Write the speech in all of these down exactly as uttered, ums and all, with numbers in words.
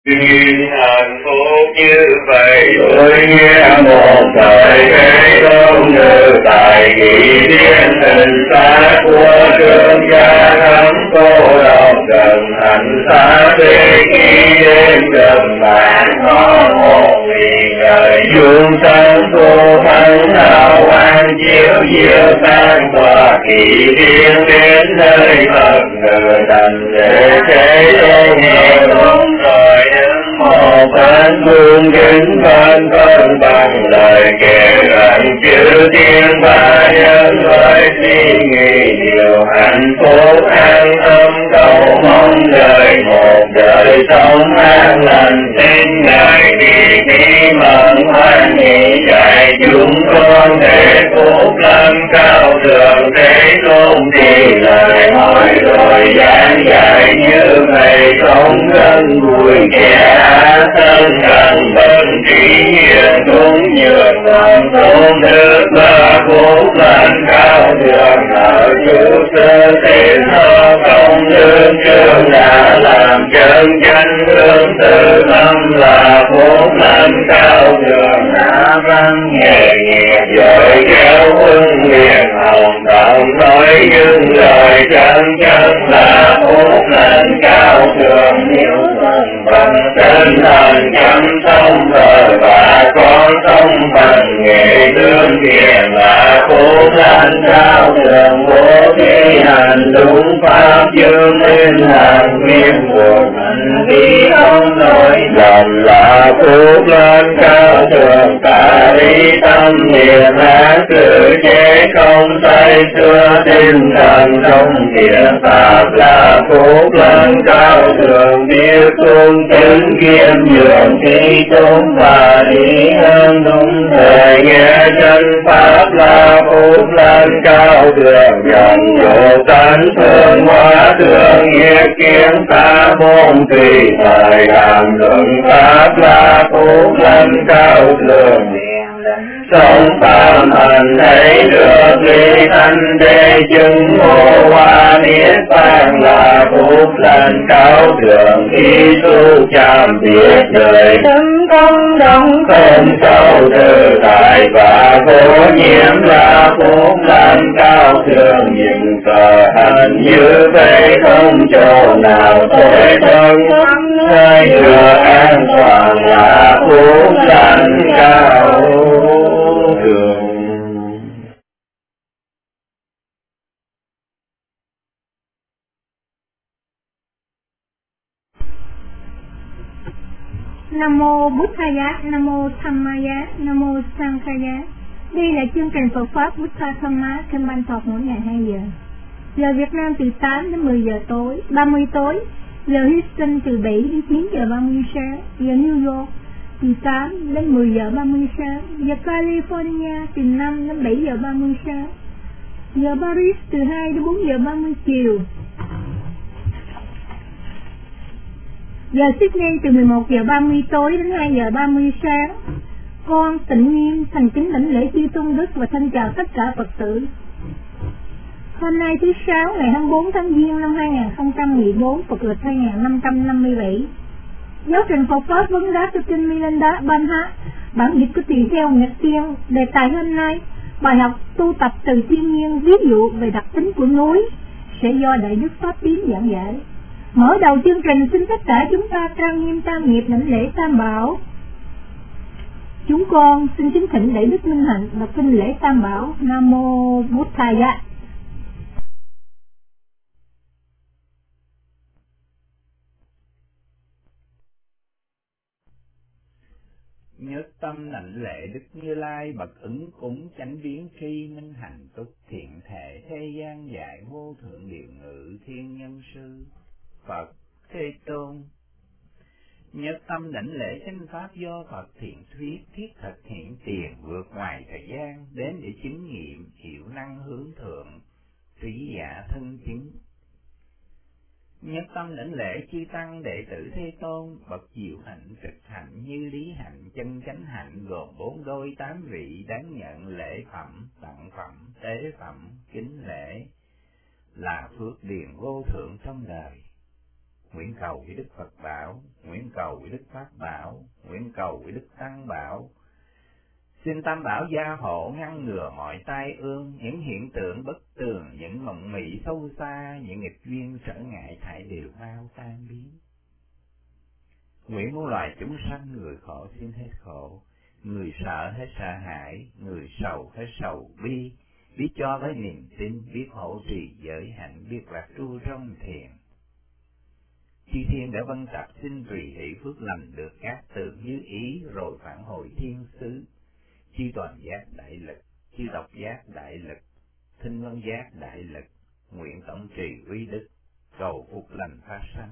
Vì hạnh phúc như vậy tôi nghe một thời thế công nữ tại kỳ thiên hình xa của trường gia thắng cô độc gần hạnh xa thế khi đêm gần bạn có một vì trời dương sáng cô thắng hào quang chiếu diệu sáng qua kỳ thiên đến nơi thật ngờ đành để thế tôn nghe đúng rồi một phán vương kính phán phân bằng lời kể rằng chữ thiên ba nhân loại suy nghĩ điều hạnh phúc an tâm cầu mong đời một đời sống an lành tin ngài vì khi mừng hoan hỷ dạy chúng con để phúc lâm cao thượng thế tôn thì lời hỏi rồi giảng dạy như vậy không gần vui kẻ thân cần bên trí hiền cũng như con tôn đức ba phúc lâm cao thượng ở chủ sơ thế thơ công lương trường đã làm chân chánh hương tự tâm là phúc lâm cao thượng đã văn nghề nghiệp giỏi kéo quân liền hồng đồng nói những lời chân chân là phúc lâm cao thượng nếu thân bằng tinh thần chăm sông đời và con sông bằng nghề lương thiện là phúc lâm cao thượng bố thí hành đúng pháp dương minh hàng nguyên của mình đi không nổi lòng là phúc lâm cao thượng ta lý tâm niệm ác cử chế không say xưa tinh thần trong thiện pháp là phúc lâm cao thượng biết tôn kính kiêm nhường thi tôn và lý hơn đúng thời nghe chân pháp là phúc lâm cao thượng dòng dỗ tánh thương hóa thương nghĩa kiến ta môn tùy thời hàm luận pháp là phúc lâm cao thượng sống tam hành thấy được lý thanh đế chứng ngộ hoa niết bàn là phúc lâm cao thượng khi tu chạm biệt đời thân công đồng không sâu tự tại và vô nhiễm là phúc lâm cao thượng những cờ hành như vậy không chỗ nào tối thân hai thừa an toàn là phúc lâm cao thượng. Nam mô Buddhaya, Nam mô Dhammaya, Nam mô Sanghaya. Đây là chương trình Phật pháp Buddha Dhamma trên ban thọ mỗi ngày hai giờ. Giờ Việt Nam từ tám đến mười giờ tối, ba mươi tối. Giờ Houston từ bảy đến chín giờ ba mươi sáng. Giờ New York từ tám đến mười giờ ba mươi sáng. Giờ California từ năm đến bảy giờ ba mươi sáng. Giờ Paris từ hai đến bốn giờ ba mươi chiều. Giờ Sydney từ mười một giờ ba mươi tối đến hai giờ ba mươi sáng. Con Tịnh Nghiêm thành kính đảnh lễ chư tôn đức và thân chào tất cả Phật tử. Hôm nay thứ sáu ngày hai mươi bốn tháng Giêng năm hai nghìn không trăm mười bốn, Phật lịch hai nghìn năm trăm năm mươi bảy. Giáo trình Phật pháp vấn đáp cho kinh Milinda Banha, bản dịch của tỳ kheo Nhật Tiên. Đề tài hôm nay bài học tu tập từ thiên nhiên, ví dụ về đặc tính của núi, sẽ do Đại Đức Pháp Tiến giảng giải. Mở đầu chương trình xin tất cả chúng ta trang nghiêm tam nghiệp đảnh lễ Tam Bảo. Chúng con xin kính thỉnh Đại Đức Minh Hạnh và kinh lễ Tam Bảo. Nam mô Buddhaya. Nhất tâm đảnh lễ Đức Như Lai bậc ứng cúng chánh biến khi minh hành túc thiện thể thế gian dạy vô thượng điều ngự thiên nhân sư Phật Thế Tôn. Nhất tâm đảnh lễ chánh pháp do Phật thiện thuyết thiết thực hiện tiền vượt ngoài thời gian đến để chứng nghiệm hiệu năng hướng thượng trí giả thân chứng. Nhất tâm đảnh lễ chư tăng đệ tử Thế Tôn bậc diệu hạnh trực hạnh như lý hạnh chân chánh hạnh gồm bốn đôi tám vị đáng nhận lễ phẩm tặng phẩm tế phẩm kính lễ là phước điền vô thượng trong đời. nguyện cầu với Đức Phật bảo, nguyện cầu với Đức Pháp bảo, nguyện cầu với Đức Tăng bảo. Xin Tam Bảo gia hộ ngăn ngừa mọi tai ương, những hiện tượng bất tường, những mộng mị sâu xa, những nghịch duyên trở ngại thải đều mau tan biến. Nguyện muôn loài chúng sanh, người khổ xin hết khổ, người sợ hết sợ hãi, người sầu hết sầu bi, biết cho với niềm tin, biết hộ trì giới hạnh, biết lạc tru trong thiền. Chư thiên đã vân tập xin tùy hỷ phước lành được các từ như ý rồi phản hồi thiên xứ. Chư toàn giác đại lực, chư độc giác đại lực, thinh vân giác đại lực, nguyện tổng trì uy đức, cầu phục lành phát sanh.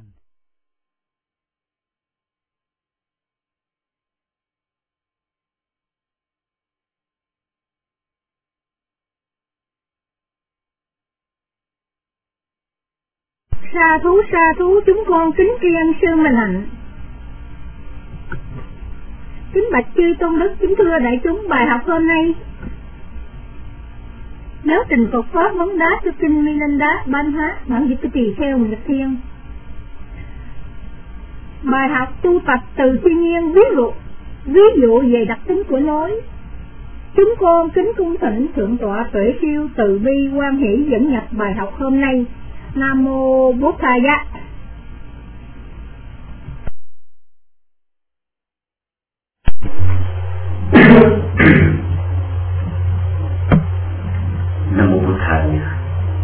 Sa thú sa thú chúng con kính tri ân sư Minh Hạnh. Kính bạch chư tôn đức, kính thưa đại chúng, bài học hôm nay nếu trình Phật pháp vấn đáp cho kinh Milinda ban hóa bản dịch của tỳ kheo Nhật Thiên. Bài học tu tập từ thiên nhiên, ví dụ ví dụ về đặc tính của lối. Chúng con kính cung thỉnh thượng tọa Tuệ Siêu từ bi quan hỷ dẫn nhập bài học hôm nay. Nam mô Bổn Thaya. Nam mô Bổn Thaya.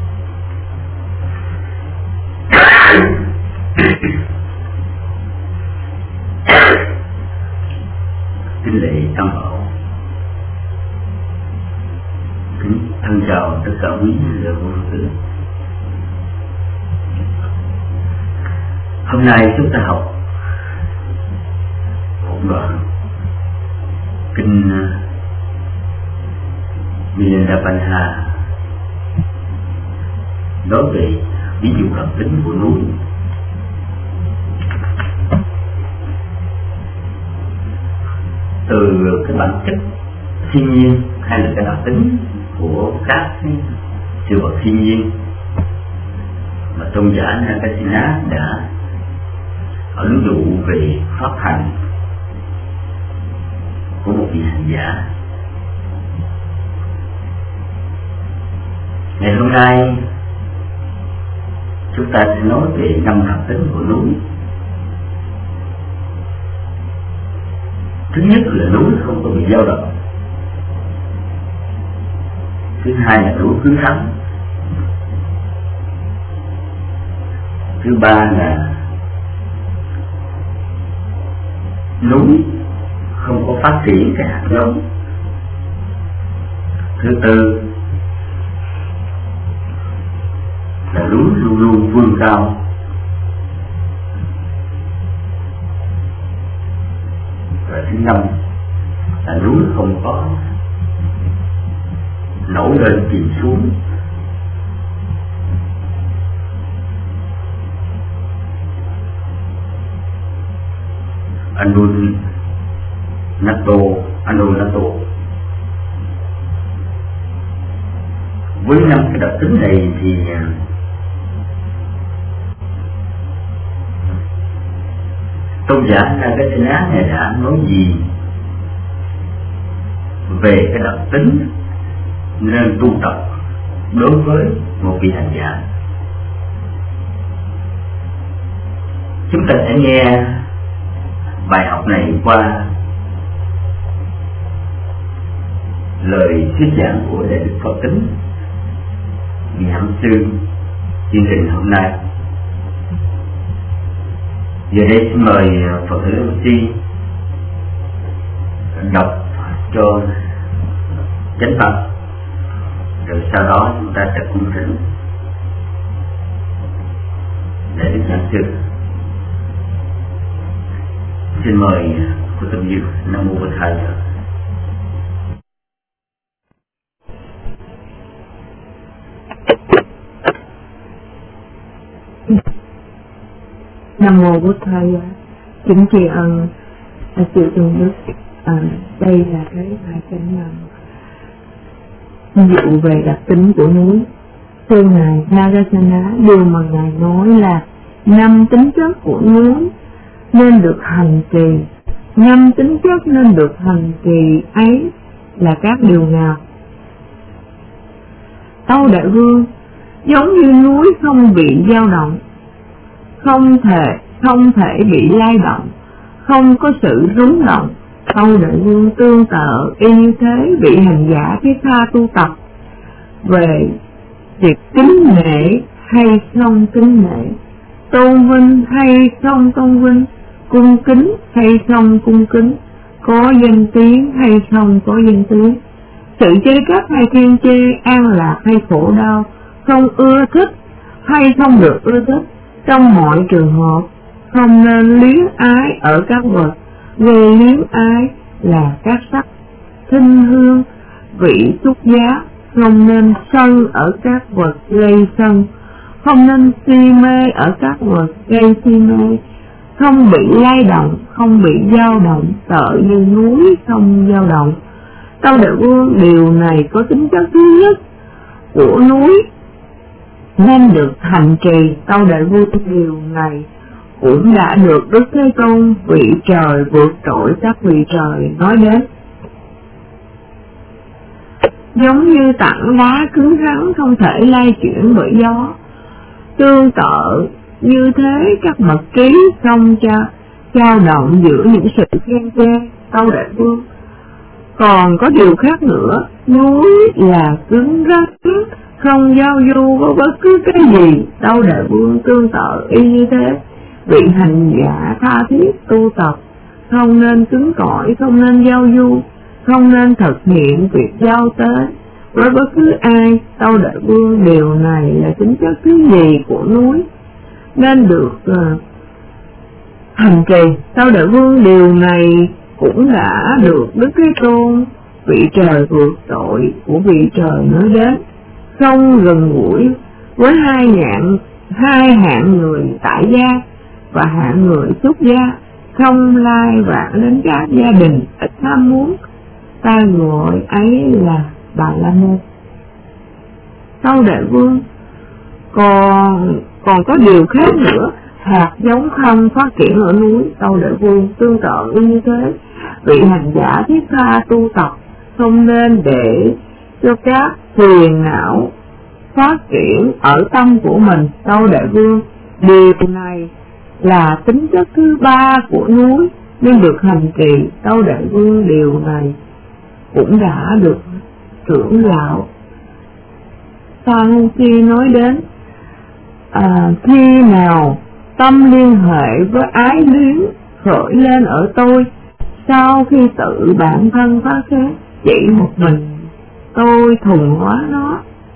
Kính lễ Tam Bảo, kính thân chào tất cả quý vị vô tử. Hôm nay chúng ta học một đoạn kinh Milinda nói về ví dụ đặc tính của núi. Từ cái bản chất thiên nhiên hay là cái đặc tính của các sự vật thiên nhiên mà tôn giả Nagasena đã ẩn dụ về pháp hành của một vị hành giả. Ngày hôm nay chúng ta sẽ nói về năm đặc tính của núi. Thứ nhất là núi không có bị dao động. Thứ hai là núi cứng rắn. Thứ ba là núi không có phát triển cái hạt giống. Thứ tư là núi luôn luôn vươn cao. Và thứ năm là núi không có nổi lên chìm xuống. Anun Nato, Anun Nato. Với năm cái đặc tính này thì tôn giả Nagasena này đã nói gì về cái đặc tính nên tu tập đối với một vị hành giả. Chúng ta sẽ nghe bài học này qua lời thuyết giảng của Đại Đức Phật Tính, vị hạnh sư chương trình hôm nay. Giờ đây xin mời Phật tử em xê đọc cho chánh pháp, rồi sau đó chúng ta sẽ cung thỉnh Đại Đức Giảng sư. Xin mời cô Tâm Diệu. Nam mô Bổn Thaya. Nam mô Bổn Thaya. Kính tri ân sự tôn đức. À, đây là cái bài kinh ví dụ về đặc tính của núi. Thưa ngài Nagasena, điều mà ngài nói là năm tính chất của núi nên được hành trì. Năm tính chất nên được hành trì ấy là các điều nào? Tâu Đại Vương, giống như núi không bị dao động, không thể không thể bị lay động, không có sự rúng động. Tâu Đại Vương tương tự y như thế vị hành giả thiết tha tu tập về việc kính nể hay không kính nể, tôn vinh hay không tôn vinh, cung kính hay không cung kính, có danh tiếng hay không có danh tiếng, sự chê trách hay khen chê, an lạc hay khổ đau, không ưa thích hay không được ưa thích, trong mọi trường hợp không nên luyến ái ở các vật. Về luyến ái là các sắc, thinh hương, vị xúc giá, không nên sân ở các vật gây sân, không nên si mê ở các vật gây si mê, không bị lay động, không bị dao động, tợ như núi không dao động. Tâu Đại Vương, điều này có tính chất thứ nhất của núi nên được hành trì. Tâu Đại Vương, điều này cũng đã được Đức Thế Tôn vị trời vượt trội các vị trời nói đến. Giống như tảng đá cứng rắn không thể lay chuyển bởi gió, tương tự như thế các bậc trí không cho dao động giữa những sự khen chê. Tâu Đại Vương, còn có điều khác nữa, núi là cứng rắn, không giao du với bất cứ cái gì. Tâu Đại Vương, tương tự y như thế vị hành giả tha thiết tu tập không nên cứng cỏi, không nên giao du, không nên thực hiện việc giao tế với bất cứ ai. Tâu Đại Vương, điều này là tính chất thứ gì của núi nên được uh, hành trì. Tâu Đại Vương, điều này cũng đã được Đức Thế Tôn vị trời vượt trội của vị trời nói đến. Không gần gũi với hai hạng hai hạng người tại gia và hạng người xuất gia, không lai vãng đến các gia đình ít ham muốn, ta gọi ấy là Bà La Môn. Tâu Đại Vương, còn còn có điều khác nữa, hạt giống không phát triển ở núi. Tâu Đại Vương, tương tự như thế vị hành giả thiết tha tu tập không nên để cho các phiền não phát triển ở tâm của mình. Tâu Đại Vương, điều này là tính chất thứ ba của núi nên được hành trì. Tâu Đại Vương, điều này cũng đã được trưởng lão Sa Ngu Chi nói đến. À, khi nào tâm liên hệ với ái luyến khởi lên ở tôi, sau khi tự bản thân phá thế, chỉ một mình tôi thuần hóa nó.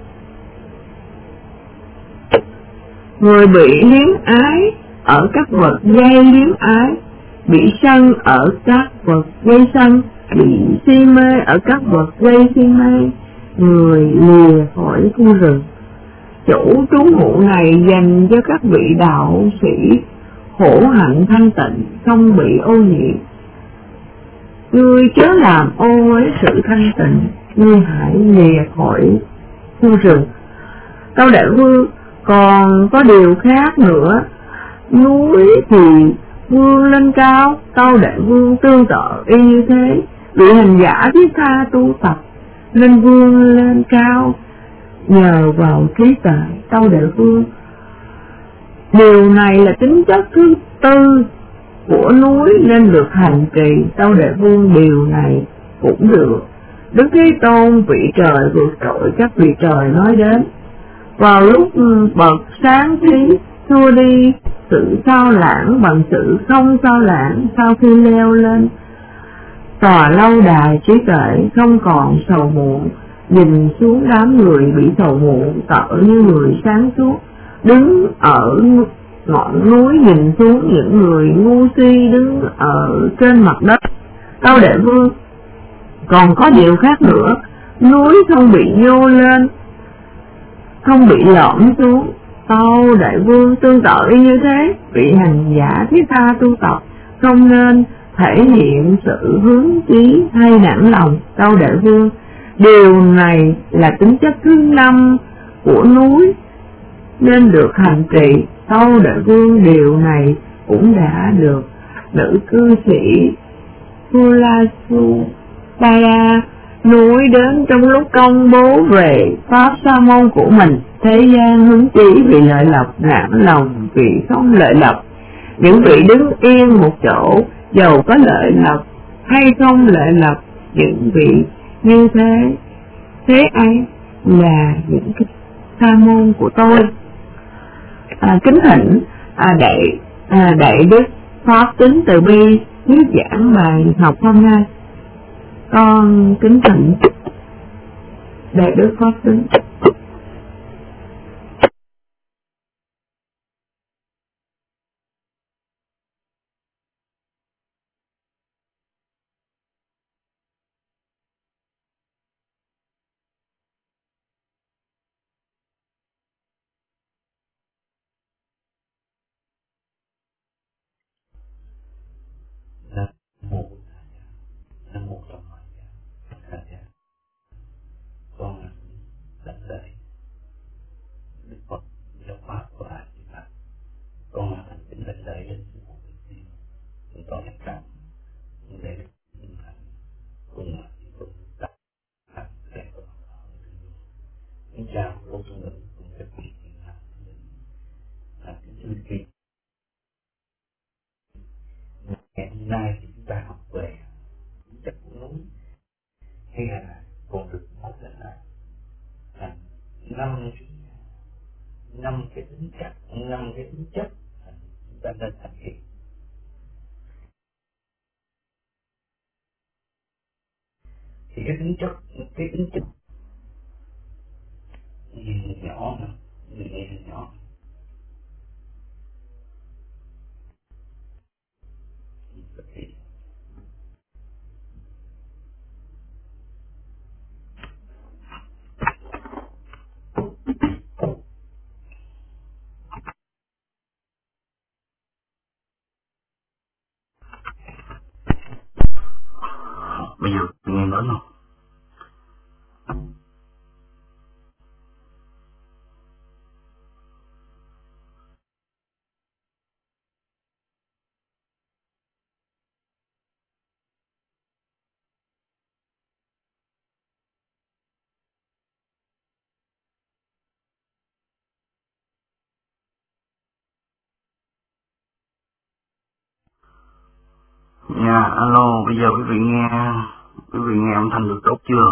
Người bị luyến ái ở các vật gây luyến ái, bị sân ở các vật gây sân, bị si mê ở các vật gây si mê, người lìa khỏi khu rừng. Chủ trú ngụ này dành cho các vị đạo sĩ khổ hạnh thanh tịnh, không bị ô nhiễm. Ngươi chớ làm ô với sự thanh tịnh, ngươi hãy lìa khỏi khu rừng. Tâu Đại Vương, còn có điều khác nữa, núi thì vươn lên cao. Tâu Đại Vương, tương tự y như thế vị hành giả thiết tha tu tập nên vươn lên cao nhờ vào trí tuệ. Tâu Đại Vương, điều này là tính chất thứ tư của núi nên được hành trì. Tâu Đại Vương, điều này cũng được Đức Thế Tôn vị trời vượt trội các vị trời nói đến. Vào lúc bậc sáng thí xua đi sự sao lãng bằng sự không sao lãng, sau khi leo lên tòa lâu đài trí tuệ không còn sầu muộn, nhìn xuống đám người bị sầu muộn tợ như người sáng suốt, đứng ở ngọn núi nhìn xuống những người ngu si đứng ở trên mặt đất. Tâu Đại Vương, còn có điều khác nữa, núi không bị nhô lên, không bị lõm xuống. Tâu Đại Vương, tương tự như thế vị hành giả thiết tha tu tập không nên thể hiện sự hướng chí hay nản lòng. Tâu Đại Vương, điều này là tính chất thứ năm của núi nên được hành trì. Tâu Đại Vương điều này cũng đã được nữ cư sĩ Sulasubaya nói đến trong lúc công bố về pháp sa môn của mình. Thế gian hứng chí vì lợi lộc, nản lòng vì không lợi lộc. Những vị đứng yên một chỗ, dầu có lợi lộc hay không lợi lộc, những vị như thế, thế ấy là những cái sa môn của tôi. À, kính thỉnh à, đại à, đại đức Pháp Tính Từ Bi thuyết giảng bài học hôm nay. Con kính thỉnh đại đức Pháp Tính. Nam mô Nam mô Tam Hải Hà Dạ. Con lãnh lễ Đức Phật giáo pháp của A Di Đà. Con thành kính lãnh lễ đến sư phụ Thích Tiên. Chúng con nhắc rằng để được thành cùng cùng tập thành để con kính chào cô tu nữ cùng các vị thiện nam là kính thưa quý. Ngày hôm nay thì chúng ta học về chất của núi, hay là còn được nói là thành năm năm cái tính chất, năm cái tính chất chúng ta nên thực hiện. Thì cái tính chất, cái tính chất nhìn nhỏ nè, nhìn nhỏ. Bây giờ nghe nói không? Dạ, alo, bây giờ quý vị nghe, quý vị nghe âm thanh được tốt chưa?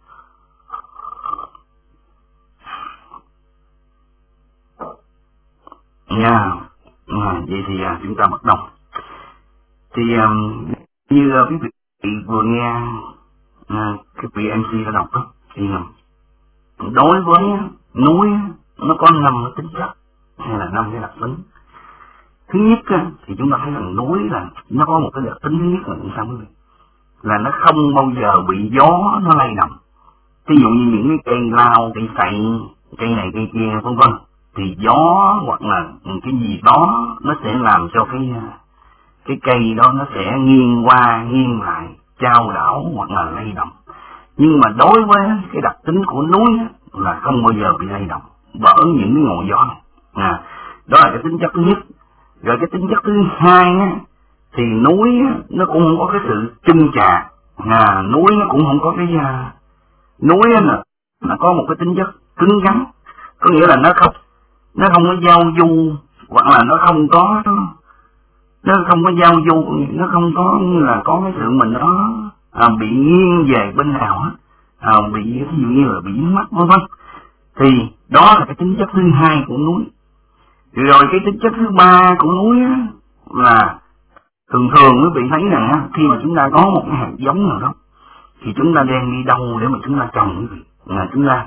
Dạ, à, vậy thì à, chúng ta bắt đầu. Thì um, như uh, quý vị vừa nghe uh, cái vị em xê đã đọc đó, thì uh, đối với núi nó có năm cái tính chất hay là năm cái đặc tính. Thứ nhất thì chúng ta thấy rằng núi là nó có một cái đặc tính thứ nhất là như sao quý vị? Là nó không bao giờ bị gió nó lay động. Ví dụ như những cái cây lao, cây sậy, cây này cây kia vân vân, thì gió hoặc là cái gì đó nó sẽ làm cho cái cái cây đó nó sẽ nghiêng qua nghiêng lại, chao đảo hoặc là lay động. Nhưng mà đối với cái đặc tính của núi là không bao giờ bị lay động bởi những cái ngọn gió này. À, đó là cái tính chất thứ nhất. Rồi cái tính chất thứ hai á, thì núi á, nó cũng không có cái sự chưng chạc, à, núi nó cũng không có cái uh, núi á, là nó có một cái tính chất cứng rắn, có nghĩa là nó không nó không có giao du hoặc là nó không có nó không có giao du, nó không có là có cái sự mình nó à, bị nghiêng về bên nào á, à, bị ví dụ như là bị mắc vân vân. Thì đó là cái tính chất thứ hai của núi. Rồi cái tính chất thứ ba của núi á, là thường thường quý vị thấy rằng á, khi mà chúng ta có một cái hạt giống nào đó thì chúng ta đem đi đâu để mà chúng ta trồng quý vị? Là chúng ta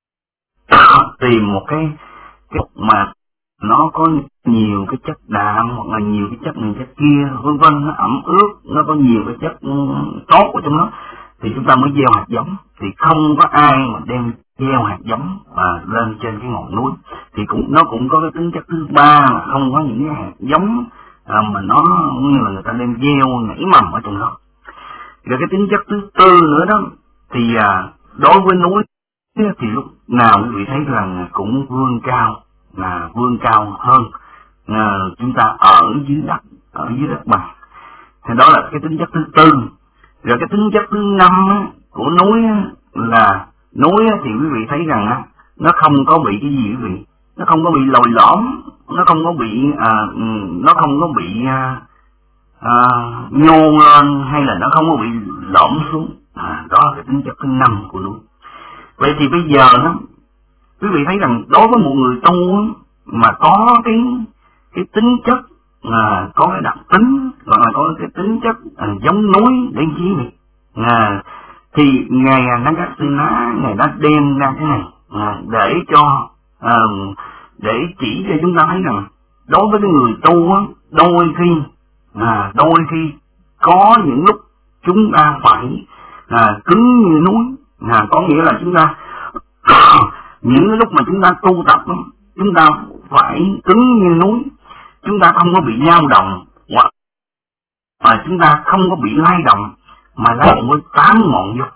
tìm một cái cái mà nó có nhiều cái chất đạm hoặc là nhiều cái chất này chất kia vân vân, nó ẩm ướt, nó có nhiều cái chất tốt ở trong đó thì chúng ta mới gieo hạt giống. Thì không có ai mà đem gieo hạt giống và lên trên cái ngọn núi. Thì cũng nó cũng có cái tính chất thứ ba là không có những cái hạt giống à, mà nó như là người ta đem gieo nảy mầm ở trong đó. Rồi cái tính chất thứ tư nữa đó thì à, đối với núi thì lúc nào quý vị thấy rằng cũng vươn cao, là vươn cao hơn à, chúng ta ở dưới đất, ở dưới đất bằng. Thì đó là cái tính chất thứ tư. Rồi cái tính chất thứ năm á, của núi á, là núi á, thì quý vị thấy rằng á, nó không có bị cái gì quý vị, nó không có bị lồi lõm, nó không có bị à, nó không có bị à, à, nhô lên, hay là nó không có bị lõm xuống. À, đó là cái tính chất thứ năm của núi. Vậy thì bây giờ đó, quý vị thấy rằng đối với một người tu mà có cái cái tính chất à, có cái đặc tính hoặc là có cái tính chất à, giống núi để chi vậy, à, thì ngài Nagasena ngài đã đem ra cái này à, để cho à, để chỉ cho chúng ta thấy rằng đối với cái người tu á, đôi khi à, đôi khi có những lúc chúng ta phải à, cứng như núi, à, có nghĩa là chúng ta những lúc mà chúng ta tu tập chúng ta phải cứng như núi, chúng ta không có bị dao động hoặc mà chúng ta không có bị lay động, mà lay động với tám ngọn gió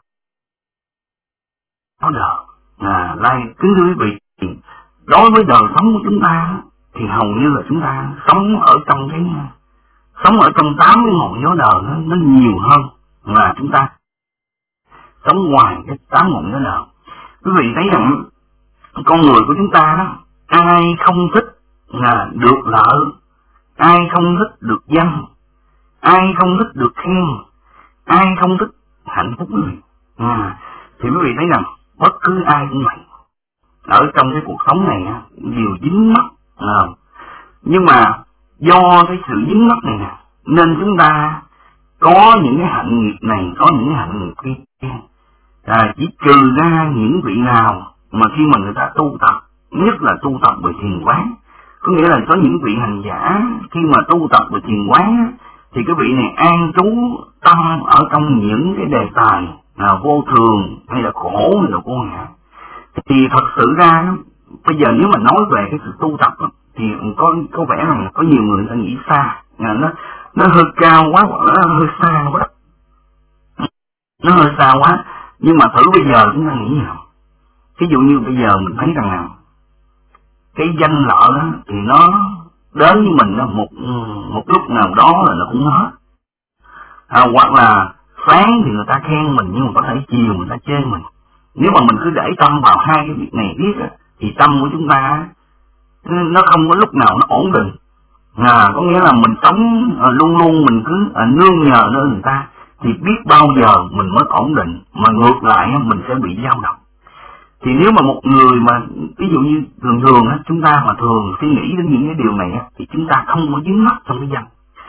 nó đời. À, lay kính thưa quý vị, đối với đời sống của chúng ta thì hầu như là chúng ta sống ở trong cái sống ở trong tám cái ngọn gió đời nó, nó nhiều hơn là chúng ta sống ngoài cái tám ngọn gió đời. Quý vị thấy rằng con người của chúng ta đó, ai không thích là được lợi, ai không thích được danh, ai không thích được khen, ai không thích hạnh phúc quý vị. À, thì quý vị thấy rằng bất cứ ai cũng vậy, ở trong cái cuộc sống này đều dính mắc. À, nhưng mà do cái sự dính mắc này nè, nên chúng ta có những cái hạnh nghiệp này, có những cái hạnh nghiệp kia. À, chỉ trừ ra những vị nào mà khi mà người ta tu tập, nhất là tu tập về thiền quán, có nghĩa là có những vị hành giả khi mà tu tập về thiền quán thì cái vị này an trú tâm ở trong những cái đề tài à, vô thường hay là khổ hay là vô ngã. Thì thật sự ra bây giờ nếu mà nói về cái sự tu tập thì có có vẻ rằng có nhiều người ta nghĩ xa, à, nó nó hơi cao quá hoặc nó hơi xa quá, nó hơi xa quá. Nhưng mà thử bây giờ chúng ta nghĩ nào, ví dụ như bây giờ mình thấy rằng nào cái danh lợi đó thì nó đến với mình đó, một một lúc nào đó là nó cũng hết. À, hoặc là sáng thì người ta khen mình nhưng mà có thể chiều người ta chê mình. Nếu mà mình cứ để tâm vào hai cái việc này biết đó, thì tâm của chúng ta nó không có lúc nào nó ổn định. À, có nghĩa là mình sống à, luôn luôn mình cứ à, nương nhờ nơi người ta thì biết bao giờ mình mới ổn định, mà ngược lại mình sẽ bị dao động. Thì nếu mà một người mà ví dụ như thường thường á, chúng ta mà thường suy nghĩ đến những cái điều này á, thì chúng ta không có dính mắc trong cái danh.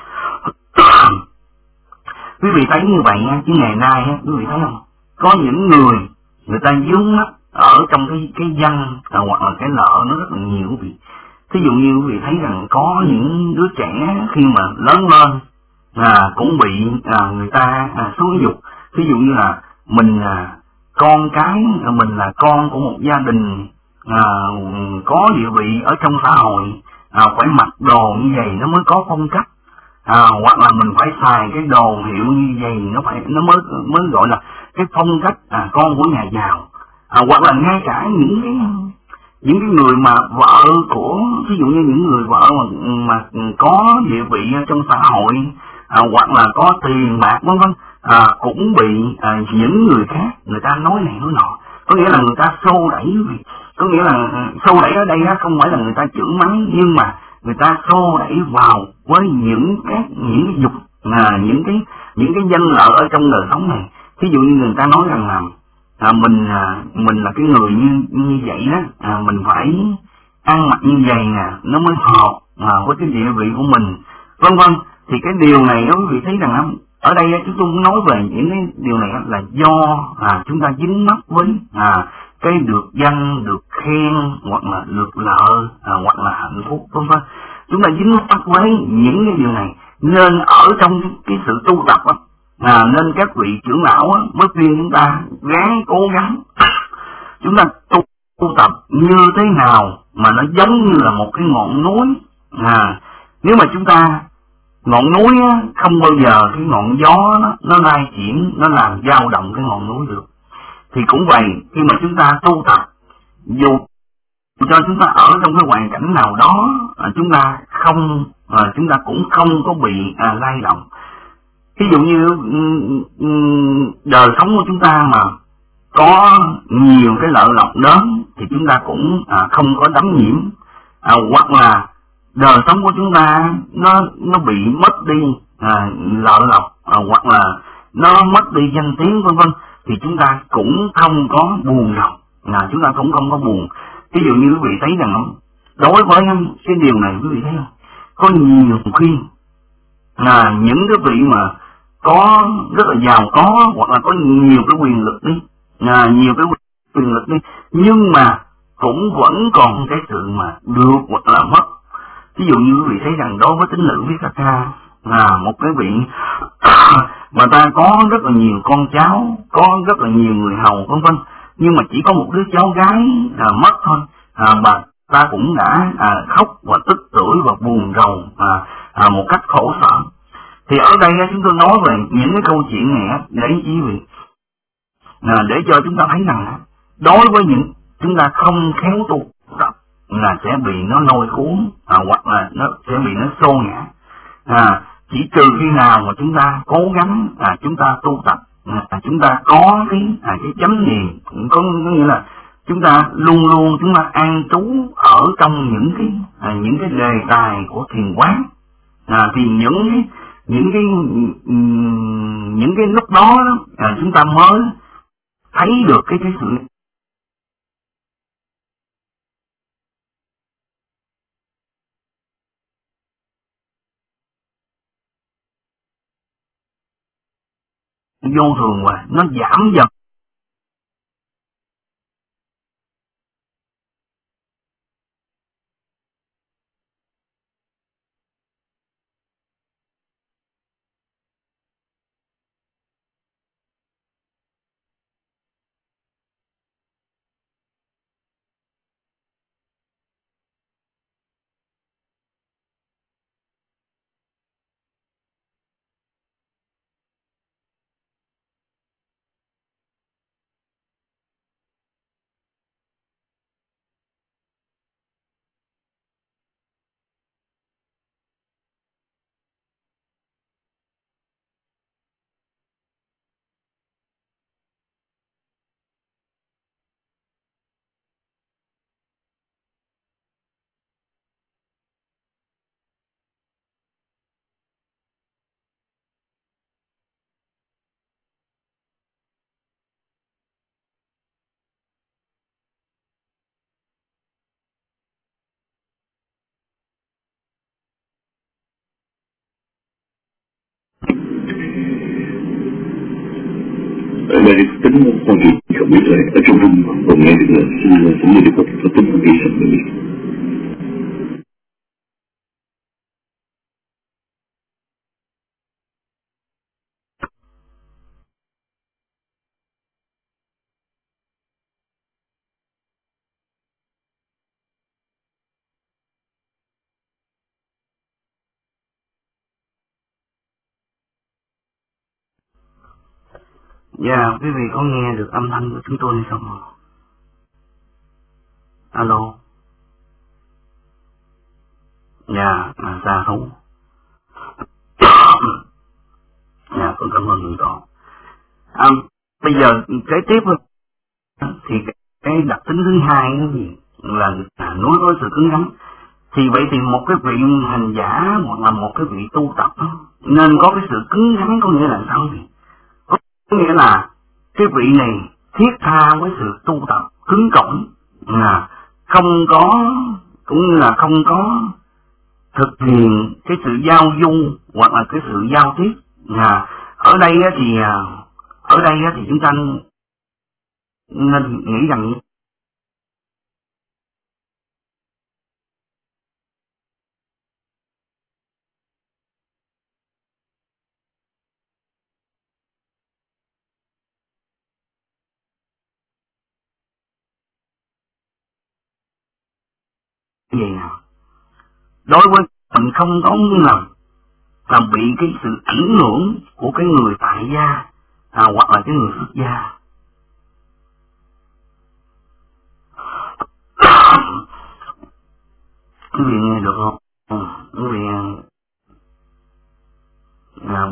Quý vị thấy như vậy nha, chứ ngày nay á, quý vị thấy không? Có những người người ta vướng mắc ở trong cái cái danh à, hoặc là cái nợ nó rất là nhiều quý vị. Thí dụ như quý vị thấy rằng có những đứa trẻ khi mà lớn lên à, cũng bị à, người ta à, xúi dục. Ví dụ như là mình à, con cái mình là con của một gia đình à, có địa vị ở trong xã hội, à, phải mặc đồ như vậy nó mới có phong cách, à, hoặc là mình phải xài cái đồ hiệu như vậy nó phải nó mới mới gọi là cái phong cách à, con của nhà giàu, à, hoặc là ngay cả những cái những cái người mà vợ của ví dụ như những người vợ mà, mà có địa vị trong xã hội, à, hoặc là có tiền bạc vân vân, à, cũng bị à, những người khác người ta nói này nói nọ. Có nghĩa là người ta xô đẩy, có nghĩa là xô đẩy ở đây không phải là người ta chửi mắng, nhưng mà người ta xô đẩy vào với những cái những cái dục, à, những cái những cái danh lợi ở trong đời sống này. Ví dụ như người ta nói rằng là à, mình à, mình là cái người như như vậy đó, à, mình phải ăn mặc như vậy nè nó mới hợp à, với cái địa vị của mình, vân vân. Thì cái điều này đó quý vị thấy rằng ở đây chúng tôi muốn nói về những cái điều này là do à, chúng ta dính mắc với à, cái được danh, được khen hoặc là được lợi, à, hoặc là hạnh phúc vân vân. Chúng ta dính mắc với những cái điều này, nên ở trong cái sự tu tập đó, à, nên các vị trưởng lão á, mới khuyên chúng ta ráng cố gắng chúng ta tu, tu tập như thế nào mà nó giống như là một cái ngọn núi. À, nếu mà chúng ta ngọn núi á, không bao giờ cái ngọn gió nó, nó lai chuyển, nó làm dao động cái ngọn núi được. Thì cũng vậy, khi mà chúng ta tu tập, dù cho chúng ta ở trong cái hoàn cảnh nào đó à, chúng ta không à, chúng ta cũng không có bị à, lay động. Ví dụ như um, đời sống của chúng ta mà có nhiều cái lợi lộc đến thì chúng ta cũng à, không có đắm nhiễm, à, hoặc là đời sống của chúng ta nó nó bị mất đi à, lợi lộc, à, hoặc là nó mất đi danh tiếng vân vân thì chúng ta cũng không có buồn lòng, à, chúng ta cũng không có buồn. Ví dụ như quý vị thấy rằng đối với cái điều này quý vị thấy không, có nhiều khi là những cái vị mà có rất là giàu có hoặc là có nhiều cái quyền lực đi, à, nhiều cái quyền lực đi, nhưng mà cũng vẫn còn cái sự mà được hoặc là mất. Ví dụ như quý vị thấy rằng đối với tín nữ Visakha là một cái vị mà ta có rất là nhiều con cháu, có rất là nhiều người hầu vân vân, nhưng mà chỉ có một đứa cháu gái à, mất thôi, à, bà ta cũng đã à, khóc và tức tưởi và buồn rầu à, à, một cách khổ sở. Thì ở đây chúng tôi nói về những cái câu chuyện này để quý vị à, để cho chúng ta thấy rằng đối với những chúng ta không khéo tu tập là sẽ bị nó lôi cuốn, à, hoặc là nó sẽ bị nó xô ngã. À, chỉ trừ khi nào mà chúng ta cố gắng à, chúng ta tu tập, à, chúng ta có cái à, cái chánh niệm, có nghĩa là chúng ta luôn luôn chúng ta an trú ở trong những cái à, những cái đề tài của thiền quán, à, thì những cái những cái những cái lúc đó à, chúng ta mới thấy được cái cái sự vô thường và nó giảm dần. Ở đây tính quan kỳ không biết là ở trong rung còn nghe được là xin cũng như được có tính quan kỳ sẵn được. Dạ, yeah, quý vị có nghe được âm thanh của chúng tôi hay không? Alo. Dạ, yeah, ra thú. Dạ, con cảm ơn người con. À, bây giờ cái tiếp thì cái đặc tính thứ hai là gì? Là nói với sự cứng rắn. Thì vậy thì một cái vị hành giả hoặc là một cái vị tu tập nên có cái sự cứng rắn, có nghĩa là sao gì? Có nghĩa là cái vị này thiết tha với sự tu tập cứng cỏi, là không có, cũng như là không có thực hiện cái sự giao du hoặc là cái sự giao tiếp. À, ở đây thì ở đây thì chúng ta nên nghĩ rằng gì nào đối với mình không có là là bị cái sự ảnh hưởng của cái người tại gia à, hoặc là cái người xuất gia. Quý vị nghe được không? Quý vị à,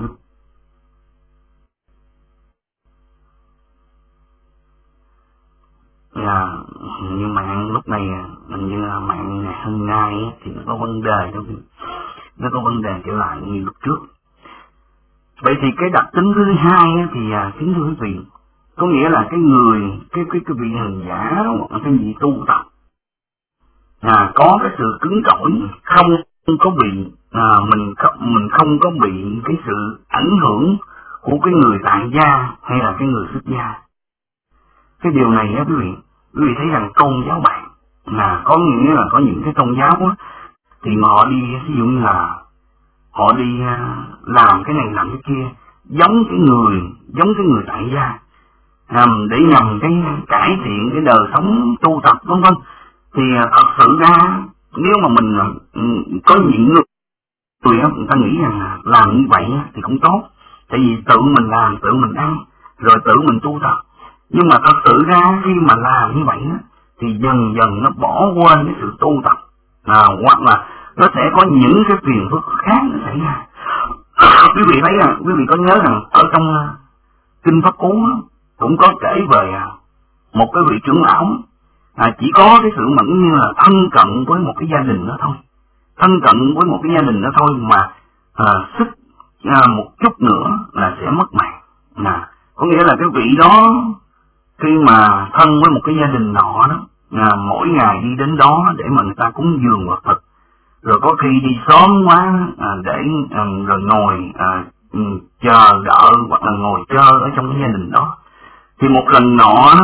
là như mạng lúc này mình như là mạng hôm nay thì nó có vấn đề đó, nó có vấn đề trở lại như lúc trước. Vậy thì cái đặc tính thứ hai thì kính thưa quý vị, có nghĩa là cái người cái cái cái vị hành giả hoặc cái vị tu tập là có cái sự cứng cỏi, không có bị à, mình mình không có bị cái sự ảnh hưởng của cái người tại gia hay là cái người xuất gia. Cái điều này á quý vị, quý vị thấy rằng tôn giáo bạn là có nghĩa là có những cái tôn giáo á, thì mà họ đi ví dụ như là họ đi làm cái này làm cái kia giống cái người giống cái người tại gia à, để nhằm cái cải thiện cái đời sống tu tập vân vân. Thì thật sự ra nếu mà mình có những người người đó, người ta nghĩ rằng làm như vậy thì cũng tốt, tại vì tự mình làm tự mình ăn rồi tự mình tu tập. Nhưng mà thật sự ra khi mà làm như vậy á, thì dần dần nó bỏ quên cái sự tu tập à, hoặc là nó sẽ có những cái phiền phức khác nó xảy ra. Quý vị thấy là quý vị có nhớ rằng ở trong uh, kinh Pháp Cú cũng có kể về uh, một cái vị trưởng lão à, chỉ có cái sự mẫn như là thân cận với một cái gia đình đó thôi, thân cận với một cái gia đình đó thôi mà uh, sức uh, một chút nữa là sẽ mất mạng. À, có nghĩa là cái vị đó khi mà thân với một cái gia đình nọ đó, à, mỗi ngày đi đến đó để mà người ta cúng dường vật thực, rồi có khi đi sớm quá à, để à, rồi ngồi à, chờ đợi hoặc là ngồi chơi ở trong cái gia đình đó. Thì một lần nọ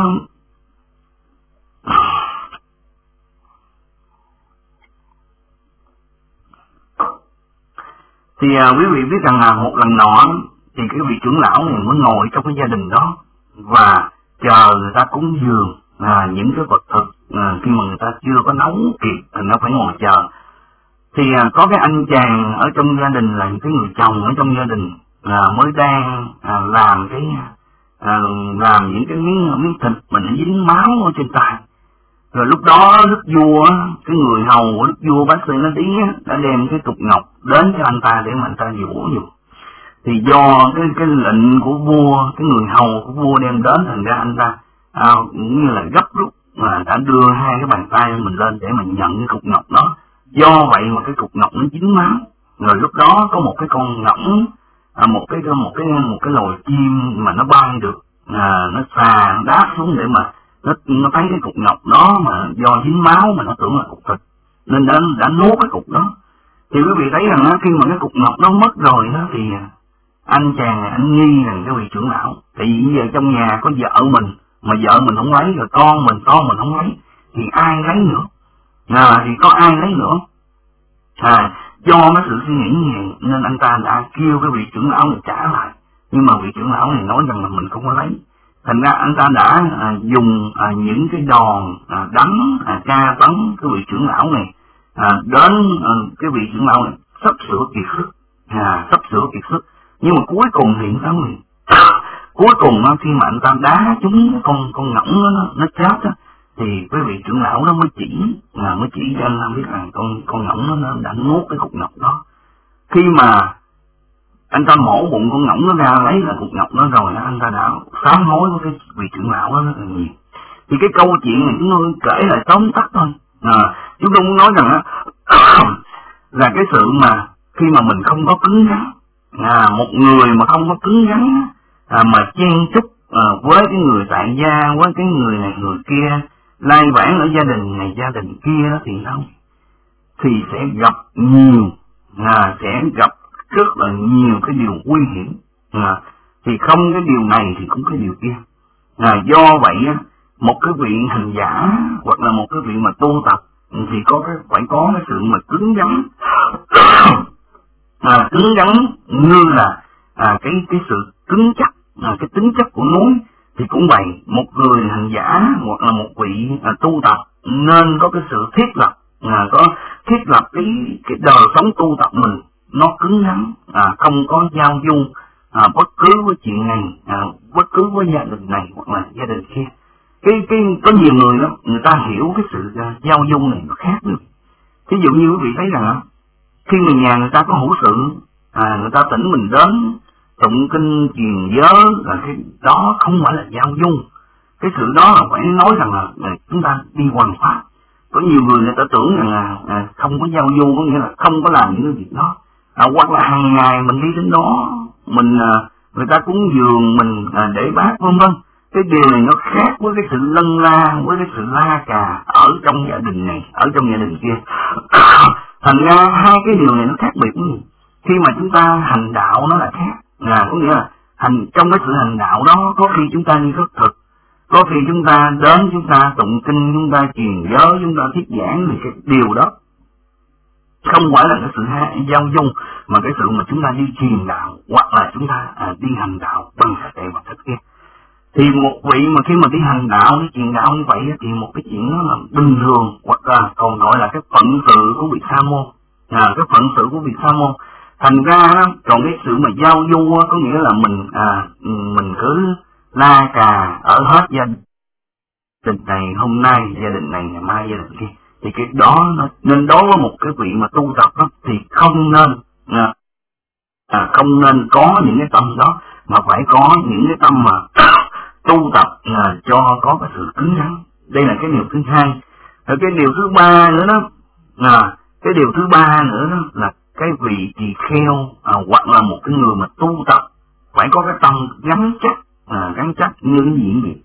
thì à, quý vị biết rằng là một lần nọ thì cái vị trưởng lão này mới ngồi trong cái gia đình đó và chờ người ta cúng dường à, những cái vật thực à, khi mà người ta chưa có nấu kịp thì nó phải ngồi chờ. Thì à, có cái anh chàng ở trong gia đình là những cái người chồng ở trong gia đình à, mới đang à, làm cái à, làm những cái miếng miếng thịt mà nó dính máu ở trên tay. Rồi lúc đó đức vua, cái người hầu của đức vua bác sĩ nó tí đã đem cái cục ngọc đến cho anh ta để mà anh ta dỗ dùm. Thì do cái cái lệnh của vua, cái người hầu của vua đem đến, thành ra anh ta à, cũng như là gấp rút mà đã đưa hai cái bàn tay mình lên để mà nhận cái cục ngọc đó. Do vậy mà cái cục ngọc nó dính máu. Rồi lúc đó có một cái con ngỗng, à, một cái một cái một cái loài chim mà nó bay được, à, nó xà đáp xuống để mà nó nó thấy cái cục ngọc đó mà do dính máu mà nó tưởng là cục thịt nên đã đã nuốt cái cục đó. Thì quý vị thấy rằng đó, khi mà cái cục ngọc nó mất rồi đó thì anh chàng này anh nghi rằng cái vị trưởng lão, tại vì bây giờ trong nhà có vợ mình mà vợ mình không lấy, rồi con mình con mình không lấy thì ai lấy nữa, à, thì có ai lấy nữa. À, do cái sự suy nghĩ như vậy nên anh ta đã kêu cái vị trưởng lão này trả lại, nhưng mà vị trưởng lão này nói rằng là mình không có lấy. Thành ra anh ta đã à, dùng à, những cái đòn à, đánh à, tra tấn cái vị trưởng lão này à, đến à, cái vị trưởng lão này sắp sửa kiệt sức, à, sắp sửa kiệt sức. Nhưng mà cuối cùng thì sao mình cuối cùng khi mà anh ta đá trúng con con ngỗng nó nó chết đó, thì cái vị trưởng lão nó mới chỉ là mới chỉ cho anh biết rằng con con ngỗng nó, nó đã nuốt cái cục ngọc đó. Khi mà anh ta mổ bụng con ngỗng nó ra lấy là cục ngọc đó rồi, anh ta đã sám hối với cái vị trưởng lão đó rất là nhiều. Thì cái câu chuyện này chúng tôi kể lại tóm tắt thôi. À, chúng tôi muốn nói rằng á là cái sự mà khi mà mình không có cứng rắn, à, một người mà không có cứng rắn à, mà chen chúc à, với cái người tại gia, với cái người này người kia, lai vãng ở gia đình này gia đình kia đó thì đâu thì sẽ gặp nhiều à, sẽ gặp rất là nhiều cái điều nguy hiểm. À, thì không cái điều này thì cũng cái điều kia. À, do vậy á, một cái vị hành giả hoặc là một cái vị mà tu tập thì có cái phải có cái sự mà cứng rắn, à, cứng rắn như là à, cái cái sự cứng chắc, à, cái tính chất của núi. Thì cũng vậy, một người hành giả hoặc là một vị à, tu tập nên có cái sự thiết lập, à, có thiết lập cái cái đời sống tu tập mình nó cứng rắn, à, không có giao du à, bất cứ với chuyện này, à, bất cứ với gia đình này hoặc là gia đình kia. Cái cái có nhiều người đó, người ta hiểu cái sự uh, giao du này nó khác nữa. Ví dụ như quý vị thấy rằng khi người nhà người ta có hữu sự, à, người ta tỉnh mình đến tụng kinh truyền giới, là cái đó không phải là giao du. Cái sự đó là phải nói rằng là, là chúng ta đi hoàn pháp. Có nhiều người người ta tưởng rằng là à, không có giao du, có nghĩa là không có làm những cái việc đó, à, hoặc là hàng ngày mình đi đến đó, mình à, người ta cúng dường mình à, để bác vân vân. Cái điều này nó khác với cái sự lân la, với cái sự la cà ở trong gia đình này, ở trong gia đình kia. Thành ra hai cái điều này nó khác biệt. Khi mà chúng ta hành đạo nó là khác, à, có nghĩa là hành trong cái sự hành đạo đó, có khi chúng ta đi khất thực, có khi chúng ta đến chúng ta tụng kinh, chúng ta truyền giới, chúng ta thuyết giảng, thì cái điều đó không phải là cái sự giao dung, mà cái sự mà chúng ta đi truyền đạo, hoặc là chúng ta à, đi hành đạo bằng cách này bằng cách kia. Thì một vị mà khi mà đi hành đạo, đi truyền đạo như vậy thì một cái chuyện đó là bình thường, hoặc là còn gọi là cái phận sự của vị sa môn, à, cái phận sự của vị sa môn. Thành ra còn cái sự mà giao du có nghĩa là mình à, mình cứ la cà ở hết gia đình này hôm nay, gia đình này ngày mai, gia đình kia, thì cái đó nó, nên đối với một cái vị mà tu tập đó, thì không nên à, à, không nên có những cái tâm đó, mà phải có những cái tâm mà tu tập à, cho có cái sự cứng rắn. Đây là cái điều thứ hai. Rồi cái điều thứ ba nữa đó, à, cái điều thứ ba nữa đó là cái vị tỳ kheo à, hoặc là một cái người mà tu tập phải có cái tâm gắn chắc, à, gắn chắc như cái gì vậy?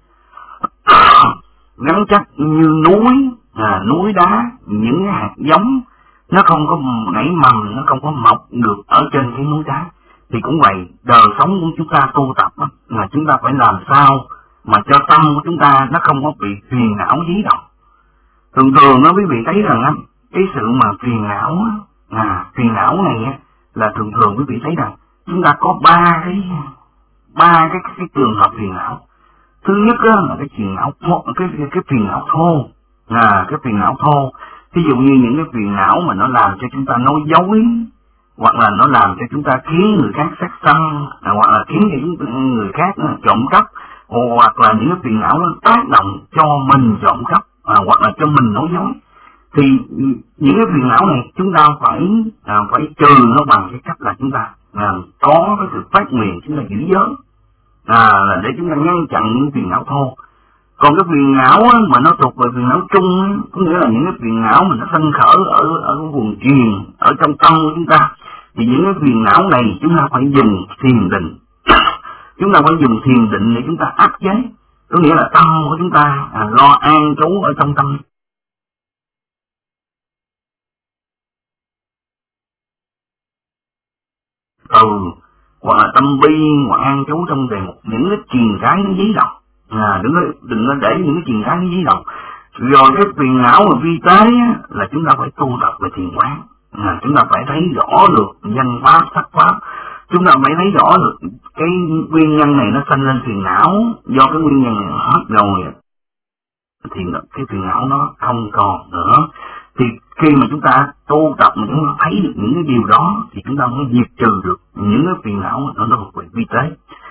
Gắn chắc như núi, à, núi đá, những cái hạt giống nó không có nảy mầm, nó không có mọc được ở trên cái núi đá. Thì cũng vậy, đời sống của chúng ta tu tập đó, là chúng ta phải làm sao mà cho tâm của chúng ta nó không có bị phiền não dí động. Thường thường đó quý vị thấy rằng á, cái sự mà phiền não á, à, phiền não này á, là thường thường quý vị thấy rằng chúng ta có ba cái ba cái, cái trường hợp phiền não. Thứ nhất á, là cái phiền não thô, cái cái, cái phiền não thô, à, cái phiền não thô. Ví dụ như những cái phiền não mà nó làm cho chúng ta nói dối, hoặc là nó làm cho chúng ta khiến người khác sát sanh, à, hoặc là khiến cho người khác à, trộm cắp, hoặc là những cái phiền não nó tác động cho mình trộm cắp, à, hoặc là cho mình nói dối. Thì những cái phiền não này chúng ta phải à, phải trừ nó bằng cái cách là chúng ta à, có cái sự phát nguyện, chúng ta giữ giới, à, là để chúng ta ngăn chặn những phiền não thô. Còn cái phiền não á, mà nó thuộc về phiền não chung á, có nghĩa là những cái phiền não mà nó sanh khởi ở ở cái vùng truyền, ở trong tâm của chúng ta, thì những cái phiền não này chúng ta phải dùng thiền định. Chúng ta phải dùng thiền định để chúng ta áp chế, có nghĩa là tâm của chúng ta à, lo an trú ở trong tâm. Ừ, hoặc là tâm bi, hoặc an trú trong đề mục những cái truyền cái nó dí động. À, đừng có đừng có để những cái truyền cái nó dí động. Rồi cái phiền não mà vi tế á, là chúng ta phải tu tập về thiền quán. À, chúng ta phải thấy rõ được danh pháp, sắc pháp. Chúng ta phải thấy rõ được cái nguyên nhân này nó sanh lên phiền não, do cái nguyên nhân này nó hết rồi thì cái phiền não nó không còn nữa. Thì khi mà chúng ta tu tập mà chúng ta thấy được những cái điều đó thì chúng ta mới diệt trừ được những cái phiền não nó nó thuộc về vi tế.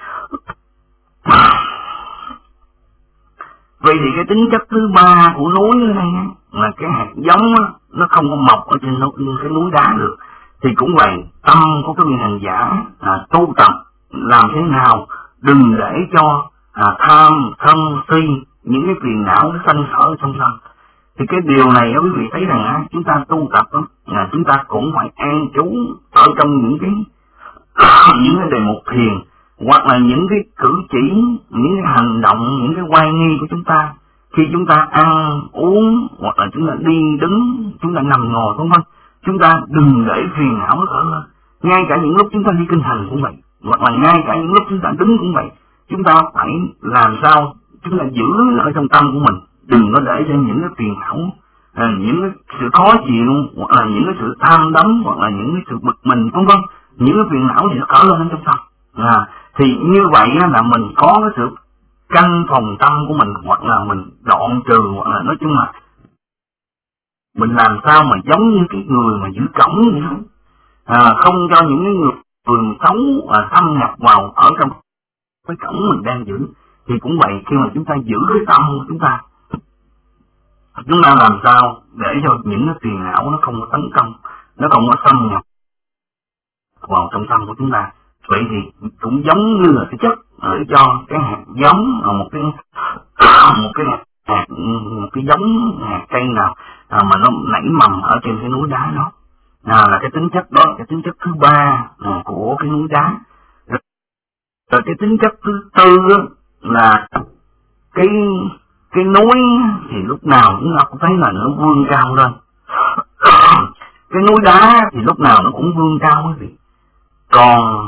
Vậy thì cái tính chất thứ ba của núi ở đây là cái hạt giống á, nó không có mọc ở trên cái núi đá được. Thì cũng vậy, tâm của cái vị hành giả à, tu tập làm thế nào đừng để cho à, tham, sân, si, những cái phiền não nó sanh khởi trong tâm. Thì cái điều này quý vị thấy rằng á, chúng ta tu tập đó, là chúng ta cũng phải an trú ở trong những cái những cái đề mục thiền, hoặc là những cái cử chỉ, những cái hành động, những cái oai nghi của chúng ta khi chúng ta ăn uống, hoặc là chúng ta đi đứng, chúng ta nằm ngồi vân vân. Chúng ta đừng để phiền não nó khởi lên. Ngay cả những lúc chúng ta đi kinh hành cũng vậy, hoặc là ngay cả những lúc chúng ta đứng cũng vậy. Chúng ta phải làm sao chúng ta giữ ở trong tâm của mình, đừng có để cho những cái phiền não, à, những cái sự khó chịu, hoặc là những cái sự tham đắm, hoặc là những cái sự bực mình vân vân, những cái phiền não thì nó khởi lên trong tâm. À, thì như vậy là mình có cái sự canh phòng tâm của mình, hoặc là mình đoạn trừ, hoặc là nói chung là mình làm sao mà giống như cái người mà giữ cổng vậy đó, à, không cho những cái người vườn xấu à, xâm nhập vào ở trong cái cổng mình đang giữ. Thì cũng vậy, khi mà chúng ta giữ cái tâm của chúng ta chúng ta làm sao để cho những cái phiền não nó không có tấn công, nó không có xâm nhập vào trong tâm của chúng ta. Vậy thì cũng giống như là cái chất ở cho cái hạt giống ở một cái một cái hạt một cái giống hạt cây nào à, mà nó nảy mầm ở trên cái núi đá đó, à, là cái tính chất đó, cái tính chất thứ ba à, của cái núi đá. Rồi, rồi cái tính chất thứ tư là cái cái núi thì lúc nào chúng ta cũng thấy là nó vươn cao lên. Cái núi đá thì lúc nào nó cũng vươn cao quý vị. Còn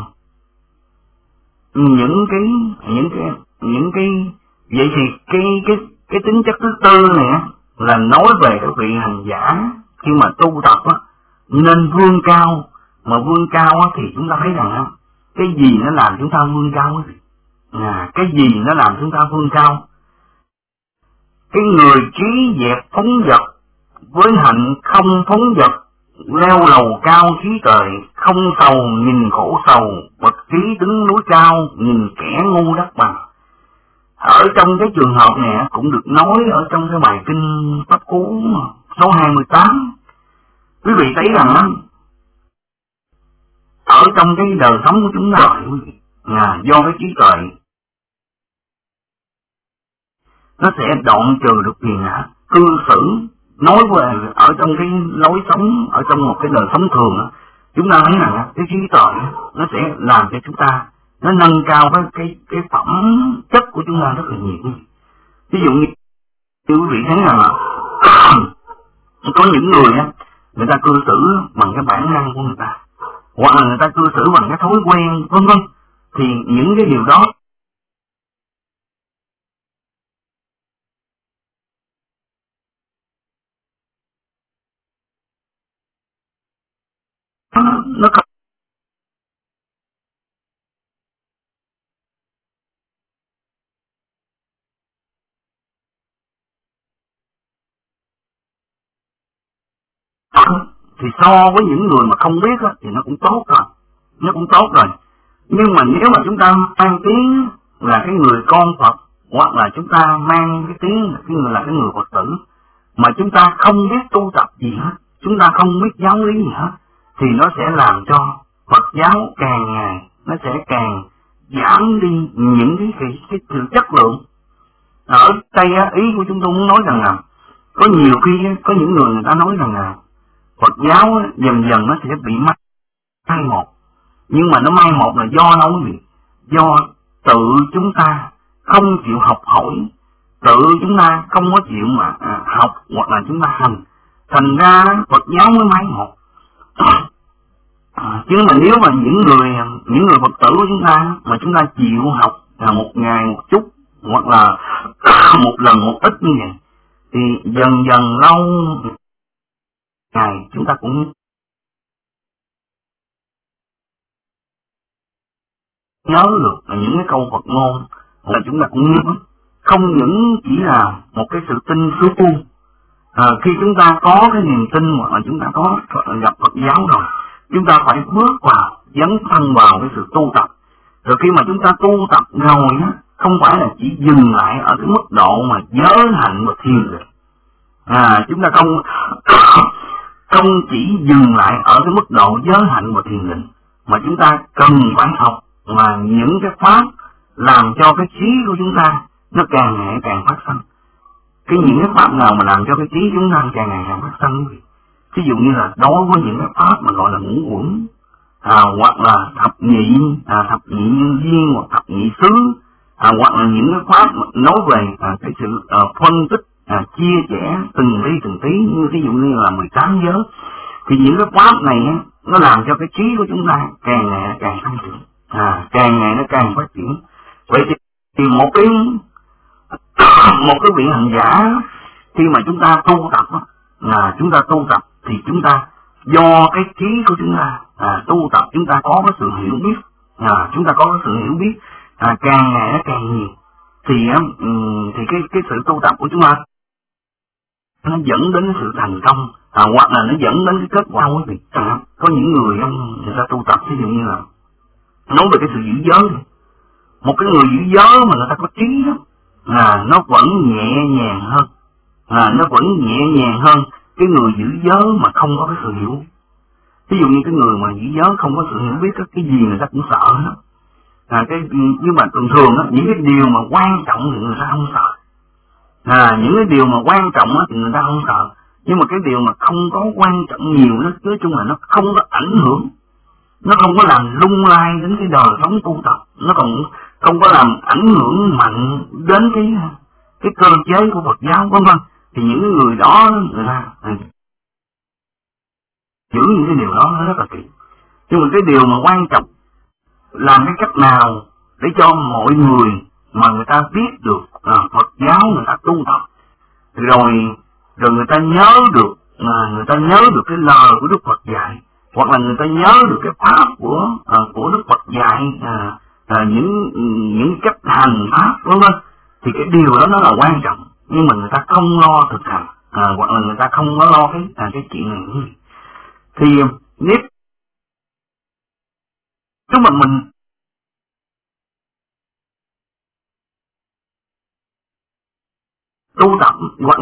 những cái những cái những cái vậy thì cái cái cái tính chất thứ tư này là nói về cái vị hành giả khi mà tu tập á, nên vươn cao. Mà vươn cao á, thì chúng ta thấy rằng á, cái gì nó làm chúng ta vươn cao quý vị? À, cái gì nó làm chúng ta vươn cao? Cái người trí dẹp phóng dật với hạnh không phóng dật, leo lầu cao trí trời, không sầu nhìn khổ sầu, bậc trí đứng núi cao, nhìn kẻ ngu đắc bằng. Ở trong cái trường hợp này cũng được nói ở trong cái bài kinh Pháp Cú số hai mươi tám. Quý vị thấy rằng ở trong cái đời sống của chúng ta là do cái trí tuệ nó sẽ đoạn trừ được phiền não, cư xử nói về ở trong cái lối sống, ở trong một cái đời sống thường, chúng ta thấy rằng cái trí tuệ nó sẽ làm cho chúng ta nó nâng cao cái cái cái phẩm chất của chúng ta rất là nhiều. Ví dụ như quý vị thấy rằng là có những người á, người ta cư xử bằng cái bản năng của người ta, hoặc là người ta cư xử bằng cái thói quen vân vân, thì những cái điều đó nó không thì so với những người mà không biết á, thì nó cũng tốt rồi, nó cũng tốt rồi. Nhưng mà nếu mà chúng ta mang tiếng là cái người con Phật, hoặc là chúng ta mang cái tiếng là cái người là cái người Phật tử, mà chúng ta không biết tu tập gì hết, chúng ta không biết giáo lý gì hết, thì nó sẽ làm cho Phật giáo càng ngày nó sẽ càng giảm đi những cái cái, cái sự chất lượng. Ở đây ý của chúng tôi muốn nói rằng là có nhiều khi có những người người ta nói rằng là Phật giáo dần dần nó sẽ bị mai một, nhưng mà nó mai một là do đâu quý vị? Do tự chúng ta không chịu học hỏi, tự chúng ta không có chịu mà à, học hoặc là chúng ta hành, thành ra Phật giáo mới mai một. À, chứ mà nếu mà những người những người Phật tử của chúng ta mà chúng ta chịu học là một ngày một chút, hoặc là một lần một ít như vậy, thì dần dần lâu ngày chúng ta cũng nhớ được là những cái câu Phật ngôn, là chúng ta cũng nhớ. Không những chỉ là một cái sự tin suốt tu, à, khi chúng ta có cái niềm tin hoặc là chúng ta có gặp Phật giáo rồi, chúng ta phải bước vào, dấn thân vào cái sự tu tập. Rồi khi mà chúng ta tu tập rồi á, không phải là chỉ dừng lại ở cái mức độ mà giới hạnh và thiền định. À, chúng ta không không chỉ dừng lại ở cái mức độ giới hạnh và thiền định, mà chúng ta cần phải học mà những cái pháp làm cho cái trí của chúng ta nó càng ngày càng phát sinh. Cái những cái pháp nào mà làm cho cái trí chúng ta càng ngày càng phát sinh? Ví dụ như là đối với những cái pháp mà gọi là ngũ uẩn, à, hoặc là thập nhị, à, thập nhị nhân duyên hoặc thập nhị xứ, à, hoặc là những cái pháp nói về à, cái sự à, phân tích, à, chia sẻ từng tí từng tí, như ví dụ như là mười tám giới, thì những cái pháp này á, nó làm cho cái trí của chúng ta càng ngày càng tăng trưởng, à, càng ngày nó càng phát triển. Vậy thì, thì một cái một cái vị hành giả khi mà chúng ta tu tập á, là chúng ta tu tập thì chúng ta do cái trí của chúng ta à, tu tập, chúng ta có cái sự hiểu biết, à, chúng ta có cái sự hiểu biết à, càng ngày nó càng nhiều, thì um, thì cái cái sự tu tập của chúng ta nó dẫn đến sự thành công, à, hoặc là nó dẫn đến cái kết quả quý vị. À, có những người người ta tu tập ví dụ như là nói về cái sự giữ giới, một cái người giữ giới mà người ta có trí đó, là nó vẫn nhẹ nhàng hơn à, nó vẫn nhẹ nhàng hơn cái người giữ giới mà không có cái sự hiểu. Ví dụ như cái người mà giữ giới không có sự hiểu biết, cái gì người ta cũng sợ hết. À, cái nhưng mà thường thường á, những cái điều mà quan trọng thì người ta không sợ. À, những cái điều mà quan trọng á thì người ta không sợ. Nhưng mà cái điều mà không có quan trọng nhiều đó, nói chung là nó không có ảnh hưởng, nó không có làm lung lay đến cái đời sống tu tập, nó còn không có làm ảnh hưởng mạnh đến cái cái cơ chế của Phật giáo, vân vân. Thì những người đó người ta giữ những cái điều đó nó rất là kỹ. Nhưng mà cái điều mà quan trọng làm cái cách nào để cho mọi người mà người ta biết được à, Phật giáo người ta tu tập, rồi rồi người ta nhớ được à, người ta nhớ được cái lời của Đức Phật dạy, hoặc là người ta nhớ được cái pháp của à, của Đức Phật dạy, à, à, những những cách hành pháp, vân vân. Thì cái điều đó nó là quan trọng, nhưng mà người ta không lo thực hành, à, hoặc là người ta không có lo cái à, cái chuyện này. Thì nếu nếu mà mình tu tập hoặc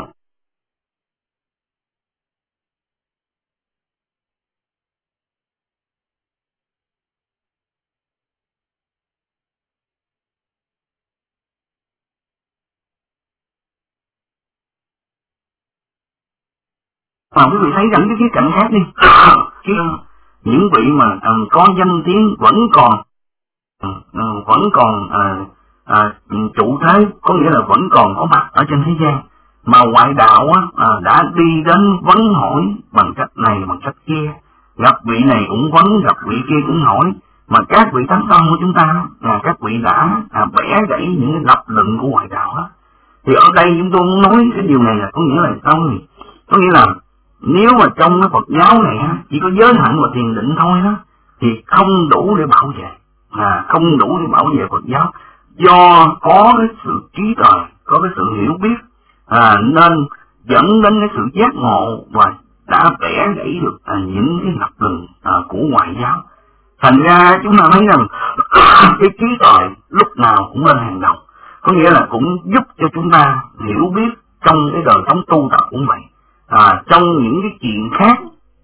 mà quý vị thấy rằng cái khía cạnh khác đi, cái, những vị mà um, có danh tiếng vẫn còn uh, vẫn còn uh, uh, trụ thế, có nghĩa là vẫn còn có mặt ở trên thế gian, mà ngoại đạo á, uh, đã đi đến vấn hỏi bằng cách này bằng cách kia, gặp vị này cũng vấn, gặp vị kia cũng hỏi, mà các vị thánh tâm của chúng ta, uh, các vị đã uh, bẻ gãy những cái lập luận của ngoại đạo đó. Thì ở đây chúng tôi muốn nói cái điều này là có nghĩa là sao nhỉ? Có nghĩa là nếu mà trong cái Phật giáo này á, chỉ có giới hạn và thiền định thôi đó, thì không đủ để bảo vệ, à, không đủ để bảo vệ Phật giáo, do có cái sự trí tuệ, có cái sự hiểu biết, à, nên dẫn đến cái sự giác ngộ và đã bẻ gãy được à, những cái lập luận à, của ngoại giáo. Thành ra chúng ta thấy rằng cái trí tuệ lúc nào cũng lên hàng đầu, có nghĩa là cũng giúp cho chúng ta hiểu biết trong cái đời sống tu tập cũng vậy. À, trong những cái chuyện khác,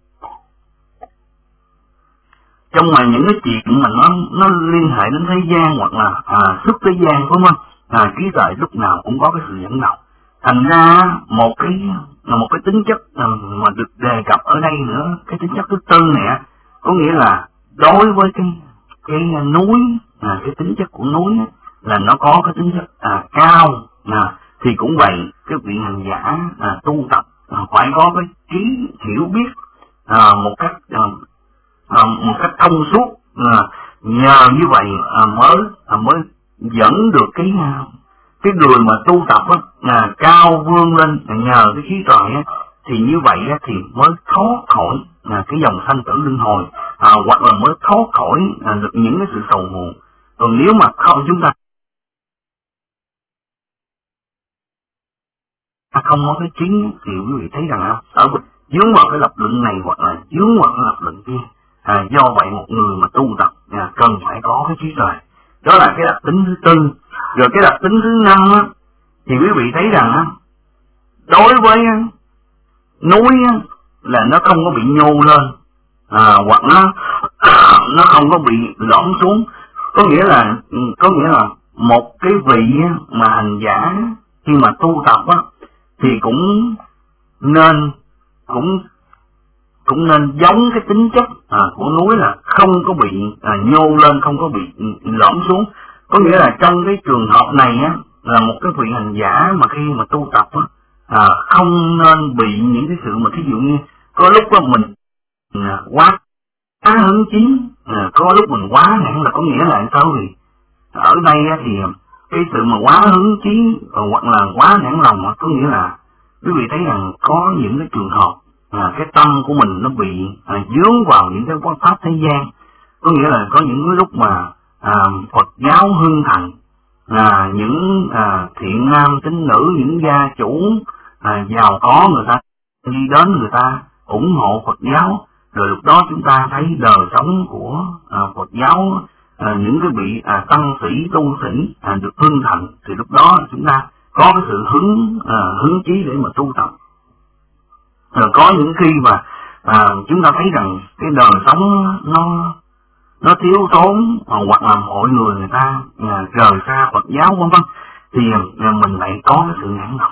trong mà những cái chuyện mà nó nó liên hệ đến thế gian hoặc là à, xuất thế gian, phải không? À, trí tuệ lúc nào cũng có cái sự dẫn đầu. Thành ra một cái một cái tính chất mà được đề cập ở đây nữa, cái tính chất thứ tư này, có nghĩa là đối với cái cái núi, à, cái tính chất của núi là nó có cái tính chất à, cao, à, thì cũng vậy, cái vị hành giả à, tu tập À, phải có cái trí hiểu biết à, một cách à, à, một cách thông suốt, à, nhờ như vậy à, mới à, mới dẫn được cái à, cái người mà tu tập á, à, cao vươn lên à, nhờ cái trí tuệ á, thì như vậy á, thì mới thoát khỏi à, cái dòng sanh tử luân hồi, à, hoặc là mới thoát khỏi à, được những cái sự sầu muộn. Còn nếu mà không chúng ta À, không có cái chính thì quý vị thấy rằng ở dướng vào cái lập luận này hoặc là dướng vào cái lập luận kia. À, do vậy một người mà tu tập à, cần phải có cái trí tuệ. Đó là cái đặc tính thứ tư. Rồi cái đặc tính thứ năm á, thì quý vị thấy rằng á, đối với á, núi á, là nó không có bị nhô lên, à, hoặc nó nó không có bị lõm xuống. Có nghĩa là có nghĩa là một cái vị á, mà hành giả khi mà tu tập á, thì cũng nên cũng cũng nên giống cái tính chất à, của núi là không có bị à, nhô lên, không có bị lõm xuống. Có nghĩa là trong cái trường hợp này á, là một cái vị hành giả mà khi mà tu tập á, à, không nên bị những cái sự mà thí dụ như có lúc đó mình à, quá quá hứng chí, à, có lúc mình quá nản, là có nghĩa là sao thì ở đây á, thì cái sự mà quá hứng chí hoặc là quá nản lòng á, có nghĩa là quý vị thấy rằng có những cái trường hợp à, cái tâm của mình nó bị à, dướng vào những cái pháp thế gian. Có nghĩa là có những cái lúc mà à, Phật giáo hưng thành, à, những à, thiện nam tín nữ, những gia chủ à, giàu có, người ta đi đến người ta ủng hộ Phật giáo, rồi lúc đó chúng ta thấy đời sống của à, Phật giáo, à, những cái vị à, tăng sĩ tu sĩ à, được hưng thành, thì lúc đó chúng ta có cái sự hứng à, hứng chí để mà tu tập. Rồi có những khi mà à, chúng ta thấy rằng cái đời sống nó nó thiếu thốn, hoặc là mọi người người ta à, rời xa Phật giáo vân vân, thì à, mình lại có cái sự nản lòng.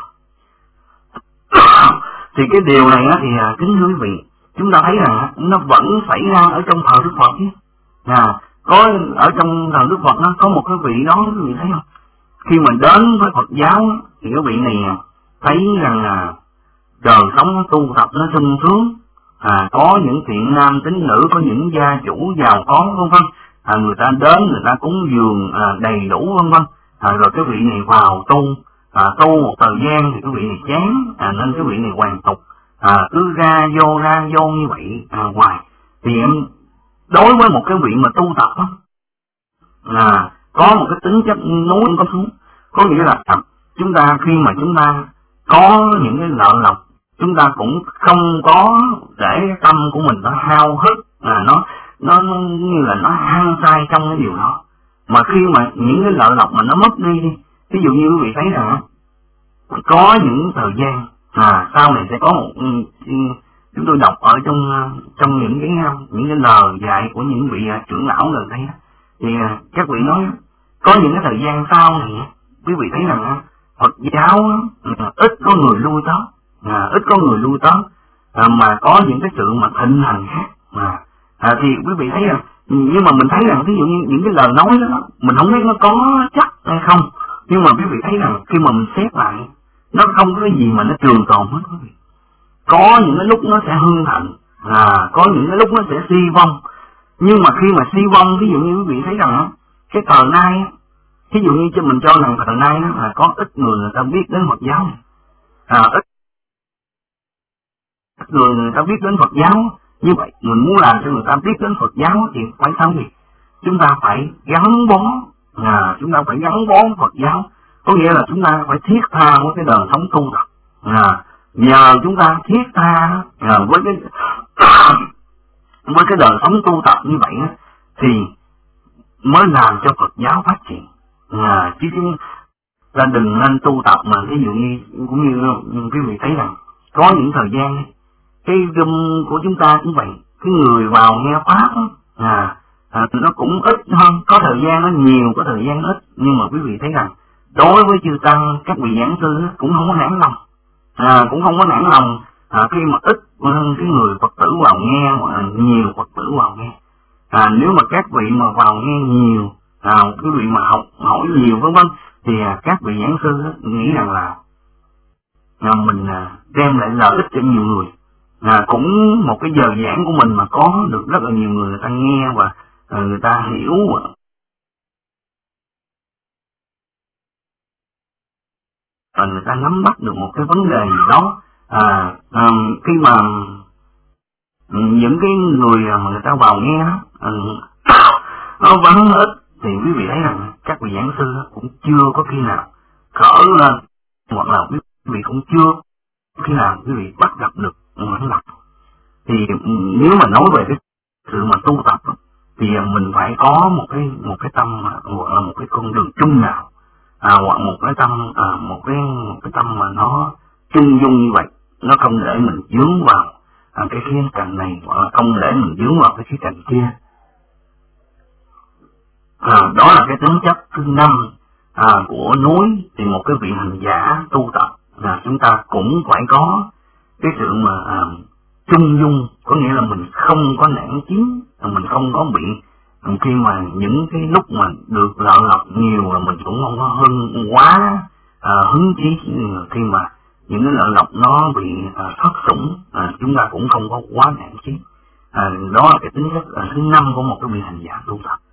Thì cái điều này á, thì à, kính thưa quý vị, chúng ta thấy rằng nó vẫn xảy ra ở trong thời Đức Phật chứ. À, có ở trong thời Đức Phật nó có một cái vị đó, quý vị thấy không? Khi mà đến với Phật giáo thì cái vị này thấy rằng là đời sống tu tập nó sung sướng, à, có những thiện nam tín nữ, có những gia chủ giàu có vân vân, à, người ta đến người ta cúng dường à, đầy đủ vân vân, à, rồi cái vị này vào tu, à, tu một thời gian thì cái vị này chán, à, nên cái vị này hoàn tục, à, cứ ra vô ra vô như vậy à, hoài. Thì em đối với một cái vị mà tu tập đó, là có một cái tính chất núi có xuống, có nghĩa là chúng ta khi mà chúng ta có những cái lợi lộc, chúng ta cũng không có để tâm của mình nó hao hức, là nó nó như là nó hăng say trong cái điều đó. Mà khi mà những cái lợi lộc mà nó mất đi đi, ví dụ như quý vị thấy rằng có những thời gian à sau này sẽ có một chúng tôi đọc ở trong trong những cái những cái lời dạy của những vị trưởng lão gần đây, thì các vị nói có những cái thời gian sau này quý vị thấy rằng Phật giáo ít có người lui tới, à, ít có người lui tới, à, mà có những cái sự mà thịnh hành khác, mà à, thì quý vị thấy rằng, nhưng mà mình thấy rằng ví dụ như những cái lời nói đó mình không biết nó có chắc hay không, nhưng mà quý vị thấy rằng khi mà mình xét lại nó không có cái gì mà nó trường tồn hết quý vị. Có những cái lúc nó sẽ hưng thịnh, à, có những cái lúc nó sẽ suy vong, nhưng mà khi mà suy vong, ví dụ như quý vị thấy rằng cái thời nay, ví dụ như cho mình cho rằng thời nay đó, là có ít người người ta biết đến Phật giáo, à, ít người người ta biết đến Phật giáo. Như vậy mình muốn làm cho người ta biết đến Phật giáo thì phải sao gì? Chúng ta phải gắn bó, à, chúng ta phải gắn bó Phật giáo, có nghĩa là chúng ta phải thiết tha với cái đời sống tu tập, à, nhờ chúng ta thiết tha à, với cái với cái đời sống tu tập như vậy á, thì mới làm cho Phật giáo phát triển, à, chứ ta đừng nên tu tập mà ví dụ như cũng như quý vị thấy rằng có những thời gian cái room của chúng ta cũng vậy, cái người vào nghe pháp á, à, à nó cũng ít hơn, có thời gian nó nhiều, có thời gian ít, nhưng mà quý vị thấy rằng đối với chư tăng, các vị giảng sư cũng không có nản lòng, à, cũng không có nản lòng à, khi mà ít cái người Phật tử vào nghe, hoặc là nhiều Phật tử vào nghe. À, nếu mà các vị mà vào nghe nhiều, à, quý vị mà học hỏi nhiều vân vân, thì à, các vị giảng sư nghĩ rằng là à, mình à, đem lại lợi ích cho nhiều người. À, cũng một cái giờ giảng của mình mà có được rất là nhiều người người ta nghe và à, người ta hiểu, và người ta nắm bắt được một cái vấn đề gì đó. À, à, khi mà những cái người mà người ta vào nghe đó, à, nó vắng ít, thì quý vị thấy rằng các vị giảng sư cũng chưa có khi nào khởi lên, hoặc là quý vị cũng chưa khi nào quý vị bắt gặp được nản lòng. Thì nếu mà nói về cái sự mà tu tập thì mình phải có một cái một cái tâm, hoặc là một cái con đường chung nào, à, hoặc một cái tâm à, một cái một cái tâm mà nó chung dung như vậy, nó không để mình dướng vào à, cái khía cạnh này, hoặc là không để mình dướng vào cái khía cạnh kia. À, đó là cái tính chất thứ năm à, của núi. Thì một cái vị hành giả tu tập là chúng ta cũng phải có cái sự mà à, chung dung, có nghĩa là mình không có nản chí, mình không có bị khi mà những cái lúc mà được lợi lộc nhiều là mình cũng không có hưng quá à, hứng chí, khi mà những cái lợi lộc nó bị à, thất sủng, à, chúng ta cũng không có quá nản chí. À, đó là cái tính chất à, thứ năm của một cái vị hành giả tu tập.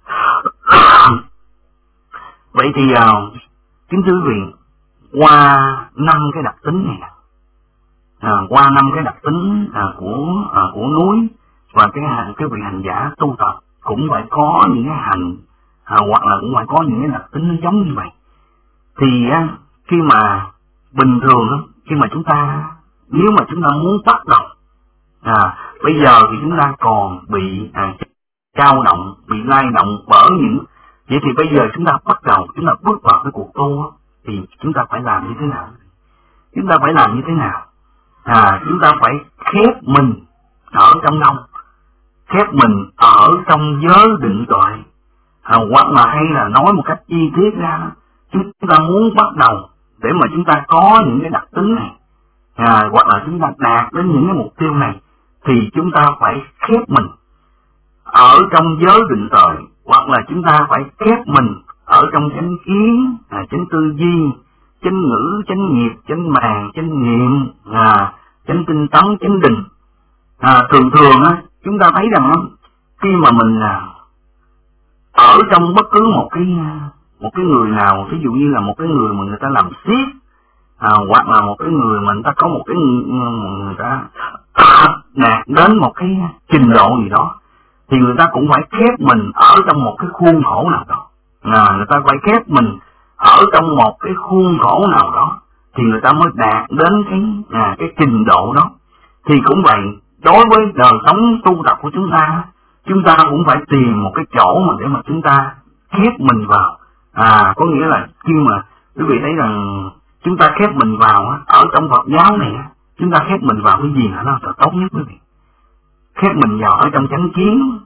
Vậy thì à, kính thưa quý vị, qua năm cái đặc tính này, à, qua năm cái đặc tính à, của à, của núi và cái cái vị hành giả tu tập cũng phải có những cái hành à, hoặc là cũng phải có những cái đặc tính nó giống như vậy. Thì á, khi mà bình thường á, khi mà chúng ta nếu mà chúng ta muốn bắt đầu à, bây giờ thì chúng ta còn bị à, dao động, bị lay động bởi những, vậy thì bây giờ chúng ta bắt đầu, chúng ta bước vào cái cuộc tu á, thì chúng ta phải làm như thế nào? Chúng ta phải làm như thế nào? À, chúng ta phải khép mình ở trong đâu? Khép mình ở trong giới định tuệ. À, hoặc là hay là nói một cách chi tiết ra, chúng ta muốn bắt đầu để mà chúng ta có những cái đặc tính này, à, hoặc là chúng ta đạt đến những cái mục tiêu này, thì chúng ta phải khép mình ở trong giới định tuệ, hoặc là chúng ta phải khép mình ở trong chánh kiến, à, chánh tư duy, chánh ngữ, chánh nghiệp, chánh màng, chánh niệm, à, chánh tinh tấn, chánh định. À, thường thường á, chúng ta thấy rằng khi mà mình à, ở trong bất cứ một cái một cái người nào, ví dụ như là một cái người mà người ta làm siết, à, hoặc là một cái người mà người ta có một cái người ta đạt đến một cái trình độ gì đó, thì người ta cũng phải khép mình ở trong một cái khuôn khổ nào đó. À, người ta phải khép mình ở trong một cái khuôn khổ nào đó thì người ta mới đạt đến cái à, cái trình độ đó. Thì cũng vậy, đối với đời sống tu tập của chúng ta, chúng ta cũng phải tìm một cái chỗ mà để mà chúng ta khép mình vào. À, có nghĩa là khi mà quý vị thấy rằng chúng ta khép mình vào ở trong Phật giáo này, chúng ta khép mình vào cái gì là nó tốt nhất quý vị? Khép mình vào ở trong chánh kiến.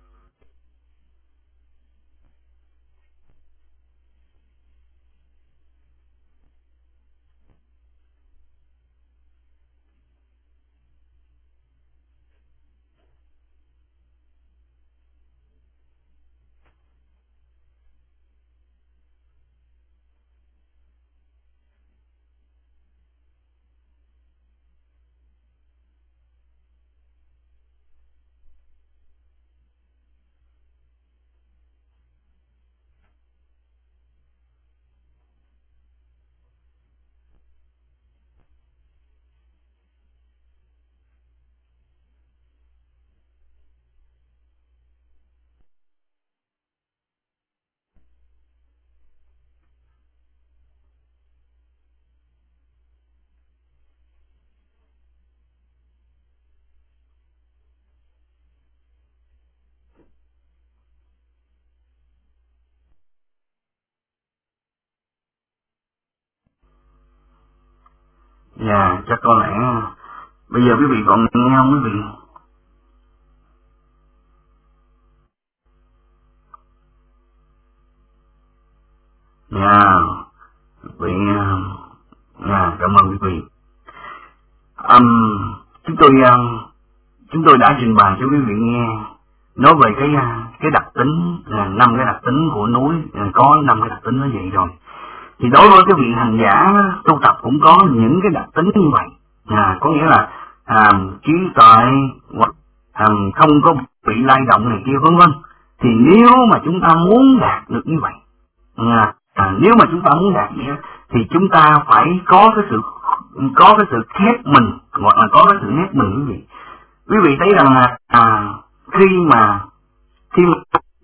Dạ, chắc có lẽ bây giờ quý vị còn nghe không quý vị? Dạ, quý vị, dạ, cảm ơn quý vị. Um, chúng tôi chúng tôi đã trình bày cho quý vị nghe nói về cái cái đặc tính là năm cái đặc tính của núi, có năm cái đặc tính nó vậy rồi. Thì đối với cái vị hành giả tu tập cũng có những cái đặc tính như vậy, à, có nghĩa là à, trí tuệ hoặc à, không có bị lay động này kia vân vân. Thì nếu mà chúng ta muốn đạt được như vậy, à, à, nếu mà chúng ta muốn đạt như vậy, thì chúng ta phải có cái sự có cái sự khép mình, hoặc là có cái sự nét mình như vậy. Quý vị thấy rằng là à, khi mà khi mà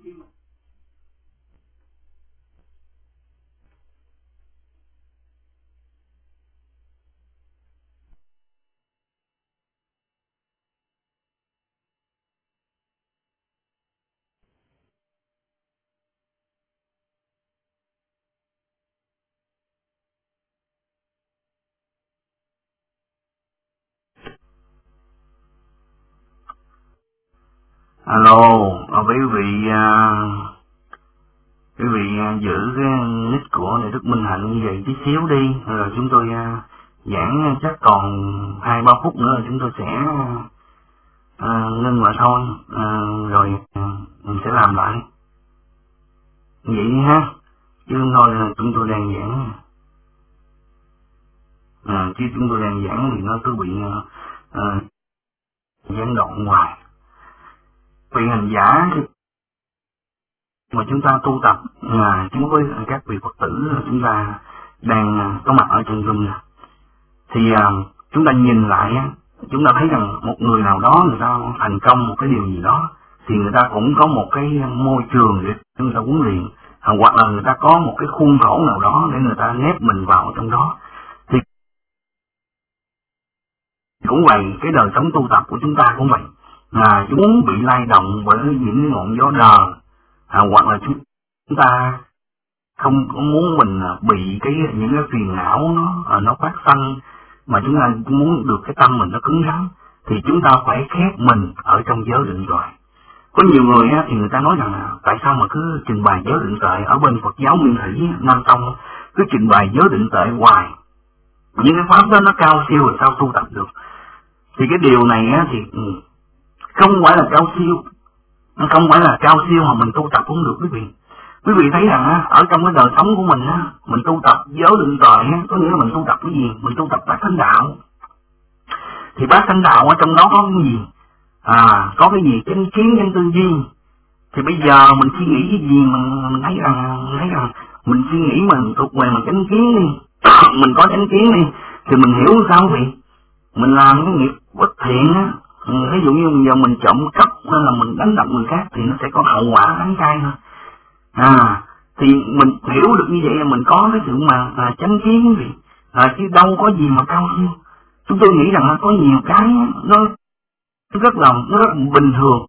alo, quý vị uh, quý vị uh, giữ cái nick của Đại Đức Minh Hạnh như vậy tí xíu đi, rồi chúng tôi uh, giảng chắc còn hai ba phút nữa chúng tôi sẽ uh, ngưng lại thôi, uh, rồi uh, mình sẽ làm lại vậy ha, chứ không thôi là chúng tôi đang giảng, uh, chứ chúng tôi đang giảng thì nó cứ bị uh, uh, gián đoạn ngoài. Vị hành giả mà chúng ta tu tập là chúng với các vị Phật tử chúng ta đang có mặt ở trong room này, thì à, chúng ta nhìn lại, chúng ta thấy rằng một người nào đó người ta thành công một cái điều gì đó, thì người ta cũng có một cái môi trường để chúng ta huấn luyện, hoặc là người ta có một cái khuôn khổ nào đó để người ta nép mình vào trong đó. Thì cũng vậy, cái đời sống tu tập của chúng ta cũng vậy, là chúng muốn bị lay động bởi những ngọn gió đời, à, hoặc là chúng ta không có muốn mình bị cái những cái phiền não nó nó phát sanh, mà chúng ta muốn được cái tâm mình nó cứng rắn, thì chúng ta phải khép mình ở trong giới định tuệ. Có nhiều người á, thì người ta nói rằng là tại sao mà cứ trình bày giới định tuệ ở bên Phật giáo Nguyên Thủy Nam Tông cứ trình bày giới định tuệ hoài, những cái pháp đó nó cao siêu rồi sao tu tập được? Thì cái điều này á, thì không phải là cao siêu, không phải là cao siêu mà mình tu tập cũng được quý vị. Quý vị thấy rằng á, ở trong cái đời sống của mình á, mình tu tập giới định tuệ á, có nghĩa là mình tu tập cái gì? Mình tu tập bát chánh đạo. Thì bát chánh đạo ở trong đó có cái gì? À, có cái gì? Chánh kiến, chánh tư duy. Thì bây giờ mình suy nghĩ cái gì mình, mình thấy rằng, thấy rằng mình suy nghĩ mình thuộc về mình chánh kiến đi, mình có chánh kiến đi, thì mình hiểu sao vậy? Mình làm cái nghiệp bất thiện á, ví dụ như bây giờ mình trộm cắp hay là mình đánh đập người khác thì nó sẽ có hậu quả đáng cay thôi. À, thì mình hiểu được như vậy là mình có cái sự mà à, chánh kiến gì, à, chứ đâu có gì mà cao siêu. Chúng tôi nghĩ rằng là có nhiều cái nó rất là nó rất bình thường,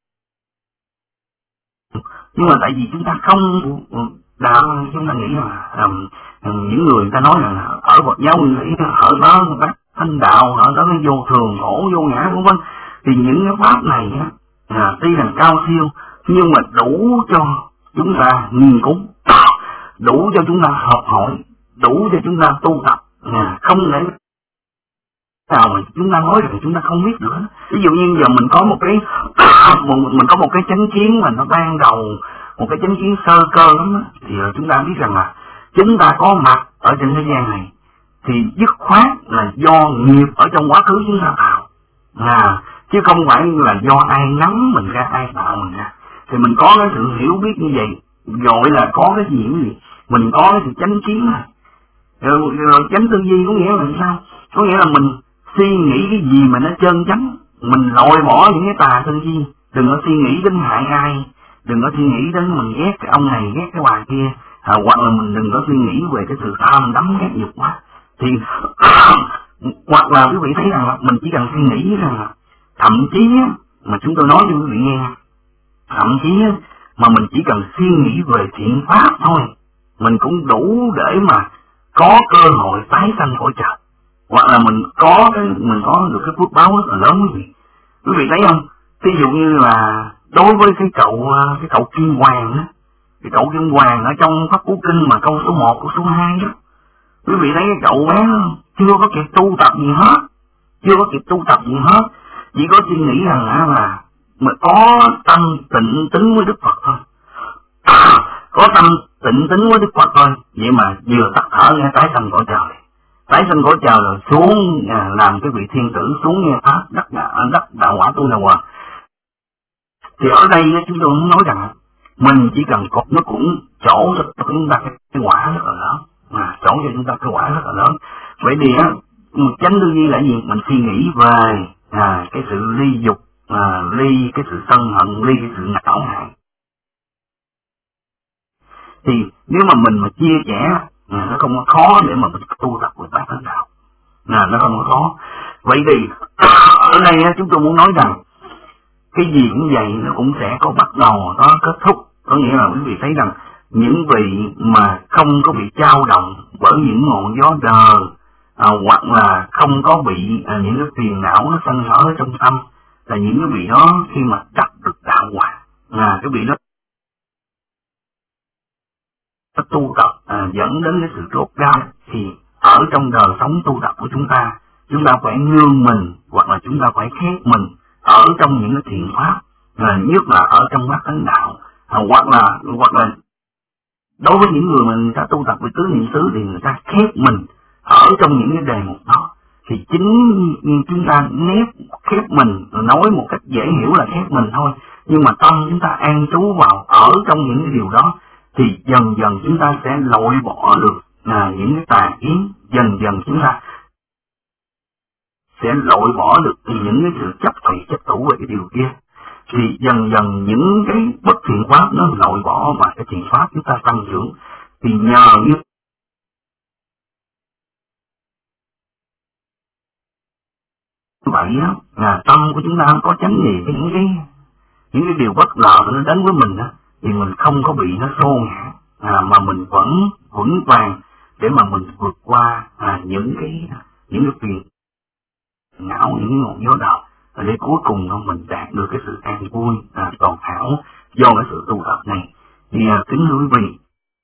nhưng mà tại vì chúng ta không đạo, chúng ta nghĩ là um, những người ta nói rằng ở Phật giáo nghĩ ở đó bác thanh đạo, ở đó cái vô thường khổ vô ngã vân vân, thì những cái pháp này á, à, tuy là cao siêu nhưng mà đủ cho chúng ta nghiên cứu, đủ cho chúng ta học hỏi, đủ cho chúng ta tu tập, à, không để nào mà chúng ta nói rằng chúng ta không biết nữa. Ví dụ như giờ mình có một cái mình có một cái chánh kiến mà nó ban đầu, một cái chánh kiến sơ cơ lắm đó, thì chúng ta biết rằng là chúng ta có mặt ở trên thế gian này thì dứt khoát là do nghiệp ở trong quá khứ chúng ta tạo, à, chứ không phải là do ai nắm mình ra, ai tạo mình ra. Thì mình có cái sự hiểu biết như vậy, gọi là có cái gì cái gì, mình có cái sự chánh kiến này. Rồi, rồi chánh tư duy có nghĩa là sao? Có nghĩa là mình suy nghĩ cái gì mà nó chân chánh, mình loại bỏ những cái tà tư duy, đừng có suy nghĩ đến hại ai, đừng có suy nghĩ đến mình ghét cái ông này, ghét cái bà kia, à, hoặc là mình đừng có suy nghĩ về cái sự tham đắm ghét dục quá. Thì hoặc là quý vị thấy rằng là mình chỉ cần suy nghĩ rằng là thậm chí á, mà chúng tôi nói cho quý vị nghe, thậm chí á, mà mình chỉ cần suy nghĩ về thiện pháp thôi, mình cũng đủ để mà có cơ hội tái sanh cõi trời, hoặc là mình có cái mình có được cái phước báo rất là lớn quý vị. Quý vị thấy không? Ví dụ như là đối với cái cậu cái cậu Kim Hoàng á, cái cậu Kim Hoàng ở trong Pháp Cú Kinh mà câu số một, câu số hai đó, quý vị thấy cái cậu bé chưa có kịp tu tập gì hết, chưa có kịp tu tập gì hết, chỉ có suy nghĩ rằng là mà có tâm tịnh tính với Đức Phật thôi, có tâm tịnh tính với Đức Phật thôi, vậy mà vừa tắt thở nghe tái sanh cõi trời, tái sanh cõi trời rồi xuống à, làm cái vị thiên tử, xuống nghe pháp đắc đắc đạo quả tu là hòa. Thì ở đây chúng tôi muốn nói rằng mình chỉ cần cột nó cũng chỗ cho chúng ta cái quả rất là lớn, à, chỗ cho chúng ta cái quả rất là lớn. Vậy thì á, chánh tư duy là gì? Mình suy nghĩ về à, cái sự ly dục, à, ly cái sự sân hận, ly cái sự não hại. Thì nếu mà mình mà chia sẻ, à, nó không có khó để mà mình tu tập của bát chánh đạo, à, nó không có khó. Vậy thì ở đây á, chúng tôi muốn nói rằng cái gì cũng vậy, nó cũng sẽ có bắt đầu, có kết thúc. Có nghĩa là quý vị thấy rằng những vị mà không có bị trao động bởi những ngọn gió đời, à, hoặc là không có bị à, những cái phiền não nó sanh ở trong tâm, là những cái vị đó khi mà đắc được đạo quả, à, cái vị đó tu tập à, dẫn đến cái sự rốt ráo. Thì ở trong đời sống tu tập của chúng ta, chúng ta phải nương mình, hoặc là chúng ta phải khép mình ở trong những cái thiện pháp, à, nhất là ở trong bát chánh đạo, à, hoặc là hoặc là đối với những người mà người ta tu tập về tứ niệm xứ thì người ta khép mình ở trong những cái đề mục đó. Thì chính chúng ta nép khép mình, nói một cách dễ hiểu là khép mình thôi, nhưng mà tâm chúng ta an trú vào ở trong những cái điều đó, thì dần dần chúng ta sẽ loại bỏ được à, những cái tà kiến, dần dần chúng ta sẽ loại bỏ được những cái sự chấp thủy chấp thủ về cái điều kia. Thì dần dần những cái bất thiện pháp nó loại bỏ và cái thiện pháp chúng ta tăng trưởng. Thì nhờ như vậy á, là tâm của chúng ta có tránh gì những cái những cái điều bất lợi nó đến với mình á, thì mình không có bị nó xô ngã, à, mà mình vẫn vững vàng để mà mình vượt qua à, những cái những cái phiền não, những cái ngọn gió đầu, để cuối cùng nó mình đạt được cái sự an vui à, toàn hảo do cái sự tu tập này. Thì à, kính thưa quý vị,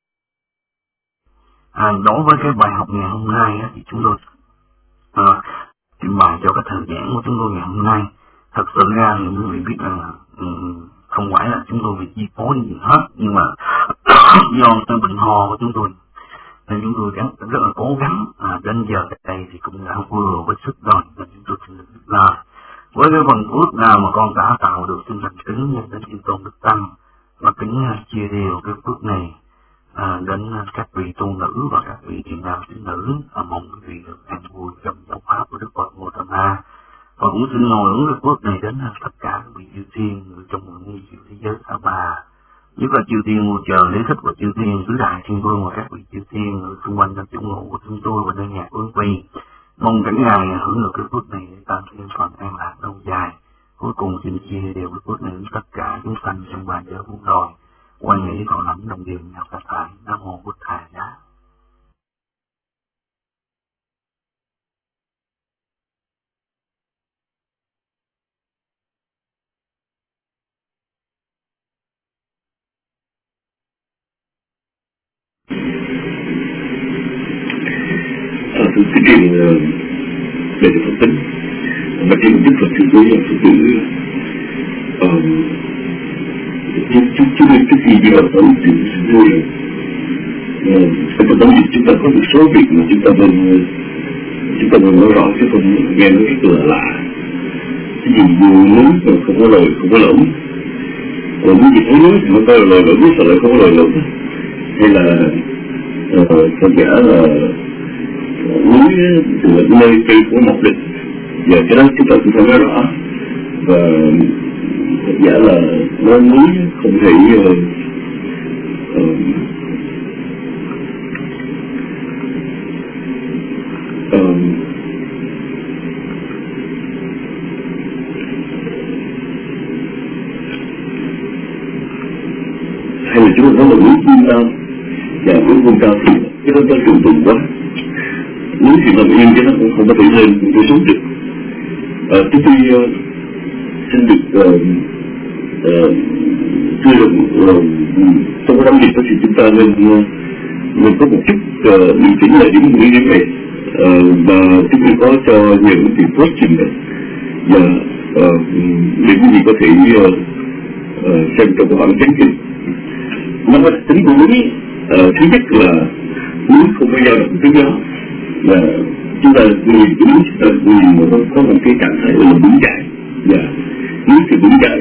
à, đối với cái bài học ngày hôm nay á, thì chúng tôi à, trình bày cho cái thời gian của chúng tôi ngày hôm nay. Thật sự ra thì quý vị biết rằng là um, không phải là chúng tôi bị chi phối gì hết, nhưng mà do cái bệnh ho của chúng tôi nên chúng tôi gắng, rất là cố gắng à, đến giờ đây thì cũng đã vừa với sức rồi, nên chúng tôi xin được là với cái phần phước nào mà con đã tạo được, xin thành kính nhân đến chư tôn đức tăng và kính chia đều cái phước này à, đến các vị tu nữ và các vị thiện nam tín nữ, à, mong quý vị được an vui trong giáo pháp của Đức Phật Gautama. Và cũng xin ngồi ứng cái phước này đến tất cả các vị chư thiên người trong một ngôi chịu thế giới Sa Bà, nhất là chư thiên ngôi trời Lý Thích và chư thiên tứ đại thiên vương và các vị chư thiên ở xung quanh trong chỗ ngủ của chúng tôi và nơi nhà của quý vị. Mong cả ngày hưởng được cái phước này để tăng thêm phần an lạc lâu dài. Cuối cùng xin chia đều cái phước này đến tất cả chúng sanh trong bàn giới muôn đời. Quan nghĩ thọ lắm đồng điều nhau cả tại. Nam mô Bụt Thầy Giá. Tôi xin trình về Phật tính và trên một chút Phật sự với Phật tử chúng chúng tôi trước khi đi vào tới thì chúng tôi trong đó chúng ta có một số việc mà chúng ta vẫn chúng ta vẫn nói rõ chứ không nghe nó rất là lạ. Cái gì vừa muốn mà không có lời không có lỗi, còn cái gì thấy nói thì không có lời lỗi, biết sợ lại không có lời lỗi, hay là thật giả là núi là nơi cây của mọc định, và cái đó chúng ta cũng phải nói rõ. Và thật giả là nó núi không thể uh, uh, uh, hay là chúng ta nói là núi vươn cao, và núi vươn cao thì cái đó nó trùng trùng quá. Núi thì nằm yên chứ nó cũng không có thể lên, không thể xuống được. À, tôi tôi uh, xin được uh, uh, thưa được uh, trong cái năm dịch đó thì chúng ta nên uh, nên có một chút uh, điều chỉnh lại điểm những điểm này, uh, và chúng tôi có cho những cái post trình này, và uh, để quý vị có thể uh, uh, xem trong cái bản chánh trình. Nó có tính của núi, uh, thứ nhất là núi không có dao động tiếng gió, và chúng ta nhìn cái núi chúng ta nhìn mà có, có một cái trạng thái là vững chãi, và núi thì vững chãi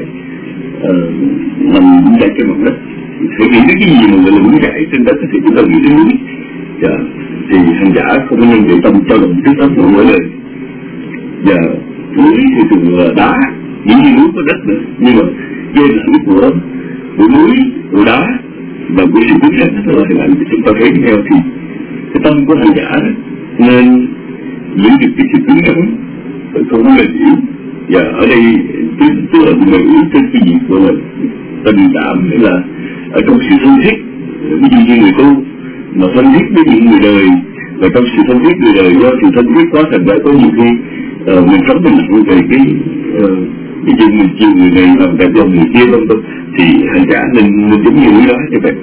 nằm uh, vững chãi trên mặt đất. Hãy nghĩ đến cái gì mà gọi là vững chãi trên đất thì chúng ta nghĩ đến núi, và thì hành giả không có nhân để tâm trao động trước đó mỗi lời. Và núi thì thường là đá, những như núi có đất nữa, nhưng mà trên là núi của của núi, của đá và của sự vững chắc đó là hình ảnh chúng ta thấy theo thì cái tâm của hành giả đó nên giữ được cái sự cứng rắn, không có mềm yếu. Và ở đây tức, tức là mềm yếu trên cái gì gọi là tình cảm, hay là ở trong sự thân thiết. Ví dụ như người tu mà thân thiết với những người đời, và trong sự thân thiết người đời do sự thân thiết quá thành ra có nhiều khi uh, mình sống mình nặng về cái uh, ví dụ mình chiều người này làm đẹp lòng người kia vân vân, thì hành giả nên nên giống như núi đó như vậy.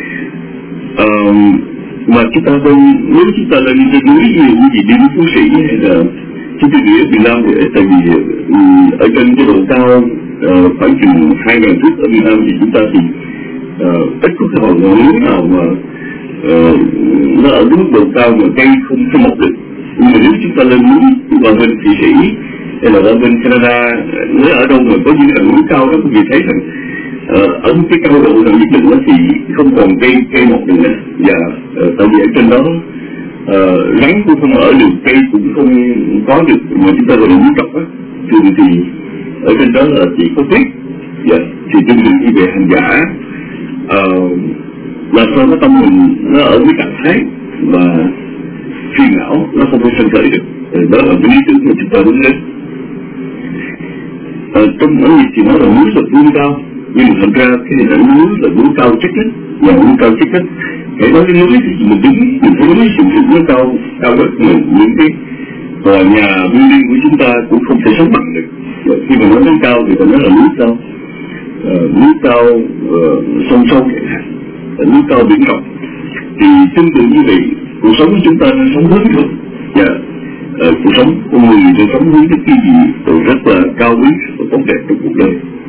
Uh, mà chúng ta đâu, nếu chúng ta lên trên núi như những gì đi với phú sĩ hay là chúng tôi nghĩ ở Việt Nam thì tại vì um, ở trên cái độ cao uh, khoảng chừng hai ngàn thước ở Việt Nam thì chúng ta thì uh, ít có cái hòn núi nào mà uh, nó ở cái mức độ cao mà cây không không mọc được. Nhưng mà nếu chúng ta lên núi qua bên Thụy Sĩ hay là ở bên Canada, nếu ở đâu mà có những cái núi cao đó, quý vị thấy rằng uh, ở một cái cao độ nào nhất định đó thì không còn cây cây mọc được nữa. Và uh, tại vì ở trên đó uh, rắn cũng không ở được, cây cũng không có được, mà chúng ta gọi là núi trọc á. Thường thì ở trên đó là chỉ có tuyết. Dạ, thì trên đường đi về hành giả uh, làm sao cái tâm mình nó ở cái trạng thái và phiền não nó không thể sanh khởi được. Đó là cái lý tưởng mà chúng ta hướng đến. Uh, trong bản dịch thì nói là núi là vươn cao, Nhưng mà thật ra cái hình ảnh núi là núi cao chất á, là núi cao chất á. Hãy nói cái núi thì mình đứng, mình thấy núi sự sự nó cao, cao rất nhiều. Những cái tòa nhà building của chúng ta cũng không thể sống bằng được. Và khi mà nói núi cao thì phải nói là núi cao, uh, núi cao uh, sông sâu chẳng hạn, núi cao biển rộng. Thì tương tự như vậy, cuộc sống của chúng ta nó sống hướng thôi. Dạ. Uh, cuộc sống của người nó sống hướng cái cái gì rất là cao quý và tốt đẹp trong cuộc đời.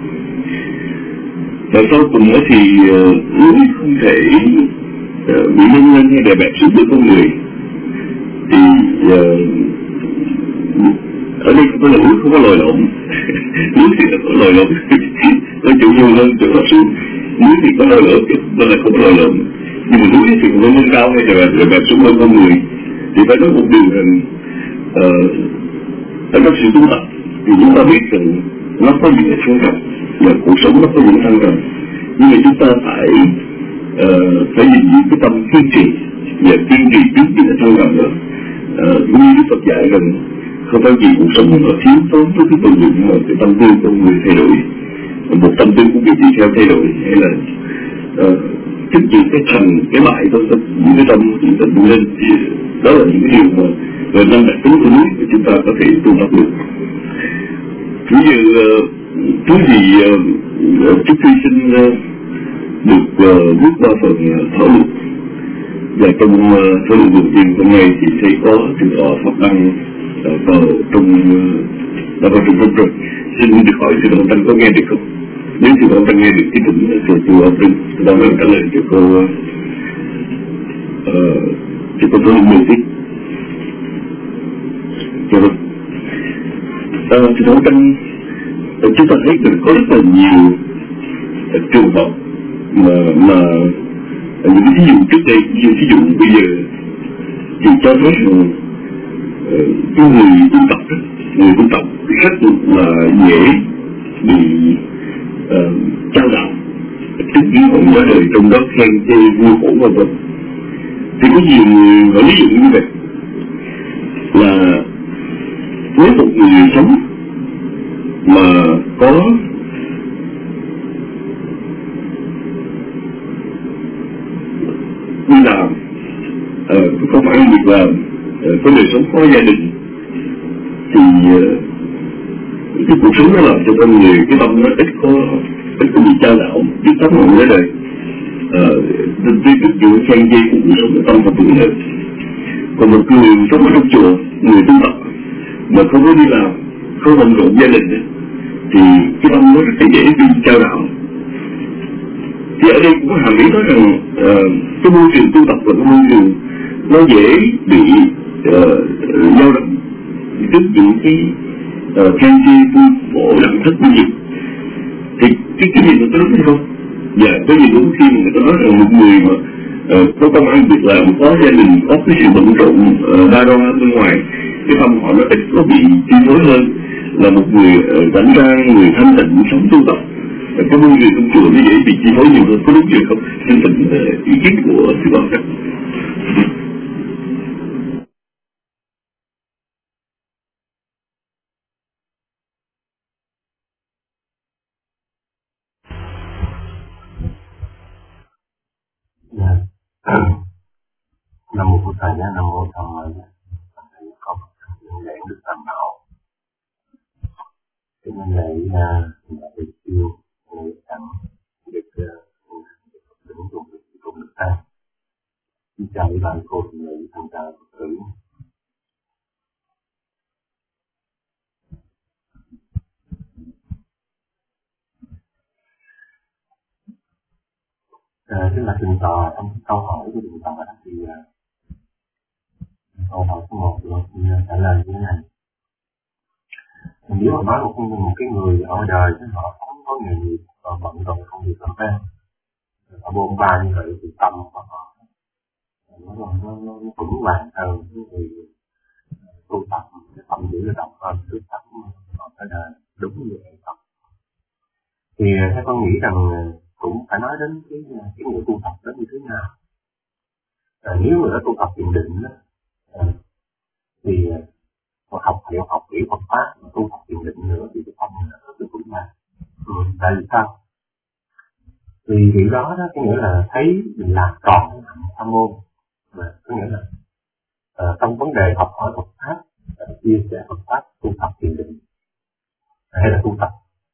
Và sau cùng đó thì uh, núi không thể uh, bị nâng lên hay đè bẹp xuống được con người. Thì uh, ở đây không có là núi không có lồi lõm. Núi thì là có lồi lõm, nó chịu nhiều hơn chỗ nó xuống. Núi thì có lồi lõm, nó là không có lồi lõm. Nhưng mà núi thì không nâng cao hay đè bẹp, đè bẹp xuống hơn con người. Thì phải nói một điều rằng ở trong sự tu tập thì chúng ta biết rằng nó có những cái thăng trầm và cuộc sống nó có những thăng trầm, nhưng mà chúng ta phải uh, phải nhìn những cái tâm kiên trì và kiên trì trước những cái thăng trầm đó. Uh, như Đức Phật dạy rằng không phải vì cuộc sống nó thiếu thốn với cái tình dụng mà cái tâm tư của người thay đổi, một tâm tư của người gì theo thay đổi, hay là trước uh, những cái thành cái bại thôi, những cái tâm những tâm lên thì đó là những cái điều mà và năm đặc tính của núi thì chúng ta có thể tu tập được. Ví dụ thứ gì trước khi xin được bước qua phần thảo luận, và trong thảo luận đầu tiên hôm nay thì sẽ có trường tọa Pháp Đăng vào trong đã vào trong tâm rồi. Xin được hỏi sư Đạo Tăng có nghe được không? Nếu sư Đạo Tăng nghe được thì cũng thì sư Đạo Tăng sư Đạo Tăng trả lời cho cô cho cô thảo luận đầu tiên. Dạ vâng. À, thì Đạo Tăng chúng ta thấy được có rất là nhiều uh, trường hợp mà, mà uh, những ví dụ trước đây, như ví dụ bây giờ thì cho thấy rằng uh, cái người tu tập đó, người tu tập rất là dễ bị uh, trao đảo trước những hận quả đời, trong đó khen chê vui khổ vân vân. Thì có nhiều người họ lý dụng như vậy là với một người sống mà có đi làm, uh, không phải việc làm, uh, có đời sống có gia đình, thì uh, cái cuộc sống nó làm cho con người cái tâm nó ít có ít có bị trao đảo, biết tấm lòng cái đời, nên cái cái chuyện khen dây của cuộc sống của tâm và tự hơn. Còn một người sống ở trong chùa, người tu tập mà không có đi làm, không bận rộn gia đình thì cái tâm nó rất là dễ bị trao đảo. Thì ở đây cũng có hàm ý nói rằng uh, cái môi trường tu tập và cái môi trường nó dễ bị uh, dao động trước những cái khen chê vui khổ đẳng thức như vậy. Thì cái cái gì nó có đúng hay không? Dạ, có gì đúng khi mà người ta nói rằng một người mà uh, có công ăn việc làm, có gia đình, có cái sự bận rộn uh, đa đoan bên ngoài, cái tâm họ nó ít có bị chi phối hơn là một người rảnh uh, rang, người thanh tịnh sống tu tập. Uh, cái môi trường trong chùa nó dễ bị chi phối nhiều hơn, có đúng chưa không? Xin thỉnh uh, ý kiến của sư Bảo Trắc. Nam mô Phật Thầy, Nam mô Tham Mời, có lễ Đức Tam Bảo, cho nên lễ là được yêu, lễ tặng được đứng trong việc cùng được ta. Xin chào các bạn cô thì lễ tham gia Phật tử. Tức là trường tòa, trong câu hỏi của trường tòa thì câu hỏi số một thì tôi trả lời như thế này. Nếu mà nói một, một cái người ở đời họ không có nghề nghiệp và bận rộn công việc làm ăn, họ bôn ba như vậy thì tâm của họ nó nó nó nó cũng hoàn thờ cái người tu tập, cái tâm giữ cái độc hơn tu tập họ ở đời đúng như vậy tập. Thì theo con nghĩ rằng cũng phải nói đến cái cái người tu tập đó như thế nào. À, nếu người đã tu tập thiền định đó, à, thì uh, học hiểu học hiểu Phật pháp mà tu tập thiền định nữa thì cái tâm là rất là vững vàng. Ừ, tại vì sao? Vì điều đó đó có nghĩa là thấy mình làm tròn cái hạnh tham môn, mà có nghĩa là uh, trong vấn đề học hỏi Phật pháp, uh, chia sẻ Phật pháp, tu tập thiền định hay là tu tập.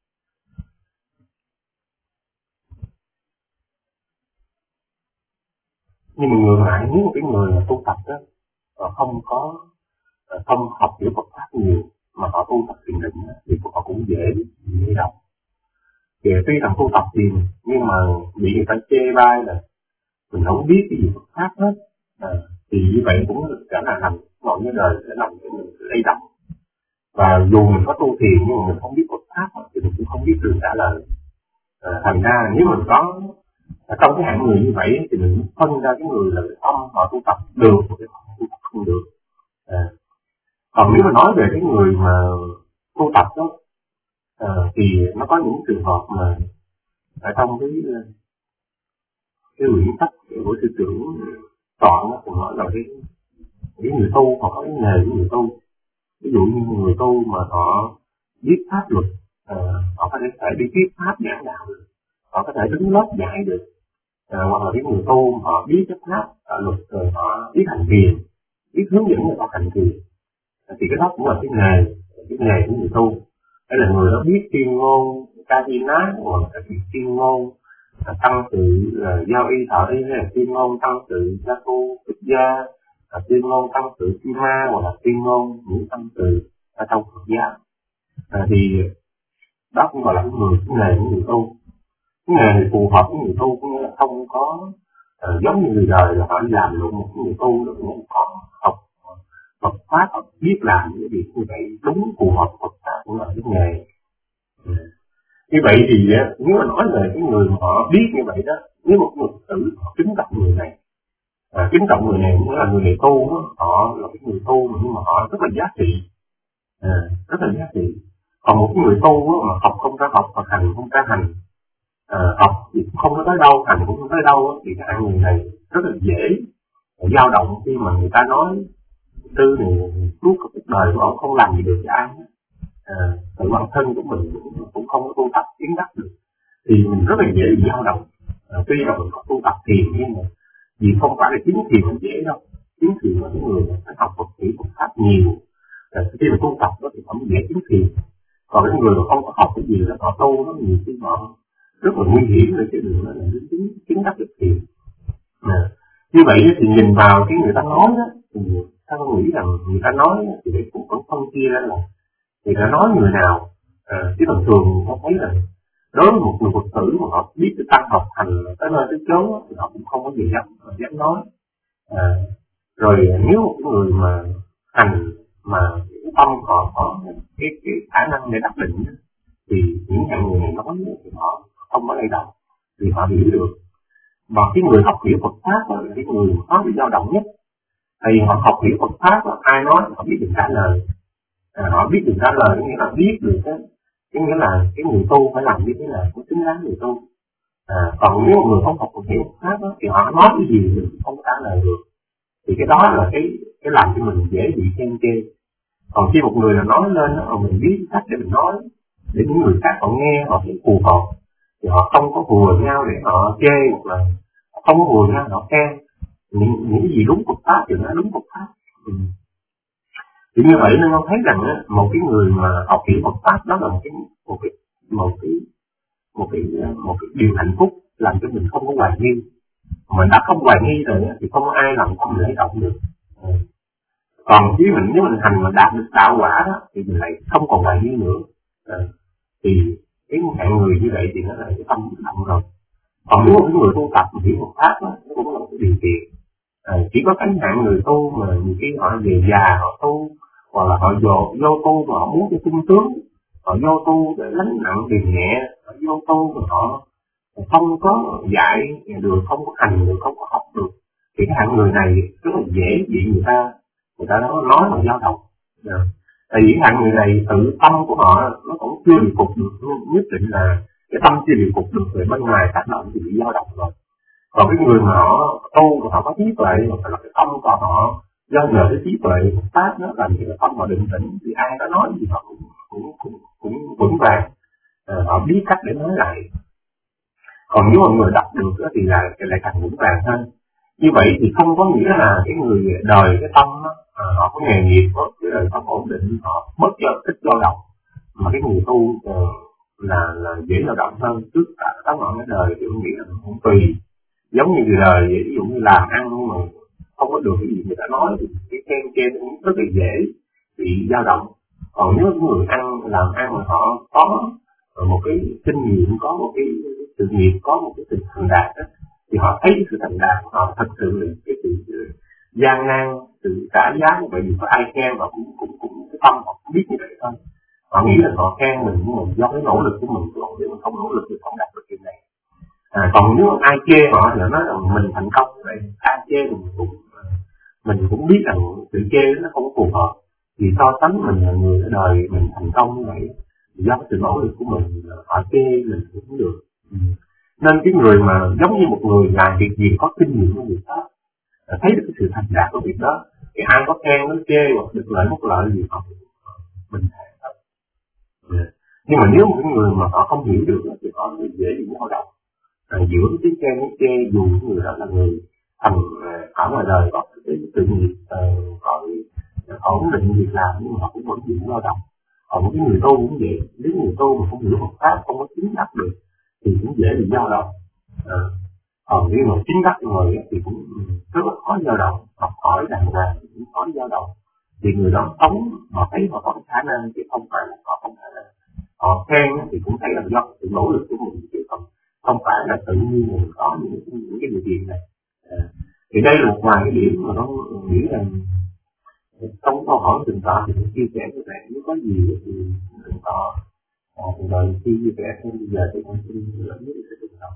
Nhưng mà ngược lại, nếu một cái người mà tu tập đó họ không có không học hiểu Phật pháp nhiều mà họ tu tập thiền định thì họ cũng dễ bị động. Thì tuy rằng tu tập thiền nhưng mà bị người ta chê bai là mình không biết cái gì Phật pháp hết, à, thì như vậy cũng sẽ là làm mọi cái đời sẽ làm cho mình lay động. Và dù mình có tu thiền nhưng mà mình không biết Phật pháp thì mình cũng không biết đường trả lời. À, thành ra nếu mình có trong cái hạng người như vậy thì mình phân ra cái người là tâm họ tu tập được và cái họ tu tập không được. À, còn nếu mà nói về cái người mà tu tập đó, à, thì nó có những trường hợp mà ở trong cái cái quyển sách của sư trưởng Toàn nó cũng nói là cái cái người tu họ có cái nghề của người tu. Ví dụ như người tu mà họ biết pháp luật, à, họ có thể đi thuyết pháp giảng đạo được, họ có thể đứng lớp dạy được, à, hoặc là cái người tu họ biết cái pháp à, luật rồi họ biết hành thiền, biết hướng dẫn người ta hành thiền, à, thì cái đó cũng là cái nghề cái nghề của người tu. Hay là người đó biết chuyên ngôn ca di ná, hoặc là cái chuyên ngôn à, tăng sự uh, giao y thọ y, hay là chuyên ngôn tăng sự gia tu xuất gia, à, chuyên ngôn tăng sự chi ma, hoặc là chuyên ngôn những tăng sự ở trong Phật giáo, à, thì đó cũng gọi là người cái nghề của người tu. Cái nghề này phù hợp với người tu, cũng nghĩa là không có uh, giống như người đời là họ đi làm luôn một người tu được, nhưng họ học Phật pháp, họ biết làm những việc như vậy đúng phù hợp Phật pháp cũng là cái nghề. Ừ. Như vậy thì nếu mà nói về cái người mà họ biết như vậy đó, nếu một người tử họ kính trọng người này, à, kính trọng người này cũng là người này tu đó, họ là cái người tu nhưng mà họ rất là giá trị, à, rất là giá trị. Còn một người tu đó, mà học không ra học và hành không ra hành, à, học thì cũng không có tới đâu, hành cũng không tới đâu đó, thì cái hạng người này rất là dễ dao động khi mà người ta nói tư này suốt cuộc đời của ông không làm gì được cho ai hết. À, tự bản thân của mình cũng, cũng không có tu tập tiến đắc được thì mình rất là dễ bị dao động. À, tuy là mình có tu tập thiền nhưng mà vì không phải là chính thiền mình dễ đâu, chính thiền là những người phải học Phật kỹ Phật pháp nhiều, à, khi mà tu tập đó thì họ mới dễ chính thiền. Còn những người mà không có học cái gì là họ tu nó nhiều khi họ rất là nguy hiểm để cái đường đó là chính chính đắc được thiền. À, như vậy thì nhìn vào cái người ta nói đó thì ta nghĩ rằng người ta nói thì để cũng có phân chia ra là thì đã nói người nào, à, chứ thường thường họ thấy là đối với một người Phật tử mà họ biết cái tăng học hành tới nơi tới chốn thì họ cũng không có gì dám dám nói. À, rồi nếu một người mà hành mà cái tâm họ có cái cái khả năng để đắc định thì những hạng người này nói thì họ không có lay động thì họ hiểu được. Và cái người học hiểu Phật pháp đó là cái người có bị dao động nhất. Thì họ học hiểu Phật pháp đó, ai nói họ biết được trả lời. À, họ biết được trả lời nghĩa là biết được cái, cái nghĩa là cái người tu phải làm như thế nào có chính đáng người tu. À, còn nếu người không học Phật hiểu Phật pháp đó, thì họ nói cái gì mình cũng không trả lời được. Thì cái đó là cái cái làm cho mình dễ bị khen chê. Còn khi một người là nói lên đó, mình biết cách để mình nói để những người khác họ nghe họ thấy phù hợp thì họ không có hùa nhau để họ chê, hoặc là không có hùa nhau họ khen. Những những gì đúng Phật pháp thì nó đúng Phật pháp. Ừ. Thì như vậy nên con thấy rằng á, một cái người mà học hiểu Phật pháp đó là một cái một cái một cái một cái một cái điều hạnh phúc làm cho mình không có hoài nghi. Mình đã không hoài nghi rồi á, thì không có ai làm cho mình lấy động được. Ừ. Còn chứ mình nếu mình hành mà đạt được đạo quả đó thì mình lại không còn hoài nghi nữa. Ừ. Thì cái hạng người như vậy thì nó là cái tâm động rồi. Còn nếu một cái người tu tập mà hiểu Phật pháp đó, nó cũng là một cái điều kiện. À, chỉ có cái hạng người tu mà nhiều khi họ về già họ tu, hoặc là họ vô, vô tu mà họ muốn cho sung sướng, họ vô tu để lánh nặng tiền nhẹ, họ vô tu mà họ không có dạy được, không có hành được, không có học được, thì cái hạng người này rất là dễ bị người ta người ta nói nói là dao động. À, tại vì hạng người này tự tâm của họ nó cũng chưa điều phục được, nhất định là cái tâm chưa điều phục được rồi bên ngoài tác động thì bị dao động rồi. Còn cái người mà họ tu họ có trí tuệ, hoặc là cái tâm của họ do nhờ cái trí tuệ Phật pháp nó làm cho cái tâm họ định tĩnh thì ai đó nói gì họ cũng cũng cũng, cũng vững vàng, à, họ biết cách để nói lại. Còn nếu mà người đọc được thì là lại càng vững vàng hơn. Như vậy thì không có nghĩa là cái người đời cái tâm đó, à, họ có nghề nghiệp, có cái đời tâm ổn định, họ mất do thích lao động, mà cái người tu uh, là là dễ lao động hơn trước cả các ngọn cái đời thì nghĩ là cũng tùy. Giống như người đời vậy, ví dụ như làm ăn nhưng mà không có được cái gì người ta nói thì cái khen khen cũng rất là dễ bị dao động. Còn nếu người ăn làm ăn mà họ có một cái kinh nghiệm, có một cái sự nghiệp, có một cái sự thành đạt đó, thì họ thấy cái sự thành đạt của họ thật sự là cái sự gian nan, sự trả giá. Bởi vì có ai khen họ cũng cũng cũng cái tâm họ cũng biết như vậy thôi. Họ nghĩ là họ khen mình nhưng mà do cái nỗ lực của mình, còn nếu mình không nỗ lực thì không đạt được chuyện này. À, còn nếu mà ai chê họ thì nói là mình thành công vậy, ai chê mình cũng mình cũng biết rằng sự chê nó không phù hợp. Vì so sánh mình là người ở đời mình thành công như vậy, do sự nỗ lực của mình, họ chê mình cũng được. Ừ. Nên cái người mà giống như một người làm việc gì có kinh nghiệm của việc đó, thấy được cái sự thành đạt của việc đó, thì ai có khen nó chê hoặc được lợi mất lợi gì không bình thường thôi. Ừ. Nhưng mà nếu một cái người mà họ không hiểu được thì họ dễ bị dao động. À, giữa cái tiếng khen tiếng chê, dù người đó là người thành ở ngoài đời có cái sự nghiệp họ ổn định việc làm, nhưng mà họ cũng vẫn chịu lao động. Còn cái người tu cũng vậy, nếu người tu mà không hiểu Phật pháp, không có chứng đắc được thì cũng dễ bị dao động. À, còn nếu mà chứng đắc rồi thì cũng rất là khó dao động, học hỏi đàng hoàng cũng khó dao động. Thì người đó sống họ thấy họ có khả năng chứ không phải là họ không khả năng. Họ khen thì cũng thấy là do sự nỗ lực của mình chứ không không phải là tự nhiên mình có những, những cái điều kiện này. À, thì đây là một vài cái điểm mà nó nghĩ rằng trong câu hỏi tình tọa thì cũng chia sẻ với bạn, nếu có gì thì tình tọa à, rồi khi chia sẻ thêm bây giờ thì con xin lớn nhất cái tình tọa.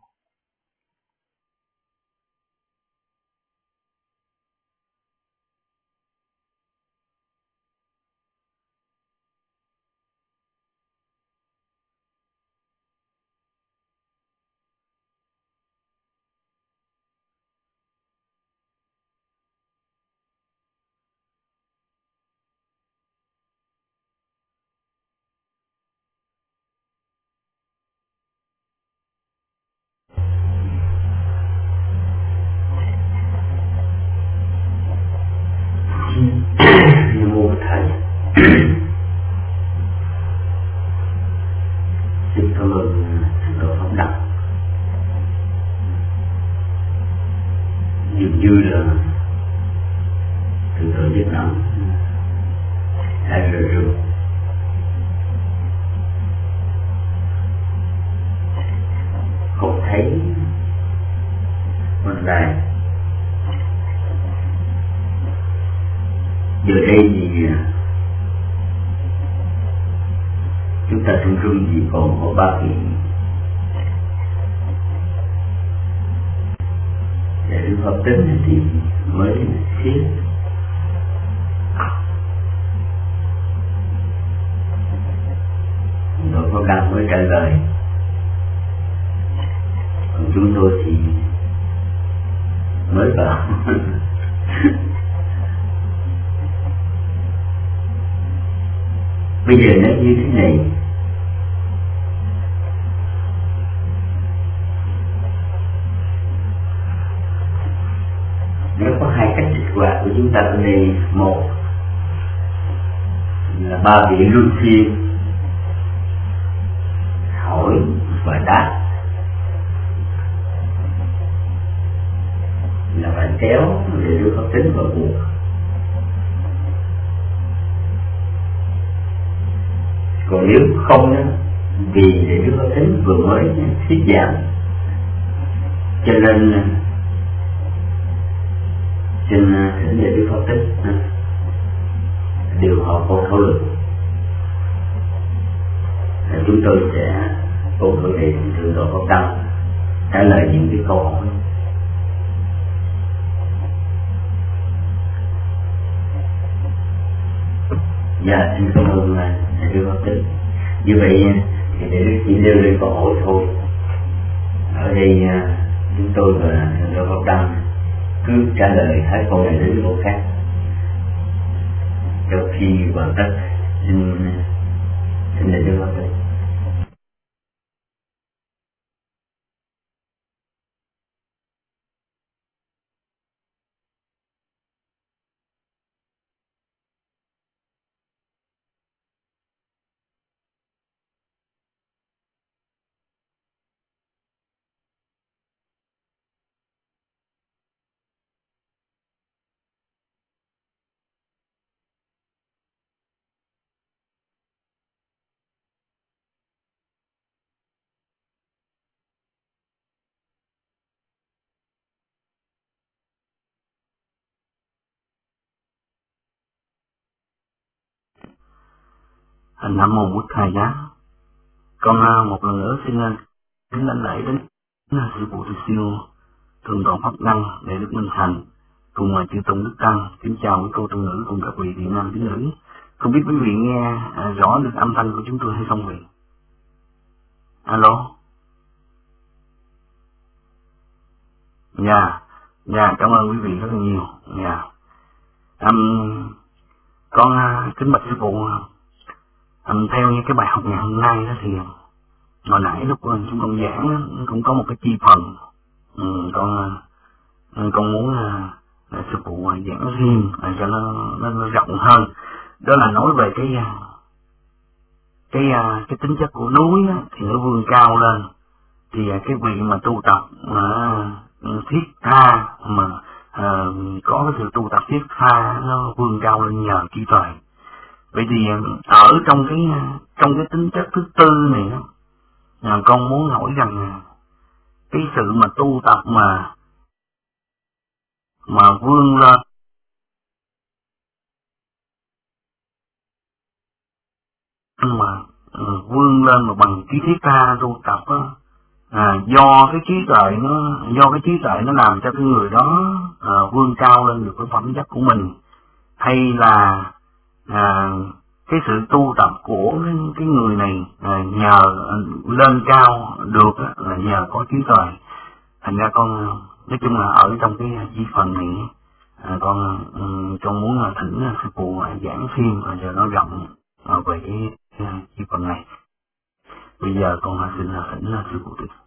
Xin cảm ơn Thượng Tọa Pháp Đăng. Dường như là Thượng Tọa Việt Nam đã rời rượu. Không thấy online. Giờ đây thì chúng ta trung trung chỉ còn có ba vị để được hợp tính thì mới thiết. Rồi có Đăng mới trả lời, còn chúng tôi thì mới vào. Bây giờ nó như thế này, nó có hai cách dịch hoạt của chúng ta ở đây. Một là ba vị luân phiên hỏi và đáp, là bạn kéo để đưa pháp tính vào cuộc. Còn nếu không đó, vì để đưa pháp tính vừa mới thuyết giảng, cho nên trên thỉnh để đưa pháp tính đều họ có thảo luận. Chúng tôi sẽ cùng với thầy Thượng Tọa Pháp Đăng trả lời những cái câu hỏi. Dạ, xin cảm ơn thầy đưa pháp tính. Như vậy thì để chỉ nêu lên câu hỏi thôi. Ở đây chúng tôi và Thượng Tọa Pháp Đăng cứ trả lời hai câu này đến câu khác. Trước khi hoàn tất, xin xin thầy đưa pháp tính. Nam mô Bụt Thầy Giá. Con một lần nữa xin kính lãnh lễ đến sư phụ Từ Siêu Thường Toàn Pháp Năng để Đức Minh Thành cùng chư tôn Đức Tăng. Kính chào quý cô tu nữ cùng các vị thiện nam tín nữ. Không biết quý vị nghe rõ được âm thanh của chúng tôi hay không vậy? Alo. Dạ, dạ, cảm ơn quý vị rất là nhiều. Dạ. Um, con uh, kính bạch sư phụ, um, theo như cái bài học ngày hôm nay đó thì hồi nãy lúc uh, chúng con giảng uh, cũng có một cái chi phần um, con uh, con muốn uh, sư phụ uh, giảng riêng uh, cho nó, nó nó rộng hơn, đó là nói về cái uh, cái uh, cái tính chất của núi uh, thì nó vươn cao lên, thì uh, cái vị mà tu tập uh, thiết tha mà uh, có cái sự tu tập thiết tha nó vươn cao lên nhờ trí tuệ. Vậy thì uh, ở trong cái uh, trong cái tính chất thứ tư này uh, con muốn hỏi rằng uh, cái sự mà tu tập mà mà vươn lên mà uh, vươn lên mà bằng trí thiết tha tu tập á, À, do cái trí tuệ nó do cái trí tuệ nó làm cho cái người đó à, vươn cao lên được cái phẩm chất của mình, hay là à, cái sự tu tập của cái, cái người này à, nhờ à, lên cao được à, là nhờ có trí tuệ. Thành ra con nói chung là ở trong cái chi phần này à, con um, con muốn là thỉnh sư phụ giảng thêm và giờ nó rộng à, về cái, cái chi phần này. Bây giờ con xin thỉnh sư phụ tiếp.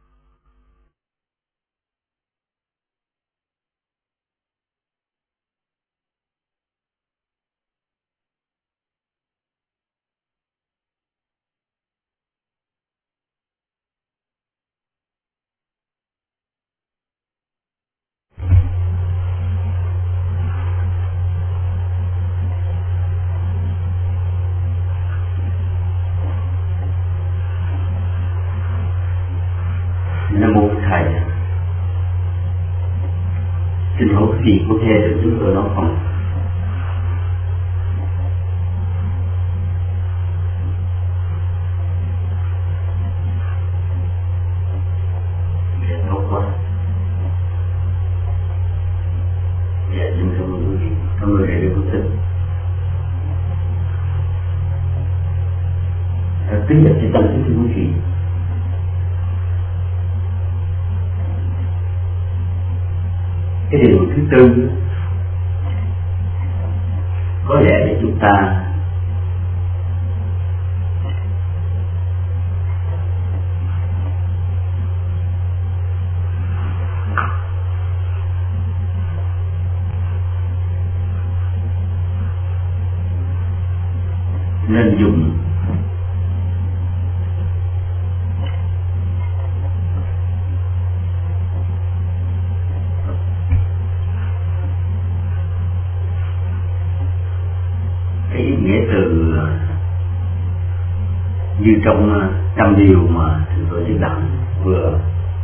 Nam mô Thầy. Xin hỏi quý vị có nghe được chúng tôi nói không? Dạ tốt quá. Dạ xin cảm ơn quý vị. Cảm ơn đại đức Thích. Kính nhật xin tăng kính thưa quý vị. Cái điều thứ tư có lẽ để chúng ta nên dùng nghĩa từ như trong trăm điều mà Thượng tọa Thích Đạo vừa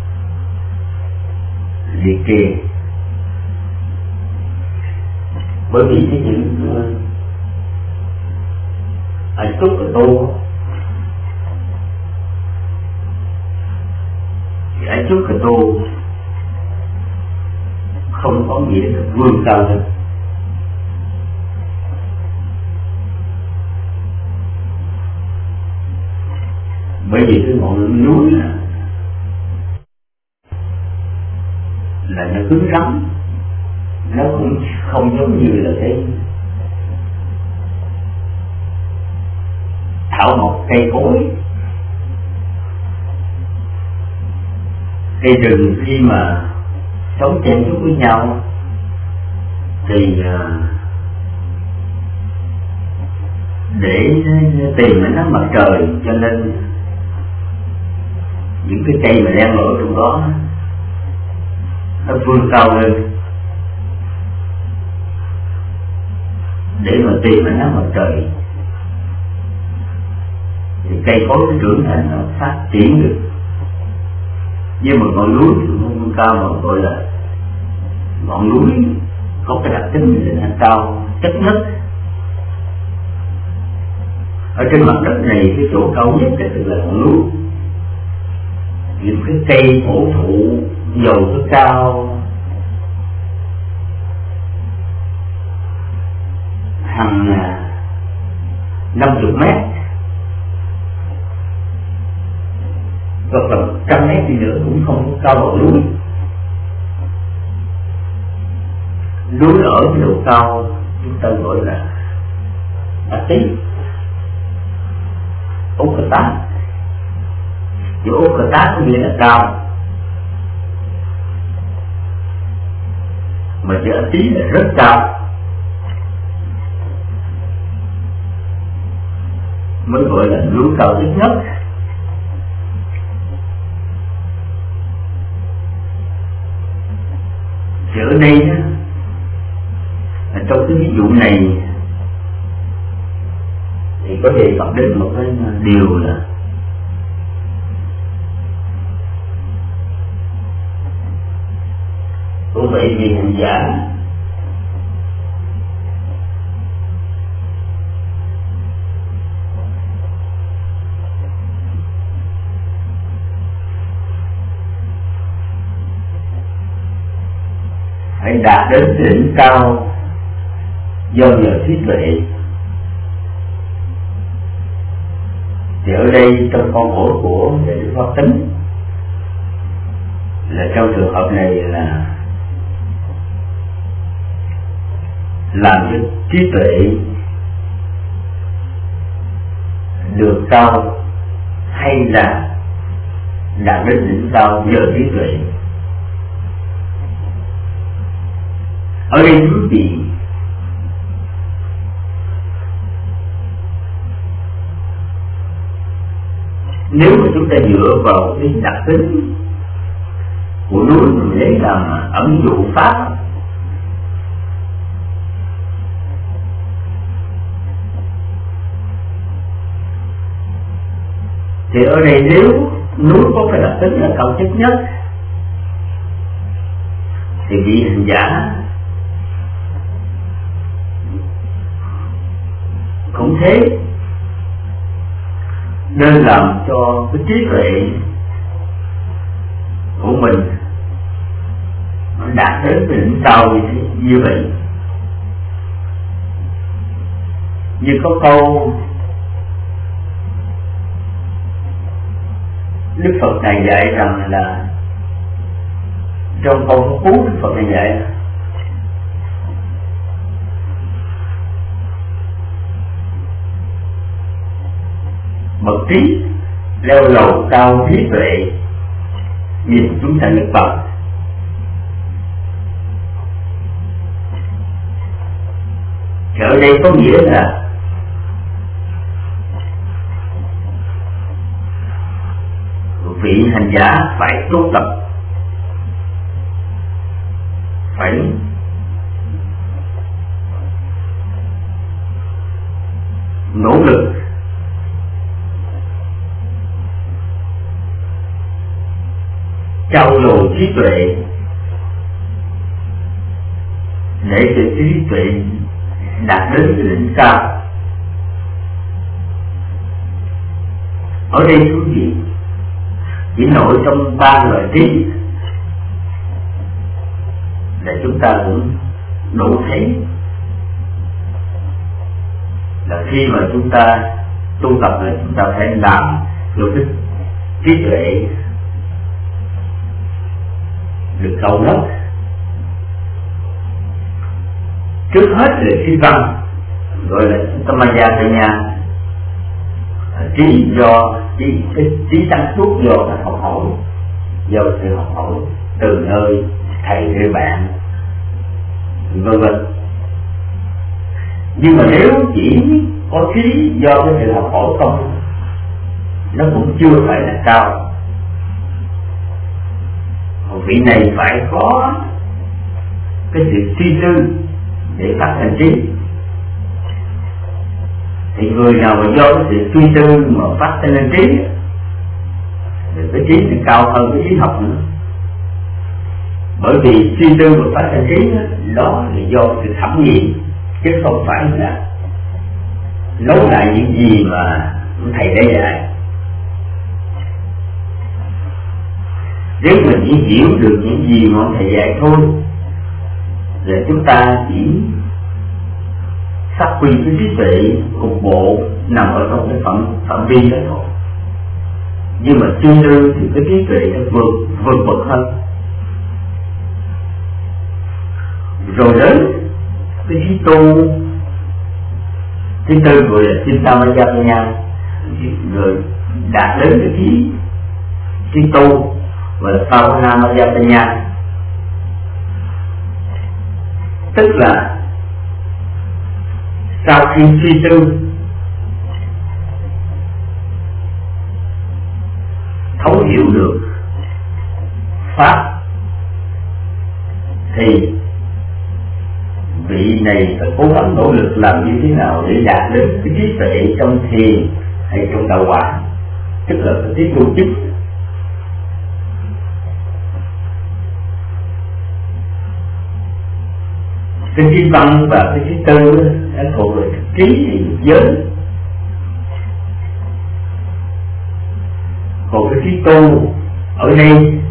liệt kê. Bởi vì cái chữ hạnh phúc của tôi thì hạnh phúc của tôi không có nghĩa là vươn cao hơn. Bởi vì cái ngọn núi là, là nó cứng rắn, nó cũng không giống như là cái thảo mộc cây cối. Cây rừng khi mà sống chen chúc với nhau thì để tìm ánh nắng mặt trời, cho nên những cái cây mà đang ở trong đó nó vươn cao lên để mà tìm ánh nắng mặt trời, thì cây cối nó trưởng thành, nó phát triển được. Nhưng mà ngọn núi thì nó vươn cao mà gọi là ngọn núi có cái đặc tính là nó cao chất ngất, Ở trên mặt đất này cái chỗ cao nhất cái tức là ngọn núi, những cái cây cổ thụ dầu nó cao hàng năm chục mét hoặc là trăm mét đi nữa cũng không có cao bằng núi. Núi ở cái độ cao chúng ta gọi là đá tí, ốc cờ tát. Chỗ ốc cờ tát có nghĩa là cao, mà chữ tí là rất cao, mới gọi là núi cao nhất nhất. Thì ở đây á, trong cái ví dụ này thì có đề cập đến một cái điều là cũng vậy vì hành giả phải đạt đến đỉnh cao do nhờ trí tuệ. Thì ở đây trong con khổ của Đại Đức Pháp Tính là trong trường hợp này là làm cho trí tuệ được cao hay là đạt đến đỉnh cao nhờ trí tuệ. Ở đây quý vị nếu mà chúng ta dựa vào cái đặc tính của núi mình lấy làm ẩn dụ pháp, thì ở đây nếu núi có cái đặc tính là cao chất nhất thì vị hành giả cũng thế, nên làm cho cái trí tuệ của mình đạt đến đỉnh cao như, như vậy. Như có câu Đức Phật này dạy rằng là, trong câu Phú Đức Phật này dạy là bậc trí leo lầu cao trí tuệ, nhìn chúng sanh được bằng. Thì ở đây có nghĩa là vị hành giả phải tu tập, phải nỗ lực trau dồi trí tuệ để cho trí tuệ đạt đến đỉnh cao. Ở đây quý vị chỉ nổi trong ba loại trí là chúng ta cũng đủ thấy là khi mà chúng ta tu tập là chúng ta phải làm được cái trí tuệ được cao nhất. Trước hết là trí văn, gọi là Tamaya, trí do trí, cái trí sáng suốt do ta học hỏi, do sự học hỏi từ nơi thầy nơi bạn, vân vân. Nhưng mà nếu chỉ có trí do cái sự học hỏi không, nó cũng chưa phải là cao. Vị này phải có cái sự suy tư để phát thành trí. Thì người nào mà do cái sự suy tư mà phát sinh lên trí thì cái trí thì cao hơn cái trí học nữa. Bởi vì suy tư mà phát sinh trí đó là do sự thẩm nghiệm, chứ không phải là nối lại những gì mà thầy đã dạy. Nếu mình chỉ hiểu được những gì mà thầy dạy thôi là chúng ta chỉ phát huy cái trí tuệ cục bộ nằm ở trong cái phạm phạm vi đó thôi. Nhưng mà tương đương thì cái trí tuệ nó vượt vượt bậc hơn. Rồi đến cái trí tu thứ tư gọi là Chintamajapanya, rồi đạt đến cái trí trí tu gọi là Pavanamajapanya, tức là sau khi suy tư thấu hiểu được pháp thì vị này phải cố gắng nỗ lực làm như thế nào để đạt đến cái trí tuệ trong thiền hay trong đạo quả, tức là cái trí tu chức. Cái trí văn và cái trí tư nó thuộc về trí thì giới, còn cái trí tu ở đây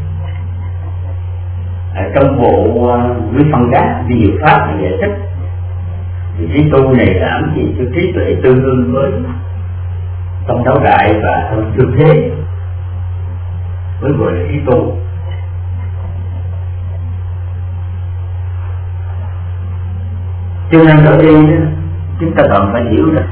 ở trong bộ Quý Phân Gác vi diệu pháp này giải thích thì trí tu này là ám chỉ cho trí tuệ tương đương với trong đấu đại và trong tư thế mới gọi là trí tu. Cho nên ở đây chúng ta cần phải hiểu rằng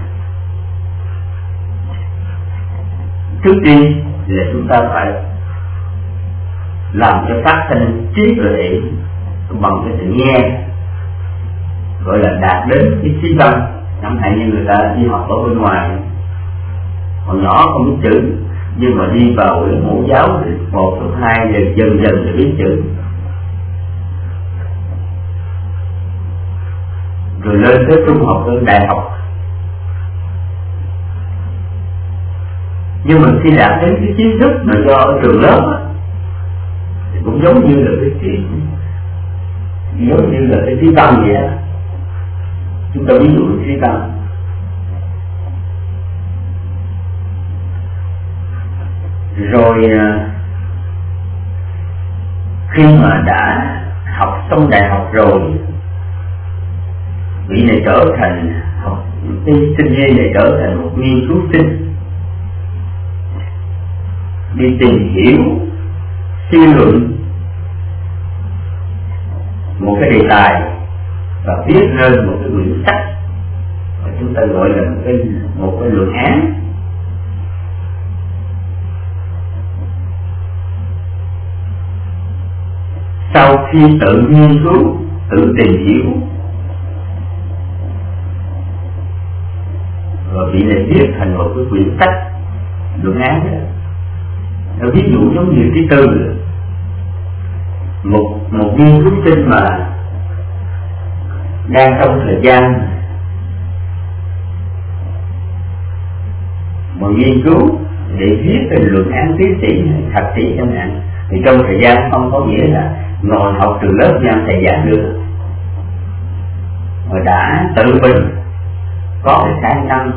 trước tiên là chúng ta phải làm cho phát sinh trí tuệ bằng cái sự nghe, gọi là đạt đến cái trí văn. Chẳng hạn như người ta đi học ở bên ngoài, hồi nhỏ không biết chữ, nhưng mà đi vào cái mẫu giáo thì một thứ hai rồi dần dần để biết chữ, rồi lên tới trung học, lên đại học. Nhưng mà khi đạt đến cái kiến thức mà do ở trường lớp á, thì cũng giống như là cái trí giống như là cái trí văn vậy đó. Chúng ta ví dụ trí văn, rồi khi mà đã học xong đại học rồi, vị này trở thành học cái sinh viên này trở thành một nghiên cứu sinh, đi tìm hiểu suy luận một cái đề tài và viết lên một cái quyển sách mà chúng ta gọi là một cái một cái luận án. Sau khi tự nghiên cứu, tự tìm hiểu, rồi vị này viết thành một cái quyển sách luận án đó. Nó ví dụ giống như trí tư, một một nghiên cứu sinh mà đang trong thời gian mà nghiên cứu để viết cái luận án tiến sĩ, thạc sĩ chẳng hạn, thì trong thời gian không có nghĩa là ngồi học trường lớp như thầy giảng được, mà đã tự mình có cái khả năng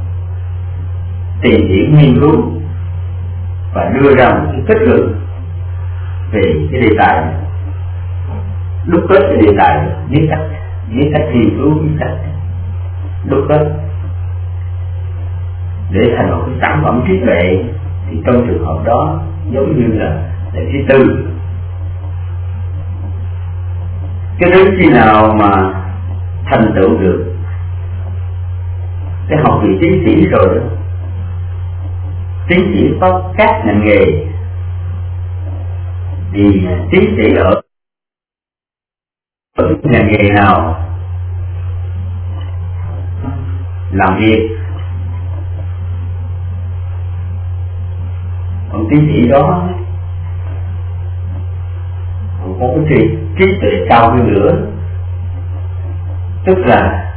tìm hiểu nghiên cứu và đưa ra một cái kết luận về cái đề tài này. Đúc kết cái đề tài này, viết cách viết cách nghiên cứu, viết cách đúc kết để thành một cái sản phẩm trí tuệ, thì trong trường hợp đó giống như là là trí tư. Cho đến khi nào mà thành tựu được cái học vị tiến sĩ rồi đó, tiến sĩ có các ngành nghề, thì tiến sĩ ở ở ngành nghề nào làm việc, còn tiến sĩ đó có cái trí, trí tuệ cao hơn nữa, tức là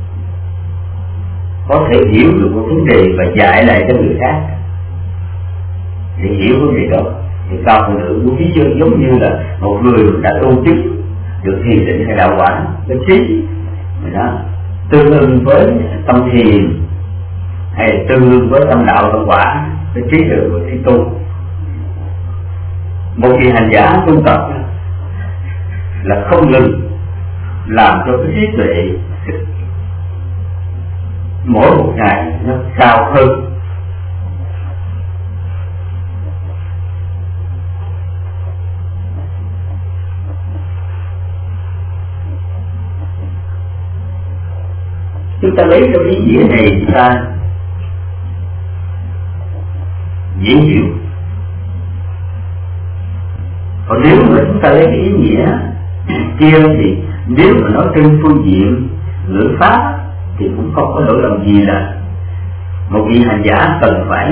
có thể hiểu được một vấn đề và dạy lại cho người khác để hiểu vấn đề đó thì cao hơn nữa. Ví dụ giống như là một người đã tu chức được thiền định hay đạo quả, cái trí đó tương ứng với tâm thiền hay tương đương với tâm đạo tâm quả, với trí tuệ của trí tu. Một vị hành giả tu tập là không ngừng làm cho cái trí tuệ mỗi một ngày nó cao hơn. Chúng ta lấy cái ý nghĩa này chúng ta dễ hiểu. Còn nếu mà chúng ta lấy cái ý nghĩa kia thì nếu mà nói trên phương diện ngữ pháp thì cũng không có lỗi lầm gì là một vị hành giả cần phải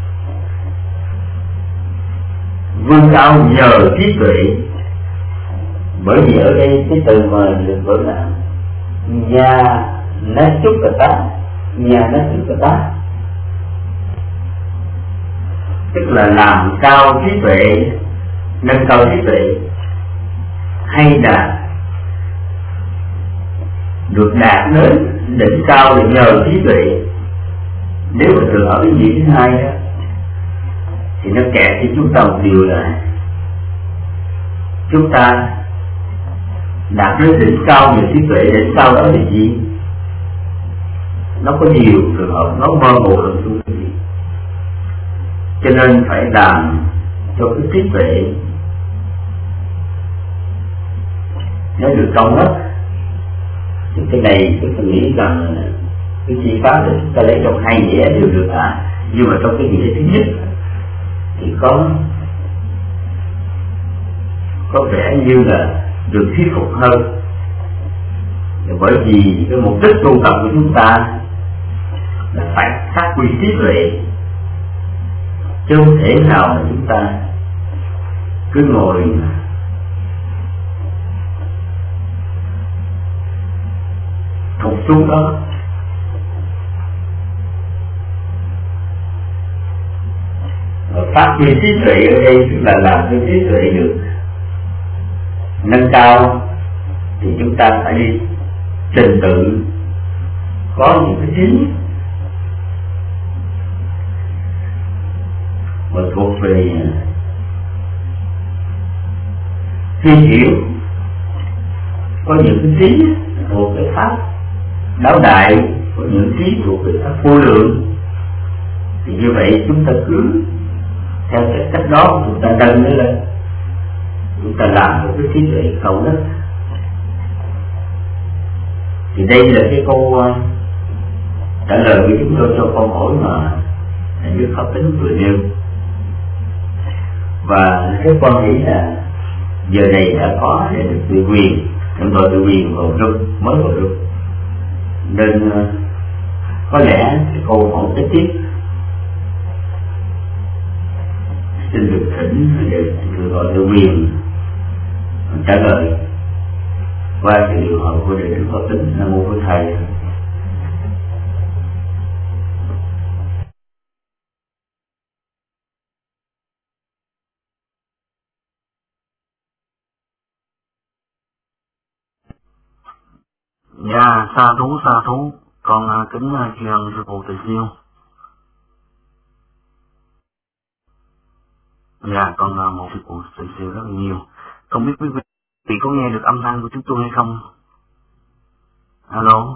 vươn cao nhờ trí tuệ. Bởi vì ở đây cái từ mà được gọi là nhà nó chút cả ta, nhà nó chút cả ta, tức là làm cao trí tuệ, nâng cao trí tuệ, hay là được đạt đến đỉnh cao để nhờ trí tuệ. Nếu mà trường ở cái gì thứ hai đó thì nó kẹt cho chúng ta một điều là chúng ta đạt đến đỉnh cao nhờ trí tuệ. Đỉnh cao đó là gì? Nó có nhiều trường hợp nó mơ hồ lắm chúng ta. Cho nên phải làm cho cái trí tuệ nó được cao nhất. Thì cái này tôi nghĩ rằng cái chi pháp thì chúng ta lấy trong hai nghĩa đều được à. Nhưng mà trong cái nghĩa thứ nhất thì có có vẻ như là được thuyết phục hơn. Bởi vì cái mục đích tu tập của chúng ta là phải phát huy trí tuệ, chứ không thể nào mà chúng ta cứ ngồi thục xuống đó. Và phát huy trí tuệ ở đây tức là làm cho trí tuệ được nâng cao thì chúng ta phải đi trình tự có những cái chính mà thuộc về phi hiểu, có những cái trí thuộc về pháp đáo đại, có những trí thuộc về pháp vô lượng. Thì như vậy chúng ta cứ theo cái cách đó chúng ta nâng nó lên, chúng ta làm một cái trí tuệ cầu đất. Thì đây là cái câu trả lời của chúng tôi cho câu hỏi mà Thầy Đức Pháp Tính vừa nêu. Và cái quan nghĩ là giờ này đã có để được tự quyền, chúng tôi tự quyền vào rung, mới vào rung, nên có lẽ cái câu hỏi kế tiếp xin được thỉnh để người gọi tự quyền trả lời qua sự điều hỏi của Đệ Đức Pháp Tính. Nam mô Phật Thầy. Dạ, sa thú sa thú, con uh, kính uh, tri ân sư phụ Từ Siêu. Dạ, con uh, một sư phụ Từ Siêu rất là nhiều. Không biết quý vị có nghe được âm thanh của chúng tôi hay không? Alo.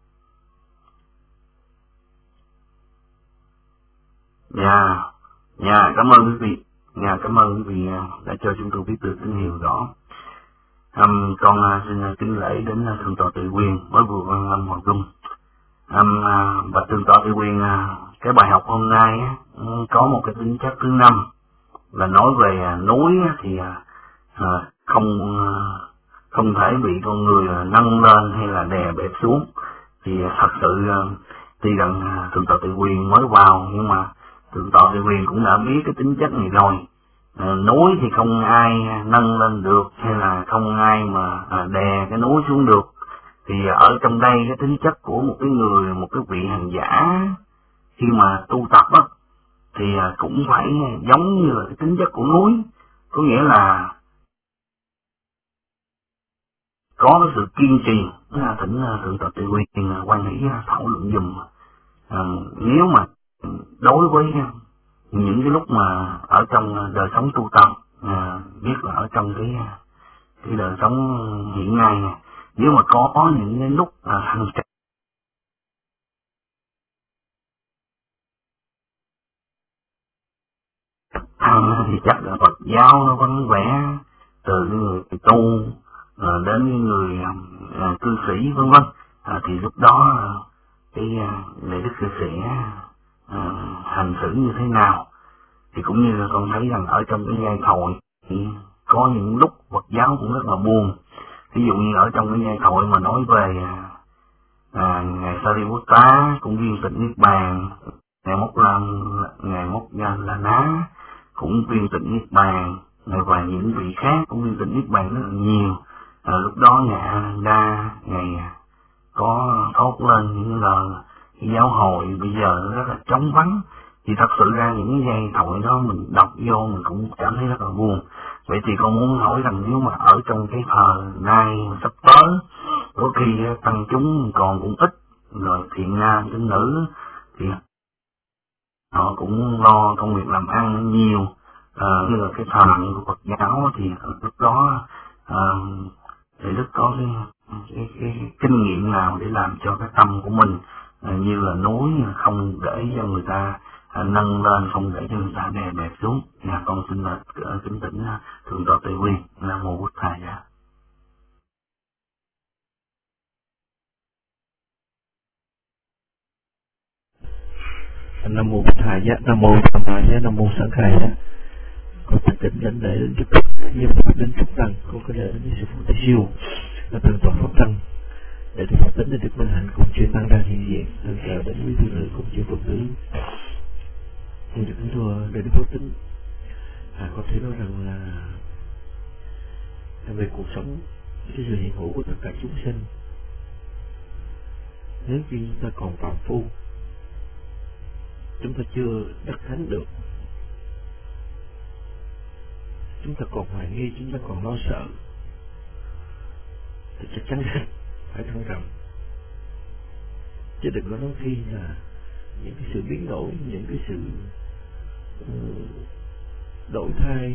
Dạ, dạ, cảm ơn quý vị. Dạ, cảm ơn quý vị uh, đã cho chúng tôi biết được tín hiệu rõ. Um, con uh, xin uh, kính lễ đến uh, thượng tọa Tự Quyền mới vừa vang lâm hoàng cung. Um, uh, và thượng tọa Tự Quyền, uh, cái bài học hôm nay uh, có một cái tính chất thứ năm là nói về uh, núi uh, thì uh, uh, không uh, không thể bị con người uh, nâng lên hay là đè bẹp xuống. Thì uh, thật sự uh, tuy rằng uh, thượng tọa Tự Quyền mới vào nhưng mà thượng tọa Tự Quyền cũng đã biết cái tính chất này rồi. À, núi thì không ai nâng lên được hay là không ai mà à, đè cái núi xuống được. Thì ở trong đây cái tính chất của một cái người, một cái vị hành giả khi mà tu tập á thì à, cũng phải giống như là cái tính chất của núi, có nghĩa là có cái sự kiên trì. À, thỉnh thượng tọa Tự Quyền quan hỷ thảo luận dùm À, nếu mà đối với những cái lúc mà ở trong đời sống tu tập, à, biết là ở trong cái cái đời sống hiện nay, nếu mà có những cái lúc à, hành trì thì chắc là Phật giáo nó vẫn vẽ từ người tu à, đến người à, cư sĩ vân vân, à, thì lúc đó cái à, lễ đức cư sĩ à, hành xử như thế nào. Thì cũng như là con thấy rằng ở trong cái giai thoại thì có những lúc Phật giáo cũng rất là buồn. Ví dụ như ở trong cái giai thoại mà nói về à, ngài Sariputta cũng viên tịch niết bàn, ngài Mốc Lan ngài Mốc La Ná cũng viên tịch niết bàn, và những vị khác cũng viên tịch niết bàn rất là nhiều. À, lúc đó ngài Ananda ngài có thốt lên những lời cái giáo hội bây giờ rất là trống vắng. Thì thật sự ra những cái giai thoại đó mình đọc vô mình cũng cảm thấy rất là buồn. Vậy thì con muốn hỏi rằng nếu mà ở trong cái thời nay sắp tới, có khi tăng chúng còn cũng ít, rồi thiện nam tín nữ thì họ cũng lo công việc làm ăn nhiều, à, như là cái thời của Phật giáo thì lúc đó à, thì đức có cái, cái, cái, cái kinh nghiệm nào để làm cho cái tâm của mình à, như là núi không để cho người ta à, nâng lên, không để cho người ta đè bẹp xuống. Nhà con xin là kính tỉnh thượng tọa Tề Nguyên. Nam mô Bụt Thầy. Nam mô Bụt Thầy, Nam mô Tham Thầy, Nam mô Sẵn Thầy. Con thành kính lãnh lễ đến Đức như Phật đến Trúc Tăng, con có lễ đến sư phụ Tây Siêu là thượng tọa Pháp Tăng, để được Phật tính để được minh hạnh cùng chư tăng đang hiện diện, thân chào đến quý vị nữ cùng chư Phật tử. Tôi được kính thưa để được Phật tính. À, có thể nói rằng là về cuộc sống, cái sự hiện hữu của tất cả chúng sinh, nếu như chúng ta còn phàm phu, chúng ta chưa đắc thánh được, chúng ta còn hoài nghi, chúng ta còn lo sợ, thì chắc chắn phải thận trọng, chứ đừng có nói khi là những cái sự biến đổi, những cái sự uh, đổi thay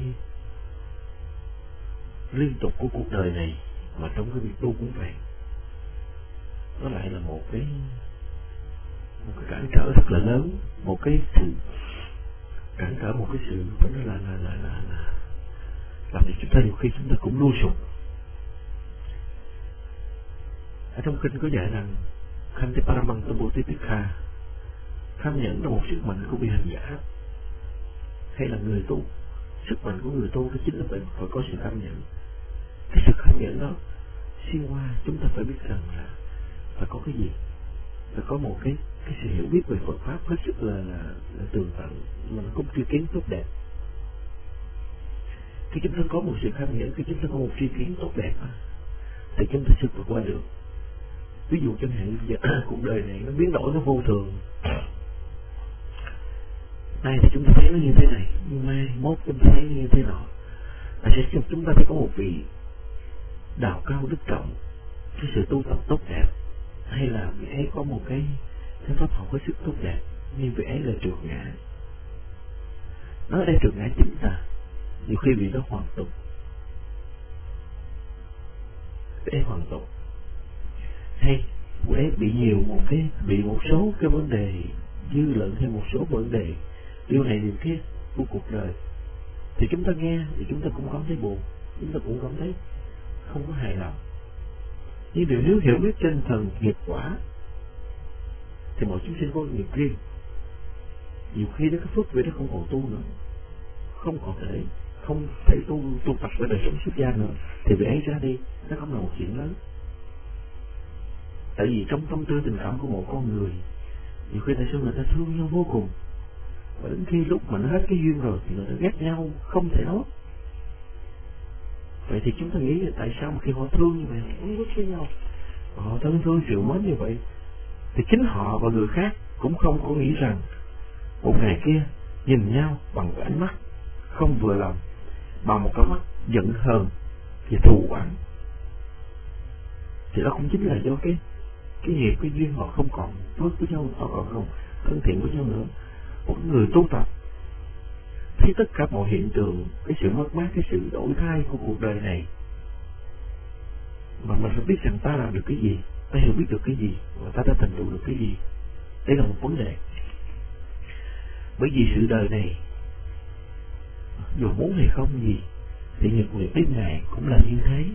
liên tục của cuộc đời này, mà trong cái việc tu cũng vậy, nó lại là một cái một cái cản trở rất là lớn, một cái sự cản trở, một cái sự phải nói là là là là, là làm cho chúng ta nhiều khi chúng ta cũng lu sụp. Ở trong kinh có dạy rằng Khante Paramanta Bodhisattva tham nhẫn là một sức mạnh của vị hành giả hay là người tu. Sức mạnh của người tu đó chính là phải, phải có sự tham nhẫn. Cái sự tham nhẫn đó xuyên qua chúng ta phải biết rằng là phải có cái gì, phải có một cái cái sự hiểu biết về Phật pháp hết sức là là, là tường tận, mà nó có một tri kiến tốt đẹp. Khi chúng ta có một sự tham nhẫn, khi chúng ta có một tri kiến tốt đẹp thì chúng ta sẽ vượt qua được. Ví dụ chẳng hạn giờ cuộc đời này nó biến đổi, nó vô thường. Nay thì chúng ta thấy nó như thế này, mai mốt chúng ta thấy nó như thế nọ. Và sẽ chúng ta phải có một vị đạo cao đức trọng, cái sự tu tập tốt đẹp, hay là vị ấy có một cái cái pháp học có sức tốt đẹp, nhưng vị ấy là trượt ngã. Nó ở đây trượt ngã chính ta, nhiều khi vị đó hoàn tục, vị ấy hoàn tục, hay vị ấy bị nhiều một cái bị một số cái vấn đề dư luận hay một số vấn đề điều này điều kia của cuộc đời, thì chúng ta nghe thì chúng ta cũng cảm thấy buồn, chúng ta cũng cảm thấy không có hài lòng. Nhưng điều nếu hiểu biết trên thần nghiệp quả thì mỗi chúng sinh có nghiệp riêng. Nhiều khi đó cái phước vị đó không còn tu nữa, không còn thể không thể tu tu tập với đời sống xuất gia nữa, thì vị ấy ra đi nó không là một chuyện lớn. Tại vì trong tâm tư tình cảm của một con người, nhiều khi tại sao người ta thương nhau vô cùng, và đến khi lúc mà nó hết cái duyên rồi thì người ta ghét nhau không thể nói. Vậy thì chúng ta nghĩ là tại sao mà khi họ thương như vậy, họ uống nước với nhau, họ thân thương chịu mến như vậy, thì chính họ và người khác cũng không có nghĩ rằng một ngày kia nhìn nhau bằng cái ánh mắt không vừa lòng, bằng một cái mắt giận hờn và thù oán, thì đó cũng chính là do cái cái nghiệp, cái duyên họ không còn phước với nhau, họ còn không thân thiện với nhau nữa. Một người tu tập thấy tất cả mọi hiện tượng, cái sự mất mát, cái sự đổi thay của cuộc đời này, mà mình phải biết rằng ta làm được cái gì, ta hiểu biết được cái gì, và ta đã thành tựu được cái gì. Đây là một vấn đề. Bởi vì sự đời này, dù muốn hay không gì, thì nhật nguyệt đêm ngày cũng là như thế.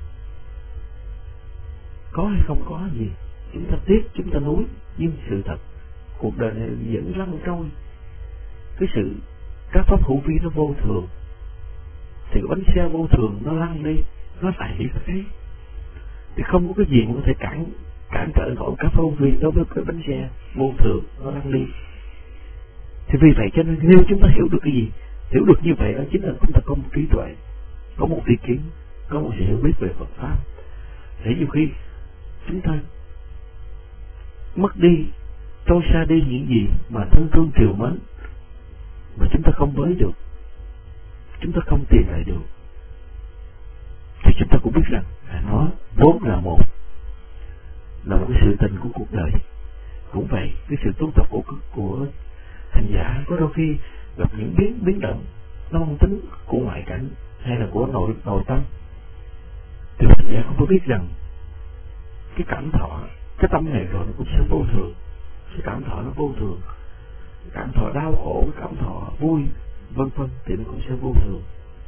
Có hay không có gì, chúng ta tiếc, chúng ta nuối, nhưng sự thật cuộc đời này vẫn lăn trôi. Cái sự các pháp hữu vi nó vô thường, thì cái bánh xe vô thường nó lăn đi, nó lại như thế. Thì không có cái gì mà có thể cản cản trở nổi các pháp hữu vi đối với cái bánh xe vô thường nó lăn đi. Thì vì vậy cho nên nếu chúng ta hiểu được cái gì, hiểu được như vậy đó chính là chúng ta có một trí tuệ, có một tri kiến, có một sự hiểu biết về Phật pháp. Để nhiều khi chúng ta mất đi, trôi xa đi những gì mà thân thương triều mến, mà chúng ta không với được, chúng ta không tìm lại được, thì chúng ta cũng biết rằng à, nó vốn là một là một cái sự tình của cuộc đời. Cũng vậy, cái sự tu tập của của hành giả có đôi khi gặp những biến biến động nó mang tính của ngoại cảnh hay là của nội nội tâm, thì hành giả không có biết rằng cái cảm thọ, cái tâm này rồi nó cũng sẽ vô thường. Cái cảm thọ nó vô thường, cái cảm thọ đau khổ, cái cảm thọ vui vân vân thì nó cũng sẽ vô thường.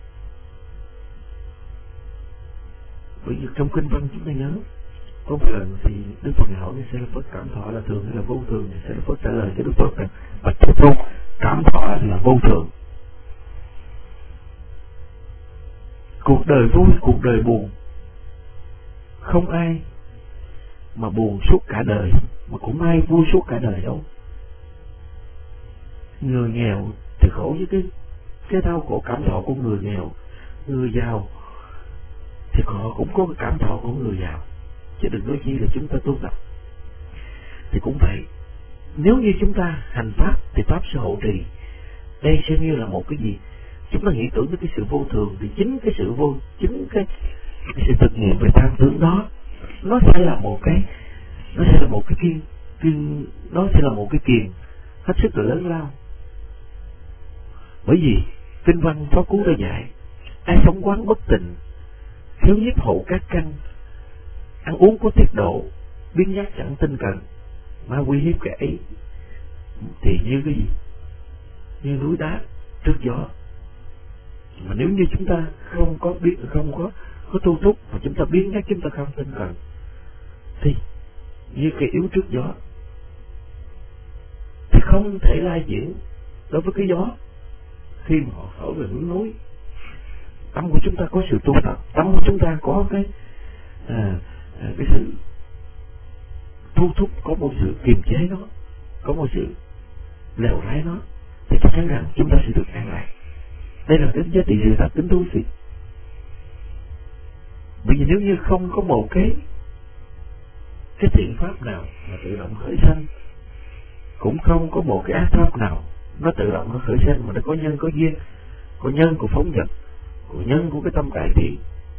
Bởi vì trong kinh văn chúng ta nhớ có một lần thì Đức Phật hỏi cái sẽ là Phật cảm thọ là thường hay là vô thường, thì sẽ là Phật trả lời cho Đức Phật rằng bạch Thế Tôn, cảm thọ là vô thường. Cuộc đời vui, cuộc đời buồn, không ai mà buồn suốt cả đời, mà cũng ai vui suốt cả đời đâu. Người nghèo thì khổ với cái cái đau khổ cảm thọ của người nghèo, người giàu thì họ cũng có cái cảm thọ của người giàu, chứ đừng nói chi là chúng ta tu tập. Thì cũng vậy, nếu như chúng ta hành pháp thì pháp sẽ hộ trì. Đây xem như là một cái gì, chúng ta nghĩ tưởng tới cái sự vô thường, thì chính cái sự vô, chính cái, cái sự thực nghiệm về tam tướng đó, nó sẽ là một cái, nó sẽ là một cái kiên, kiên nó sẽ là một cái kiền hết sức là lớn lao. Bởi vì kinh văn Pháp Cú đã dạy, ai sống quán bất tịnh, thiếu nhiếp hộ các căn, ăn uống có tiết độ, biến nhát chẳng tinh cần, ma quy hiếp kẻ ấy, thì như cái gì, như núi đá trước gió. Mà nếu như chúng ta không có biết, không có có tu túc, mà chúng ta biến nhát, chúng ta không tinh cần, thì như cây yếu trước gió, thì không thể lai diễn đối với cái gió khi mà họ thổi về núi núi. Tâm của chúng ta có sự tu tập, tâm của chúng ta có cái à, à, cái sự thu thúc, có một sự kiềm chế nó, có một sự lèo lái nó, thì chắc chắn rằng chúng ta sẽ được an lạc. Đây là cái giá trị sự thật tính thú vị. Bởi vì nếu như không có một cái cái thiện pháp nào mà tự động khởi sanh, cũng không có một cái ác pháp nào nó tự động nó khởi sanh, mà nó có nhân có duyên, có nhân của phóng dật, của nhân của cái tâm cải thiện,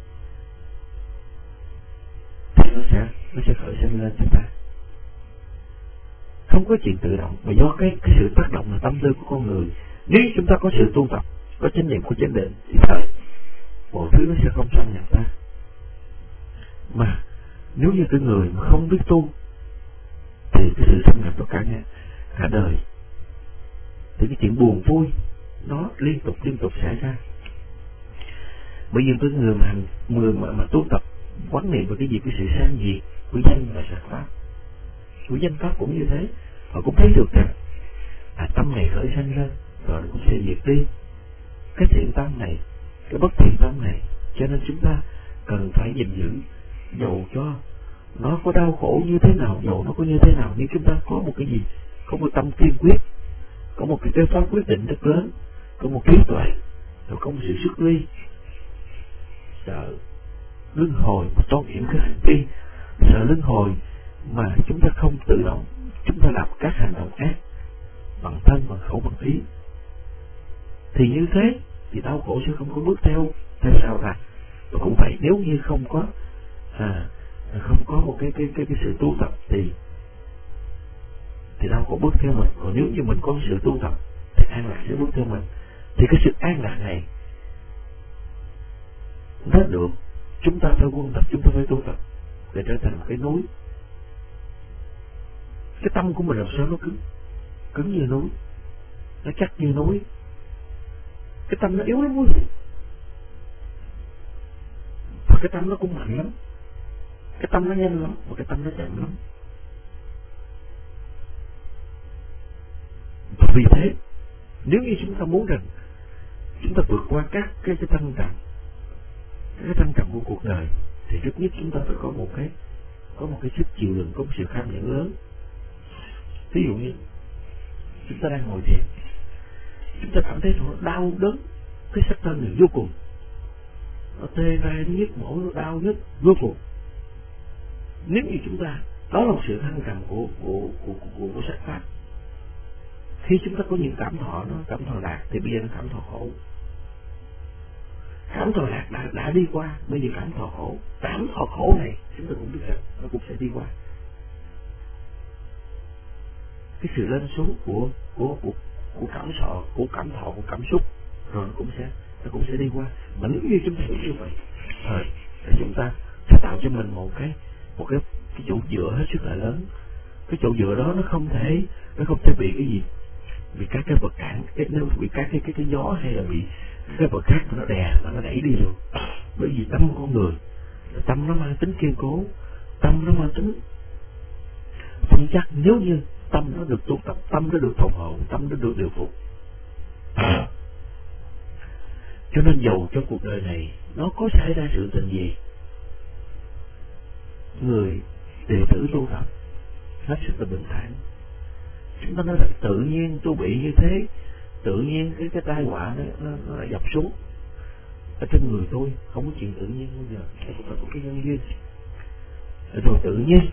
thì nó sẽ nó sẽ khởi sanh lên chúng ta. Không có chuyện tự động, mà do cái cái sự tác động là tâm tư của con người. Nếu chúng ta có sự tu tập, có chánh niệm, có chánh định, thì thời mọi thứ nó sẽ không xâm nhập ta. Mà nếu như cái người mà không biết tu, thì cái sự xâm nhập nó cả ngày, cả đời, thì cái chuyện buồn vui nó liên tục liên tục xảy ra. Bởi vì cái người mà người mà, mà tu tập quán niệm về cái gì, cái sự sang diệt của danh và sạch pháp, của danh pháp cũng như thế, họ cũng thấy được rằng à, tâm này khởi sanh lên rồi nó cũng sẽ diệt đi. Cái thiện tâm này, cái bất thiện tâm này, cho nên chúng ta cần phải gìn giữ, dầu cho nó có đau khổ như thế nào, dầu nó có như thế nào, nhưng chúng ta có một cái gì, có một tâm kiên quyết, có một cái pháp quyết định rất lớn, có một trí tuệ, rồi có một sự xuất ly, sợ luân hồi mà tôn kiểm cái hành vi, sợ luân hồi mà chúng ta không tự động chúng ta làm các hành động ác bằng thân, bằng khẩu, bằng ý, thì như thế thì đau khổ sẽ không có bước theo theo sau ra. Và cũng vậy, nếu như không có à, không có một cái cái cái cái sự tu tập thì thì đâu có bước theo mình. Còn nếu như mình có sự tu tập thì an lạc sẽ bước theo mình. Thì cái sự an lạc này nó được chúng ta phải quân tập, chúng ta phải tu tập để trở thành một cái núi. Cái tâm của mình làm sao nó cứng cứng như núi, nó chắc như núi. Cái tâm nó yếu lắm quý vị, và cái tâm nó cũng mạnh lắm. Cái tâm nó nhanh lắm và cái tâm nó chậm lắm. Và vì thế nếu như chúng ta muốn rằng chúng ta vượt qua các cái cái thăng trầm, cái thăng trầm của cuộc đời, thì trước nhất chúng ta phải có một cái có một cái sức chịu đựng, có một sự kham nhẫn lớn. Ví dụ như chúng ta đang ngồi thiền, chúng ta cảm thấy nó đau đớn cái xác thân này vô cùng, nó tê ra, nó nhức mỏi, nó đau nhức vô cùng. Nếu như chúng ta, đó là một sự thăng trầm của của của của, của, của sắc pháp. Khi chúng ta có những cảm thọ, nó cảm thọ lạc thì bây giờ nó cảm thọ khổ. Cảm thọ lạc đã, đã đi qua, bây giờ cảm thọ khổ. Cảm thọ khổ này chúng ta cũng biết rằng nó cũng sẽ đi qua. Cái sự lên xuống của của của của cảm thọ, của cảm thọ, của cảm xúc, rồi nó cũng sẽ nó cũng sẽ đi qua. Mà nếu như chúng ta hiểu như vậy, rồi thì chúng ta sẽ tạo cho mình một cái một cái cái chỗ dựa hết sức là lớn. Cái chỗ dựa đó nó không thể nó không thể bị cái gì, bị các cái vật cản, cái nó bị các cái cái cái gió hay là bị cái vật khác nó đè mà nó đẩy đi được. Bởi vì tâm con người, tâm nó mang tính kiên cố, tâm nó mang tính vững chắc. Nếu như tâm nó được tu tập, tâm nó được phòng hộ, tâm nó được điều phục, à. Cho nên dầu trong cuộc đời này nó có xảy ra sự tình gì, người đệ tử tu tập hết sức là bình thản. Chúng ta nói là tự nhiên tôi bị như thế, tự nhiên cái cái tai họa nó, nó, nó dập xuống ở trên người tôi, không có chuyện tự nhiên bao giờ, phải có cái nhân duyên. Rồi tự nhiên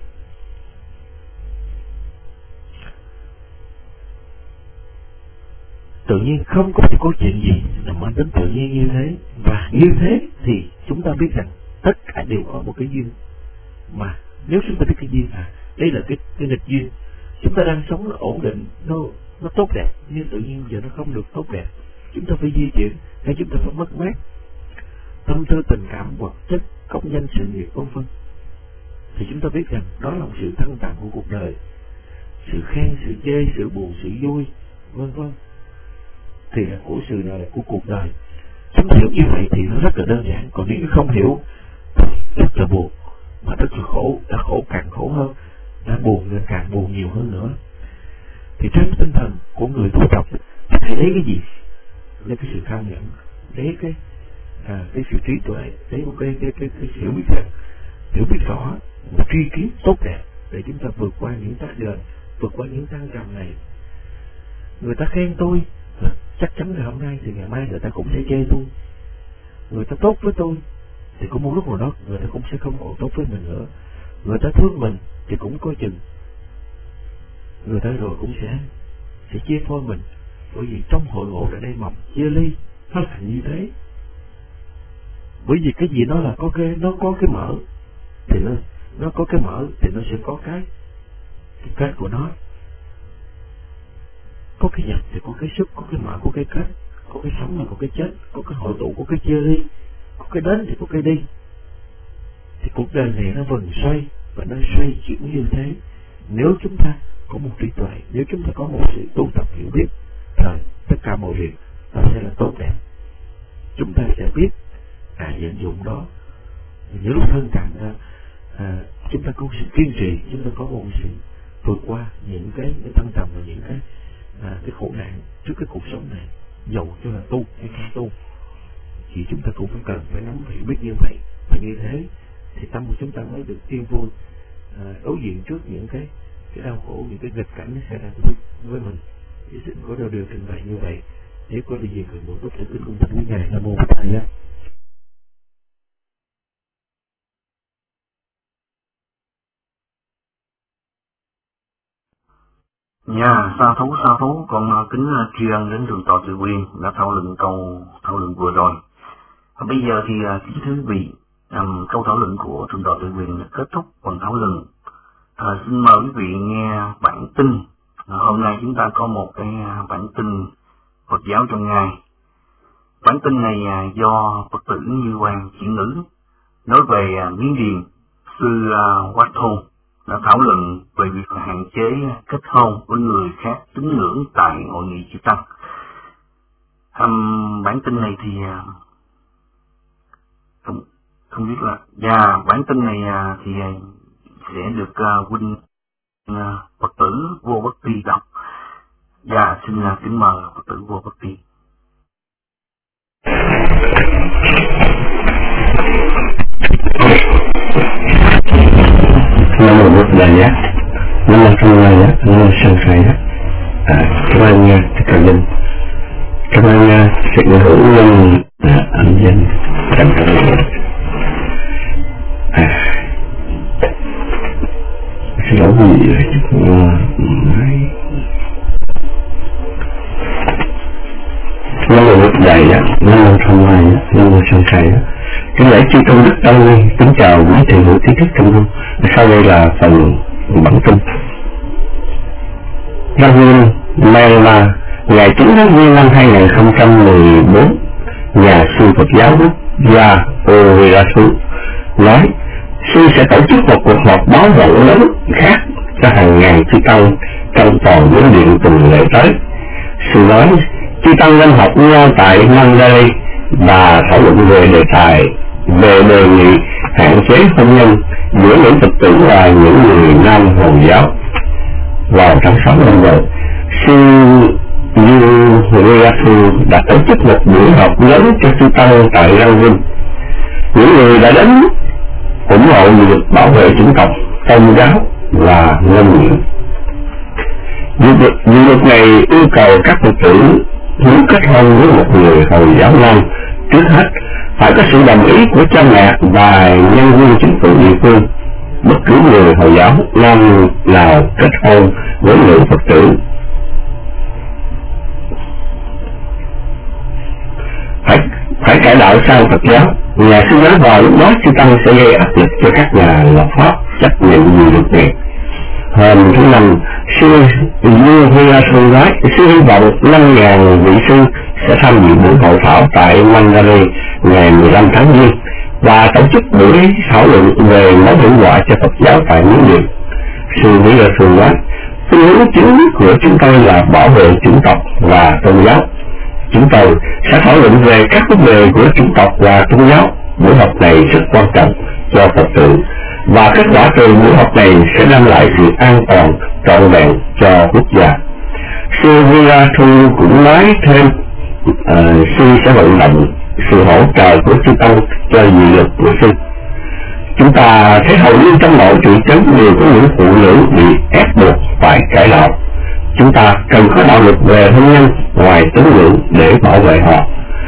tự nhiên không có có chuyện gì là mang tính tự nhiên như thế. Và như thế thì chúng ta biết rằng tất cả đều có một cái duyên. Mà nếu chúng ta biết cái duyên, à đây là cái, cái nghịch duyên, chúng ta đang sống nó ổn định, nó nó tốt đẹp, nhưng tự nhiên giờ nó không được tốt đẹp. Chúng ta phải di chuyển, hay chúng ta phải mất mát tâm tư, tình cảm, vật chất, công danh, sự nghiệp, vân vân. Thì chúng ta biết rằng đó là một sự thăng trầm của cuộc đời, sự khen, sự chê, sự buồn, sự vui, vân vân. Thì là của sự này là của cuộc đời. Chúng ta hiểu như vậy thì nó rất là đơn giản. Còn nếu không hiểu, rất là buồn, mà rất là khổ, đã khổ càng khổ hơn, đã buồn nên càng buồn nhiều hơn nữa. Thì trên tinh thần của người tu tập, hãy lấy cái gì? Lấy cái sự kham nhẫn, lấy cái à, cái sự trí tuệ, lấy một cái cái cái, cái, cái hiểu biết rằng, hiểu biết rõ, một tri kiến tốt đẹp để chúng ta vượt qua những tác đền, vượt qua những thăng trầm này. Người ta khen tôi, chắc chắn là hôm nay thì ngày mai người ta cũng sẽ chê tôi. Người ta tốt với tôi thì có một lúc nào đó người ta cũng sẽ không còn tốt với mình nữa. Người ta thương mình thì cũng coi chừng người ta rồi cũng sẽ sẽ chia phôi mình. Bởi vì trong hội ngộ ở đây mầm chia ly, nó là như thế. Bởi vì cái gì nó là có cái nó có cái mở thì nó nó có cái mở thì nó sẽ có cái cái kết của nó. Có cái nhập thì có cái xuất, có cái mở, có cái kết, có cái sống là có cái chết, có cái hội tụ, có cái chia ly, có cái đến thì có cái đi. Thì cuộc đời này nó vần xoay và nó xoay chuyển như thế. Nếu chúng ta có một trí tuệ, nếu chúng ta có một sự tu tập hiểu biết, rồi tất cả mọi việc nó sẽ là tốt đẹp. Chúng ta sẽ biết à vận dụng đó. Những lúc thân cận ra, à, chúng ta có sự kiên trì, chúng ta có một sự vượt qua những cái, cái thăng trầm và những cái à, cái khổ nạn trước cái cuộc sống này. Dầu cho là tu hay không tu thì chúng ta cũng phải cần phải nắm hiểu biết như vậy. Và như thế thì tâm của chúng ta mới được yên vui, à, đối diện trước những cái cái đau khổ, những cái nghịch cảnh nó sẽ ra với, với mình. Thì xin có điều trình bày như vậy. Nếu có điều gì cần bổ túc thì kính cung thỉnh quý ngài. Nam mô Bổn Thầy á. Dạ, sa thú sa thú, con kính tri ân đến thượng tọa Từ Quyên đã thảo luận câu thảo luận vừa rồi. Và bây giờ thì kính thưa quý vị, um, câu thảo luận của Thượng tọa Tự Quyền kết thúc phần thảo luận. À, xin mời quý vị nghe bản tin. À, hôm nay chúng ta có một cái bản tin Phật giáo trong ngày. Bản tin này à, do Phật tử Như Quang chuyển ngữ nói về à, Miến Điện. Sư à, Wat Thô đã thảo luận về việc hạn chế kết hôn với người khác tín ngưỡng tại hội nghị chư tăng. Um, bản tin này thì à, không, không biết là và bản tin này à, thì à, sẽ được uh, huynh uh, Phật tử Vô Bất Ti đọc. Và xin uh, kính mời Phật tử Vô Bất Ti. Nam mô Bụt Đà Giác, Nam mô Tham La Giác, Nam mô Sanh Khai Giác. Cảm ơn uh, tất cả dân, cảm ơn uh, sự ngữ hữu nhân uh, âm danh cảm ơn. Xin lỗi gì chút máy. Nam mô Bụt Đà Giác, Nam mô Tham La Giác, Nam mô Sanh Khai Giác. Kính lễ chư tôn đức tăng, kính chào quý thầy hữu trí thức trong hôm. Sau đây là phần bản tin. Ra Nguyên Myanmar, ngày chín tháng Giêng năm hai nghìn không trăm mười bốn, nhà sư Phật giáo Quốc gia Oviratu nói sư sẽ tổ chức một cuộc họp báo rộng lớn khác cho hàng ngàn chư tăng trong toàn Miến Điện tuần lễ tới. Sư nói chư tăng nên họp nhau tại Mandalay và thảo luận về đề tài về đề nghị hạn chế hôn nhân giữa những Phật tử và những người Nam Hồi giáo. Vào tháng sáu năm rồi, sư Yuriatu đã tổ chức một buổi họp lớn cho chư tăng tại Rangoon. Những người đã đến ủng hộ việc bảo vệ chủng tộc, tôn giáo và ngôn ngữ. Dự luật này yêu cầu các Phật tử muốn kết hôn với một người Hồi giáo Nam, trước hết phải có sự đồng ý của cha mẹ và nhân viên chính phủ địa phương. Bất cứ người Hồi giáo Nam nào kết hôn với nữ Phật tử phải phải cải đạo sang Phật giáo. Nhà sư nói vào lúc đó chư tăng sẽ gây áp lực cho các nhà lập pháp chấp nhận dự luật này. Hôm thứ năm, sư Yuriatu nói sư hy vọng năm ngàn vị sư sẽ tham dự buổi hội thảo tại Mandalay ngày mười lăm tháng Giêng và tổ chức buổi thảo luận về mối hiểm họa cho Phật giáo tại Miến Điện. Sư Yuriatu nói phương hướng chính của chúng tôi là bảo vệ chủng tộc và tôn giáo. Chúng tôi sẽ thảo luận về các vấn đề của chủng tộc và tôn giáo. Buổi họp này rất quan trọng cho Phật tử và kết quả từ buổi họp này sẽ đem lại sự an toàn trọn vẹn cho quốc gia. Sư Yuriatu cũng nói thêm uh, sư sẽ vận động sự hỗ trợ của chư tăng cho dự luật của sư. Chúng ta thấy hầu như trong mọi thị trấn đều có những phụ nữ bị ép buộc phải cải đạo. Chúng ta cần có đạo luật về hôn nhân ngoài tín ngưỡng để bảo vệ họ.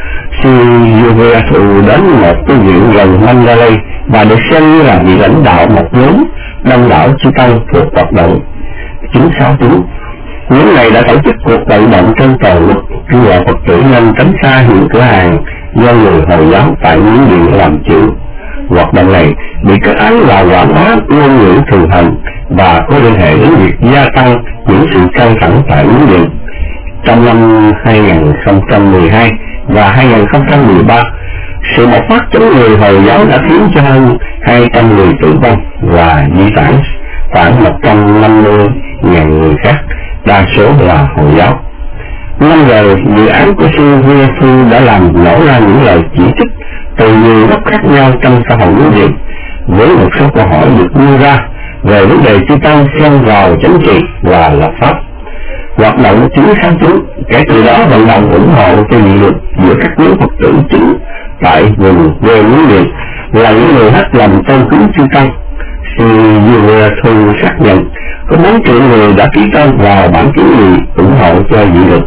Sư Yuriatu đến một tu viện gần Mandalay và được xem như là vị lãnh đạo một nhóm đông đảo chư tăng thuộc hoạt động chín sáu chín. Nhóm này đã tổ chức cuộc vận động trên toàn quốc kêu gọi Phật tử nên tránh xa những cửa hàng do người Hồi giáo tại Miến Điện làm chủ. Hoạt động này bị kết án là quảng bá ngôn ngữ thường hành và có liên hệ đến việc gia tăng những sự căng thẳng tại Miến Điện. Trong năm hai nghìn không trăm mười hai và hai nghìn không trăm mười ba, sự bộc phát chống người Hồi giáo đã khiến cho hơn hai trăm người tử vong và di tản khoảng một trăm năm mươi nghìn người khác, đa số là Hồi giáo. Năm rồi, dự án của sư Yuriatu đã làm nổ ra những lời chỉ trích từ nhiều góc khác nhau trong xã hội Miến Điện, với một số câu hỏi được đưa ra về vấn đề chư tăng xen vào chính trị và lập pháp. Hoạt động chín sáu chín kể từ đó vận động ủng hộ cho dự luật giữa các nhóm Phật tử chính tại vùng quê Miến Điện là những người hết lòng tôn kính chư tăng. Sư Yuriatu xác nhận có bốn triệu người đã ký tên vào bản kiến nghị ủng hộ cho dự luật.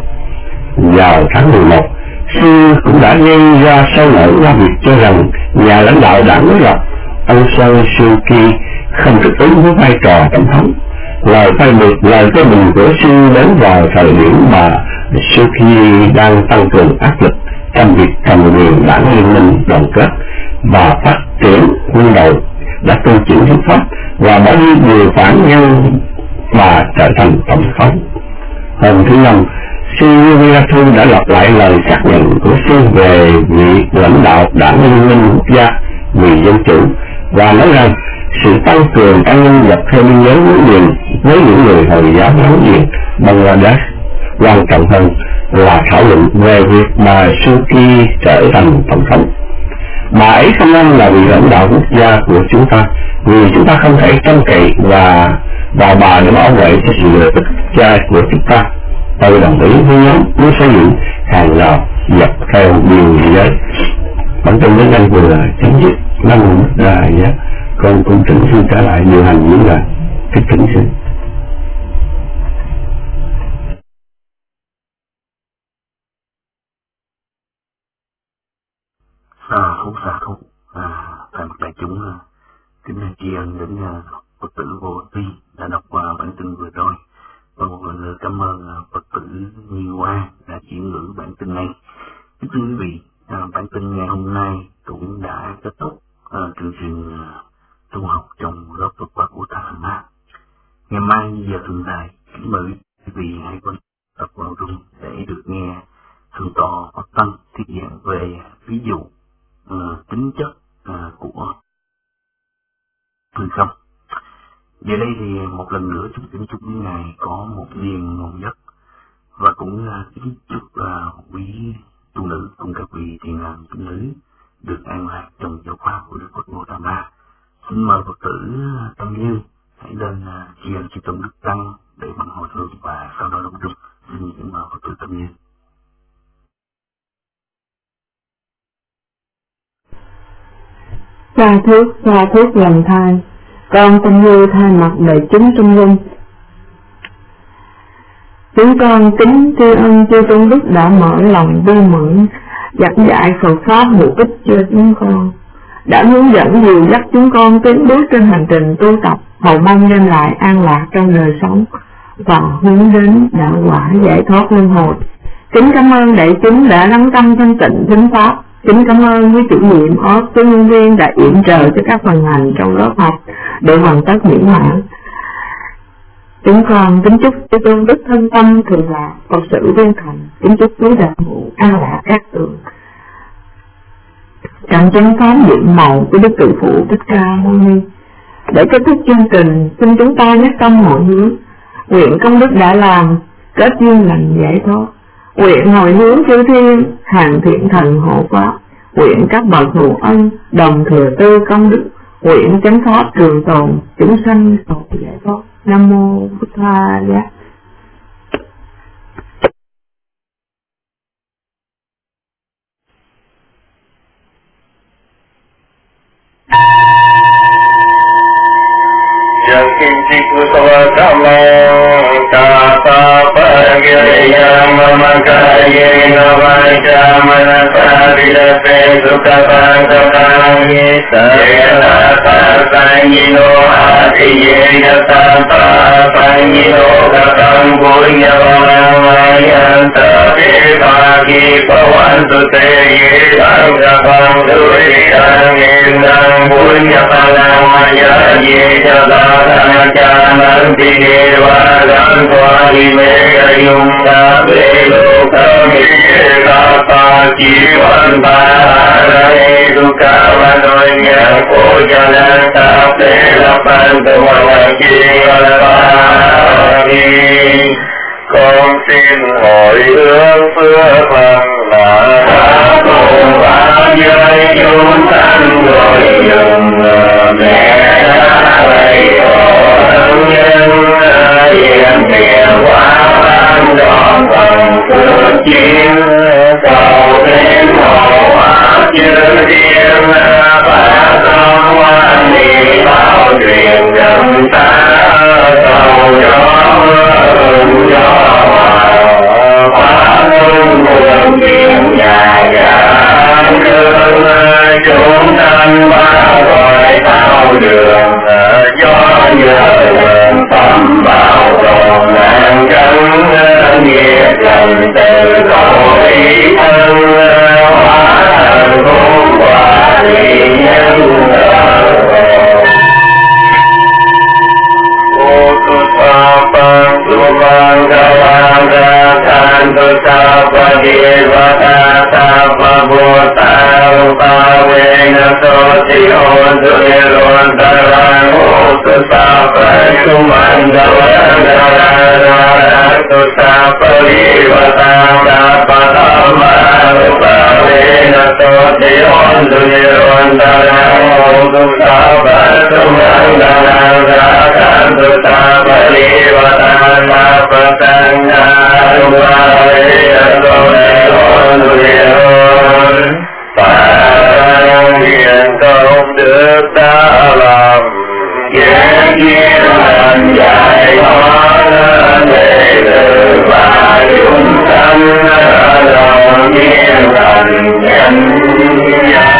Vào tháng mười một, sư cũng đã gây ra sôi nổi qua việc cho rằng nhà lãnh đạo đảng đối lập Aung San Suu Kyi không thích ứng với vai trò tổng thống. Lời phê bình lời phê bình của sư đến vào thời điểm mà Suu Kyi đang tăng cường áp lực trong việc cầm quyền đảng Liên minh đoàn kết và phát trưởng quân đội đã tu chuyển hiến pháp và bao nhiêu điều phản nhân và trở thành tổng thống. Hôm thứ năm, sư Viratu đã lặp lại lời xác nhận của sư về vị lãnh đạo đảng Liên minh Quốc gia vì dân chủ và nói rằng sự tăng cường an ninh dọc theo biên giới nối liền với những người Hồi giáo láng giềng Bangladesh quan trọng hơn là thảo luận về việc bà Suki trở thành tổng thống. Bà ấy không nên là vị lãnh đạo quốc gia của chúng ta, vì chúng ta không thể trông cậy và vào bà để bảo vệ cho sự lựa quốc gia của chúng ta. Tôi đồng ý với nhóm muốn xây dựng hàng rào dọc theo biên giới. Bản tin đến đây vừa chấm dứt. Năm mươi là giá con cũng thỉnh xin trả lại điều hành những là kích thỉnh xin. Xa không xa không à, tại mặt đại chúng kính tri ân đến Phật tử Vô Ti đã đọc qua bản tin vừa rồi, và một lần nữa cảm ơn Phật tử Nhi Hoa đã chuyển ngữ bản tin này. Kính thưa quý vị, à, bản tin ngày hôm nay cũng đã kết thúc à, chương trình à, tu học trong lớp Phật pháp của Ta Tham Ma. Ngày mai giờ thường ngày, kính mời quý vị hãy quan tập vào rung để được nghe thượng tọa Pháp Tăng thuyết giảng về ví dụ uh, tính chất uh, của hư không. Giờ đây thì một lần nữa chúng kính chúc quý ngài có một đêm ngon giấc, và cũng uh, kính chúc uh, quý tu nữ cùng các vị thiền nam tín nữ được an lạc trong giáo pháp của Đức Phật Gautama. Xin mời Phật tử Tâm Như hãy lên tri ân chư tôn đức tăng để bằng hồi hương và sau đó đóng chung. Xin kính mời Phật tử Tâm Như. Xa thước, xa thước lần thai, con Tâm Như thay mặt đại chúng trong luân. Chúng con kính tri ân chư tôn đức đã mở lòng vui mẫn, giảng dạy Phật pháp hữu ích cho chúng con, đã hướng dẫn dìu dắt chúng con tiến bước trên hành trình tu tập, hầu mong đem lại an lạc trong đời sống và hướng đến đạo quả giải thoát luân hồi. Kính cảm ơn đại chúng đã lắng tâm thanh tịnh thính pháp. Kính cảm ơn quý chủ nhiệm ốp số nhân viên đã yểm trợ cho các phần hành trong lớp học để hoàn tất miễn mãn. Chúng con kính chúc chư tôn đức thân tâm thường lạc, Phật sự viên thành. Kính chúc quý đạo hữu an lạc các tường. Cảm chánh pháp diện màu của Đức Tự Phụ Thích Ca Mâu Ni. Để kết thúc chương trình, xin chúng ta nhất tâm hội hướng, nguyện công đức đã làm kết duyên lành giải thoát, nguyện hồi hướng chư thiên hàng thiện thần hộ pháp, nguyện các bậc hữu ân đồng thừa tư công đức, nguyện chánh pháp trường tồn, chúng sanh cầu giải thoát. Nam mô Bụt Tha Giá. Yang kinci kusawakama tata pagiriyam mamakaye navaja manasa vidase sukhatangkatang yeta tasangino atiye yata tasangino katang punyavanamayansa devaki pavantu te yedang kapang durikang indang punyavanamaya yedang Nanti dewa dan kuali merayung sabe lokami kata jiwan baharai duka manunya ko jalan sabe lapan lagi alami con xin hỏi hướng xưa bằng là cùng bao giới chúng sanh rồi dừng mẹ vậy ơn nhân hiện tiền hóa ban đón phần phước chiến cầu đến hộ hóa chư thiên và tâm quan đi bảo truyền dân ta cầu gió hương gió hòa hóa hương hương tiền dài dài hương chúng sanh ba gọi thao đường gió nhờ lần tâm bảo tồn ngàn cân nghiệp lần từ cõi thân hóa thành khôn quả lý nhân văn tu như văn ta na mô tu sa va tu năng đa na ra can tu sa va li va ta na pa tăng na tu va li tu ne on tu ye Phật nguyện công đức ta làm kiến kiến lần giải thoát đệ tử và chúng sanh lòng nhiên thành nhân giác.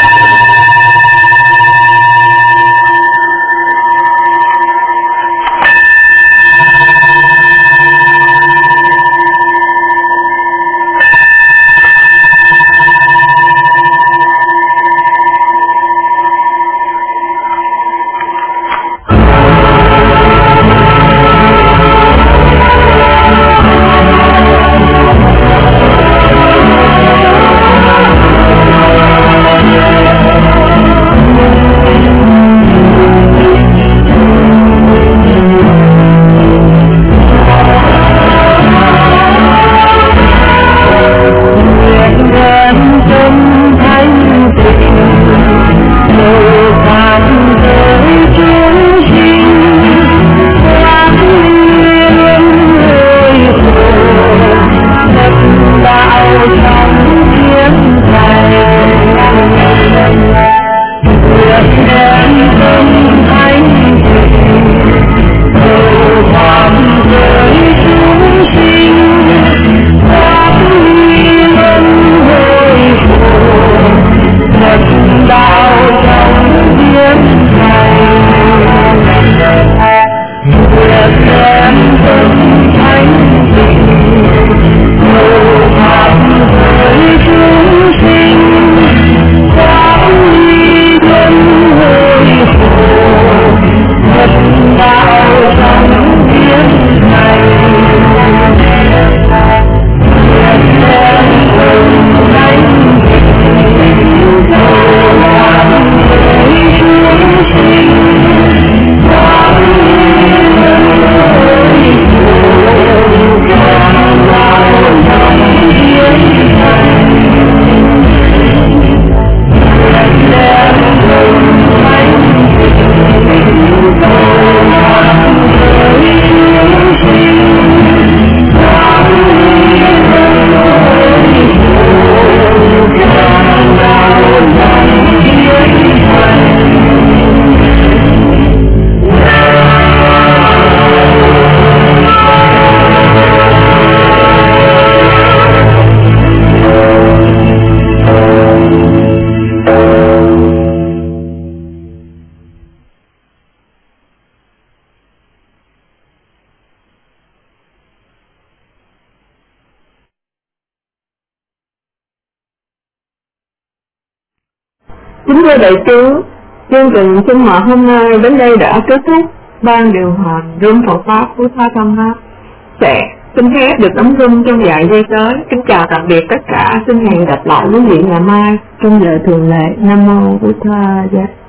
Kính thưa đại chúng, chương trình sinh hoạt hôm nay đến đây đã kết thúc. Ban điều hành Rung Phật Pháp Phú Tha Tâm Pháp sẽ xin phép được đóng rung trong vài giây tới. Kính chào tạm biệt tất cả, xin hẹn gặp lại quý vị ngày mai trong giờ thường lệ. Nam mô Bổn Tha Giá.